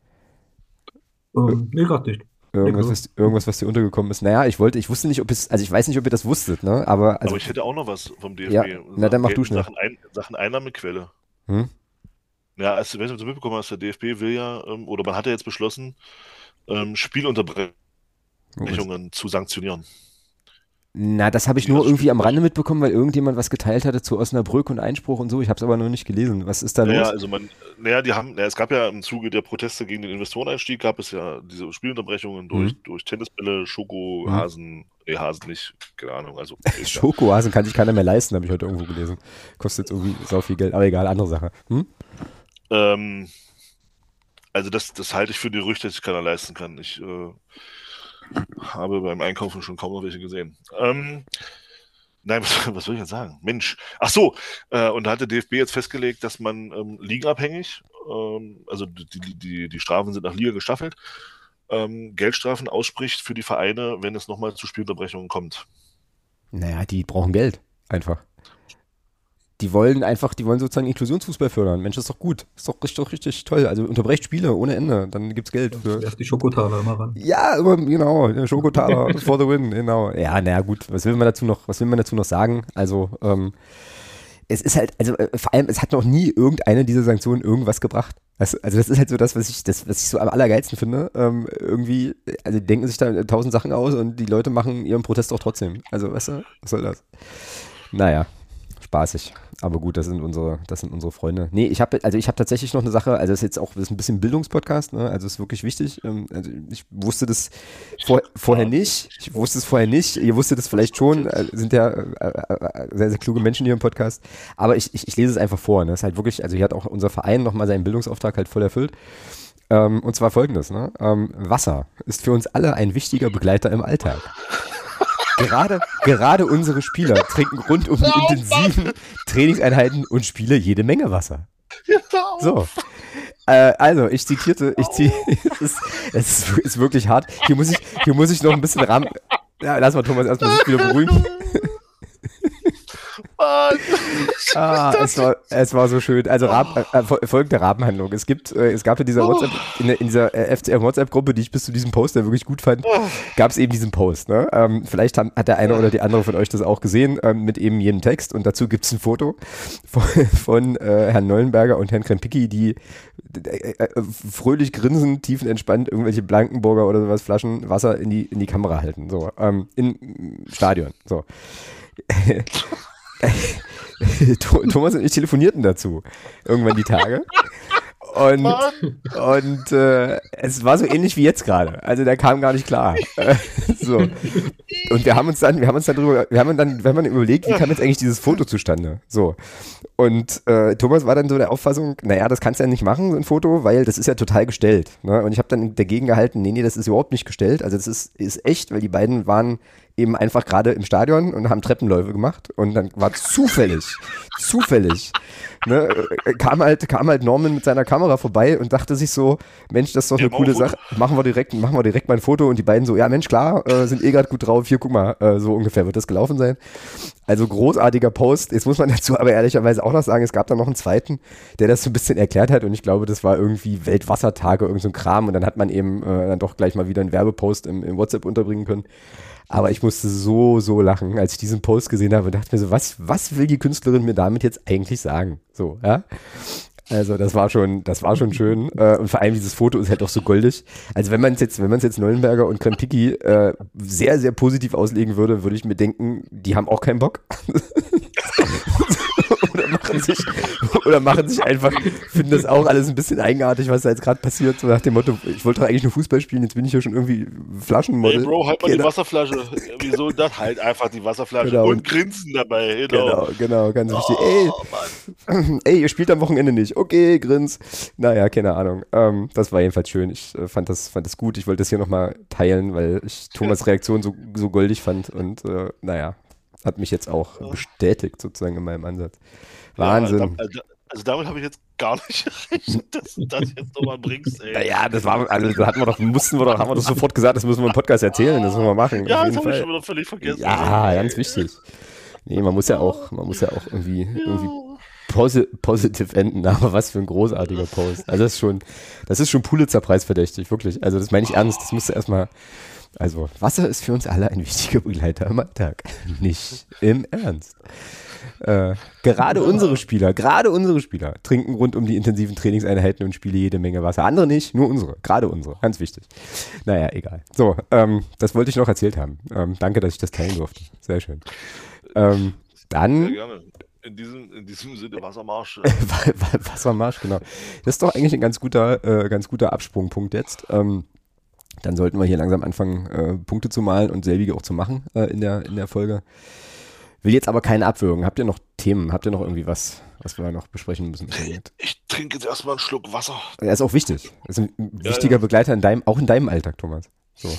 Nee, gerade nicht. Irgendwas, was dir untergekommen ist. Naja, ich wusste nicht, ich weiß nicht, ob ihr das wusstet, ne? Aber ich hätte auch noch was vom DFB. Ja, dann mach du schnell. Sachen Einnahmequelle. Ja, als du mitbekommen hast, der DFB will ja, oder man hat ja jetzt beschlossen, Spielunterbrechungen zu sanktionieren. Na, das habe ich nur irgendwie am Rande mitbekommen, weil irgendjemand was geteilt hatte zu Osnabrück und Einspruch und so. Ich habe es aber noch nicht gelesen. Was ist da los? Es gab ja im Zuge der Proteste gegen den Investoreneinstieg, gab es ja diese Spielunterbrechungen durch Tennisbälle, Schokohasen, Hasen nicht, keine Ahnung. Also Schokohasen kann sich keiner mehr leisten, habe ich heute irgendwo gelesen. Kostet jetzt irgendwie sau viel Geld, aber egal, andere Sache. Also das halte ich für die Gerüchte, dass sich keiner leisten kann. Ich habe beim Einkaufen schon kaum noch welche gesehen. Nein, was soll ich jetzt sagen? Mensch. Ach so, und da hat der DFB jetzt festgelegt, dass man ligenabhängig, also die Strafen sind nach Liga gestaffelt, Geldstrafen ausspricht für die Vereine, wenn es nochmal zu Spielunterbrechungen kommt. Naja, die brauchen Geld, einfach. Die wollen sozusagen Inklusionsfußball fördern. Mensch, das ist doch gut. Das ist doch richtig toll. Also unterbrecht Spiele ohne Ende, dann gibt's Geld. Erst die Schokotaler immer ran. Ja, genau, der Schokotaler for the win, genau. Ja, naja, gut, was will man dazu noch sagen? Also, es ist halt, vor allem, es hat noch nie irgendeine dieser Sanktionen irgendwas gebracht. Also das ist halt so das, was ich so am allergeilsten finde. Irgendwie, also die denken sich da 1000 Sachen aus und die Leute machen ihren Protest auch trotzdem. Also, weißt du, was soll das? Naja, spaßig. Aber gut, das sind unsere Freunde. Nee, ich habe tatsächlich noch eine Sache, also das ist jetzt auch ein bisschen Bildungspodcast, ne? Also ist wirklich wichtig. Also ich wusste das vorher nicht. Ihr wusstet das vielleicht schon, sind ja sehr, sehr kluge Menschen hier im Podcast. Aber ich lese es einfach vor. Ne? Das ist halt wirklich, also hier hat auch unser Verein nochmal seinen Bildungsauftrag halt voll erfüllt. Und zwar folgendes, ne? Wasser ist für uns alle ein wichtiger Begleiter im Alltag. Gerade unsere Spieler trinken rund um die intensiven Trainingseinheiten und Spiele jede Menge Wasser. So. Also, es ist wirklich hart. Hier muss ich noch ein bisschen Rahmen. Ja, lass mal Thomas erstmal sich wieder beruhigen. Es war so schön. Also folgende Rahmenhandlung. Es gab in dieser WhatsApp, in dieser FCM WhatsApp-Gruppe, die ich bis zu diesem Post ja wirklich gut fand, gab es eben diesen Post. Ne? Vielleicht hat der eine oder die andere von euch das auch gesehen, mit eben jedem Text. Und dazu gibt es ein Foto von Herrn Neuenberger und Herrn Krempicki, die fröhlich grinsend, tiefenentspannt irgendwelche Blankenburger oder sowas Flaschen Wasser in die Kamera halten. So, im Stadion. So. Thomas und ich telefonierten dazu irgendwann die Tage und es war so ähnlich wie jetzt gerade, also der kam gar nicht klar. So. Und wir haben dann überlegt, wie kam jetzt eigentlich dieses Foto zustande? So. Und Thomas war dann so der Auffassung, naja, das kannst du ja nicht machen, so ein Foto, weil das ist ja total gestellt. Ne? Und ich habe dann dagegen gehalten, nee, das ist überhaupt nicht gestellt. Also das ist echt, weil die beiden waren eben einfach gerade im Stadion und haben Treppenläufe gemacht. Und dann war zufällig, ne, kam halt Norman mit seiner Kamera vorbei und dachte sich so, Mensch, das ist doch eine coole Sache. Machen wir direkt mal ein Foto. Und die beiden so, ja Mensch, klar, sind gerade gut drauf. Hier, guck mal, so ungefähr wird das gelaufen sein. Also großartiger Post. Jetzt muss man dazu aber ehrlicherweise auch noch sagen, es gab da noch einen zweiten, der das so ein bisschen erklärt hat und ich glaube, das war irgendwie Weltwassertage, irgend so ein Kram und dann hat man eben dann doch gleich mal wieder einen Werbepost im WhatsApp unterbringen können. Aber ich musste so lachen, als ich diesen Post gesehen habe und dachte mir so, was will die Künstlerin mir damit jetzt eigentlich sagen? So, ja. Also das war schon schön. Und vor allem dieses Foto ist halt auch so goldig. Also wenn man es jetzt Neuenberger und Krempicki sehr, sehr positiv auslegen würde, würde ich mir denken, die haben auch keinen Bock. oder machen sich einfach, finden das auch alles ein bisschen eigenartig, was da jetzt gerade passiert. So nach dem Motto, ich wollte doch eigentlich nur Fußball spielen, jetzt bin ich ja schon irgendwie Flaschenmodel. Hey Bro, halt mal die Wasserflasche. Wieso das? Halt einfach die Wasserflasche. Genau. Und grinsen dabei. Genau, ganz wichtig. Mann. Ey, ihr spielt am Wochenende nicht. Okay, grins. Naja, keine Ahnung. Das war jedenfalls schön. Ich fand das gut. Ich wollte das hier nochmal teilen, weil ich Thomas' Reaktion so goldig fand und naja, hat mich jetzt auch bestätigt sozusagen in meinem Ansatz. Wahnsinn. Ja, also damit habe ich jetzt gar nicht gerechnet, dass du das jetzt nochmal bringst, ey. Naja, das war, also da haben wir doch sofort gesagt, das müssen wir im Podcast erzählen, das müssen wir machen. Ja, das habe ich schon wieder völlig vergessen. Ja, ganz wichtig. Nee, man muss ja auch irgendwie positiv enden, aber was für ein großartiger Post. Also das ist schon Pulitzer-Preis verdächtig, wirklich. Also das meine ich ernst, das musst du erstmal. Also, Wasser ist für uns alle ein wichtiger Begleiter im Alltag. Nicht im Ernst. Gerade unsere Spieler trinken rund um die intensiven Trainingseinheiten und Spiele jede Menge Wasser. Andere nicht, nur unsere. Gerade unsere. Ganz wichtig. Naja, egal. So, das wollte ich noch erzählt haben. Danke, dass ich das teilen durfte. Sehr schön. Dann. Sehr gerne. In diesem Sinne Wassermarsch. Wassermarsch, genau. Das ist doch eigentlich ein ganz guter Absprungpunkt jetzt. Dann sollten wir hier langsam anfangen, Punkte zu malen und selbige auch zu machen in der Folge. Will jetzt aber keine Abwürgen. Habt ihr noch Themen? Habt ihr noch irgendwie was wir noch besprechen müssen? Ich trinke jetzt erstmal einen Schluck Wasser. Er ist auch wichtig. Er ist ein wichtiger Begleiter auch in deinem Alltag, Thomas. So.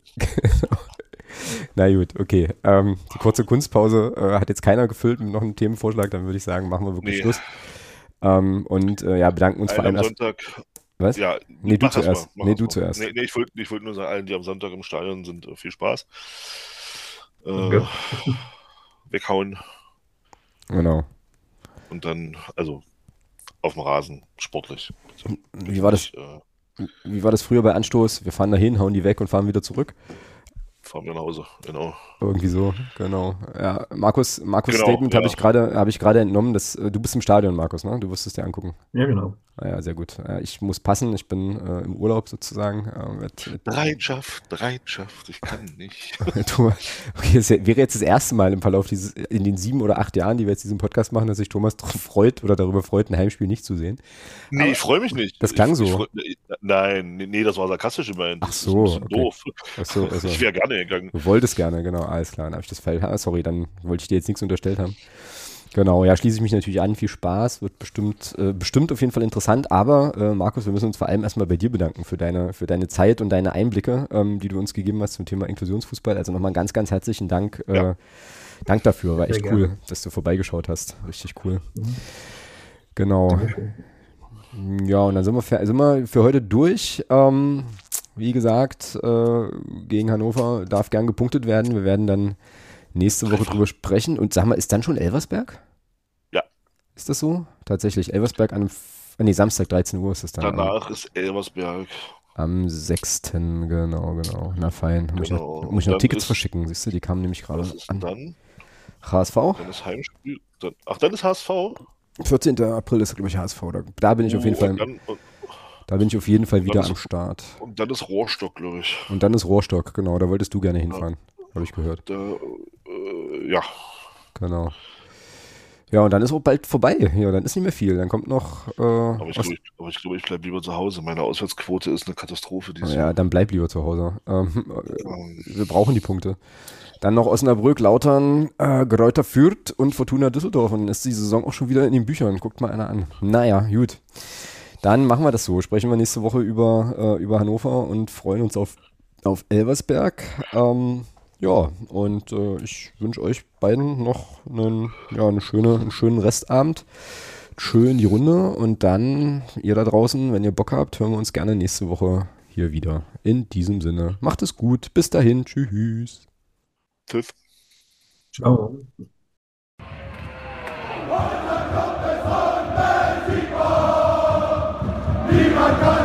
Na gut, okay. Die kurze Kunstpause hat jetzt keiner gefüllt mit noch einem Themenvorschlag. Dann würde ich sagen, machen wir wirklich Schluss. Bedanken uns vor allem erst. Was? Ja, nee, du zuerst. Du zuerst. Nee, ich wollte nur sagen, allen, die am Sonntag im Stadion sind, viel Spaß. Weghauen. Genau. Und dann, also auf dem Rasen, sportlich. Wie war das früher bei Anstoß? Wir fahren dahin, hauen die weg und fahren wieder zurück. Fahren wir nach Hause, genau. Irgendwie so, genau. Ja, Markus' Genau, Statement ja. habe ich gerade entnommen, dass du bist im Stadion, Markus, ne? Du wirst es dir angucken. Ja, genau. Ja, sehr gut. Ich muss passen, ich bin im Urlaub sozusagen. Bereitschaft, ich kann nicht. Okay, es wäre jetzt das erste Mal im Verlauf in den 7 oder 8 Jahren, die wir jetzt diesen Podcast machen, dass sich Thomas darüber freut, ein Heimspiel nicht zu sehen. Nee, aber ich freue mich nicht. Das klang so. Nein, das war sarkastisch immerhin. Ach so, das ist okay. doof. Ach so. Ich wäre gerne gegangen. Du wolltest gerne, genau, alles klar. Dann habe ich das Feld. Sorry, dann wollte ich dir jetzt nichts unterstellt haben. Genau, ja, schließe ich mich natürlich an. Viel Spaß, wird bestimmt auf jeden Fall interessant. Aber Markus, wir müssen uns vor allem erstmal bei dir bedanken für deine Zeit und deine Einblicke, die du uns gegeben hast zum Thema Inklusionsfußball. Also nochmal einen ganz, ganz herzlichen Dank. Dank dafür, war echt cool, dass du vorbeigeschaut hast. Richtig cool. Genau. Ja, und dann sind wir für heute durch. Wie gesagt, gegen Hannover darf gern gepunktet werden. Wir werden dann nächste Woche drüber sprechen. Und sag mal, ist dann schon Elversberg? Ja. Ist das so? Tatsächlich. Elversberg Samstag 13 Uhr ist es dann. Danach ist Elversberg. Am 6. Genau. Na fein. Muss ich noch Tickets verschicken, siehst du? Die kamen nämlich gerade an. Dann? HSV? Dann ist Heimspiel. Dann ist HSV? 14. April ist, glaube ich, HSV. Da bin ich auf jeden Fall. Da bin ich auf jeden Fall wieder am Start. Und dann ist Rohrstock, glaube ich. Und dann ist Rohrstock, genau. Da wolltest du gerne hinfahren. Habe ich gehört. Ja. Genau. Ja, und dann ist auch bald vorbei. Ja, dann ist nicht mehr viel. Dann kommt noch. Aber ich glaube, ich bleibe lieber zu Hause. Meine Auswärtsquote ist eine Katastrophe. Ja, dann bleib lieber zu Hause. Wir brauchen die Punkte. Dann noch Osnabrück, Lautern, Greuther Fürth und Fortuna Düsseldorf. Und dann ist die Saison auch schon wieder in den Büchern. Guckt mal einer an. Naja, gut. Dann machen wir das so. Sprechen wir nächste Woche über Hannover und freuen uns auf Elversberg. Ja, und ich wünsche euch beiden noch einen schönen Restabend. Schön die Runde. Und dann, ihr da draußen, wenn ihr Bock habt, hören wir uns gerne nächste Woche hier wieder. In diesem Sinne, macht es gut. Bis dahin. Tschüss. Tschüss. Ciao. Niemand kann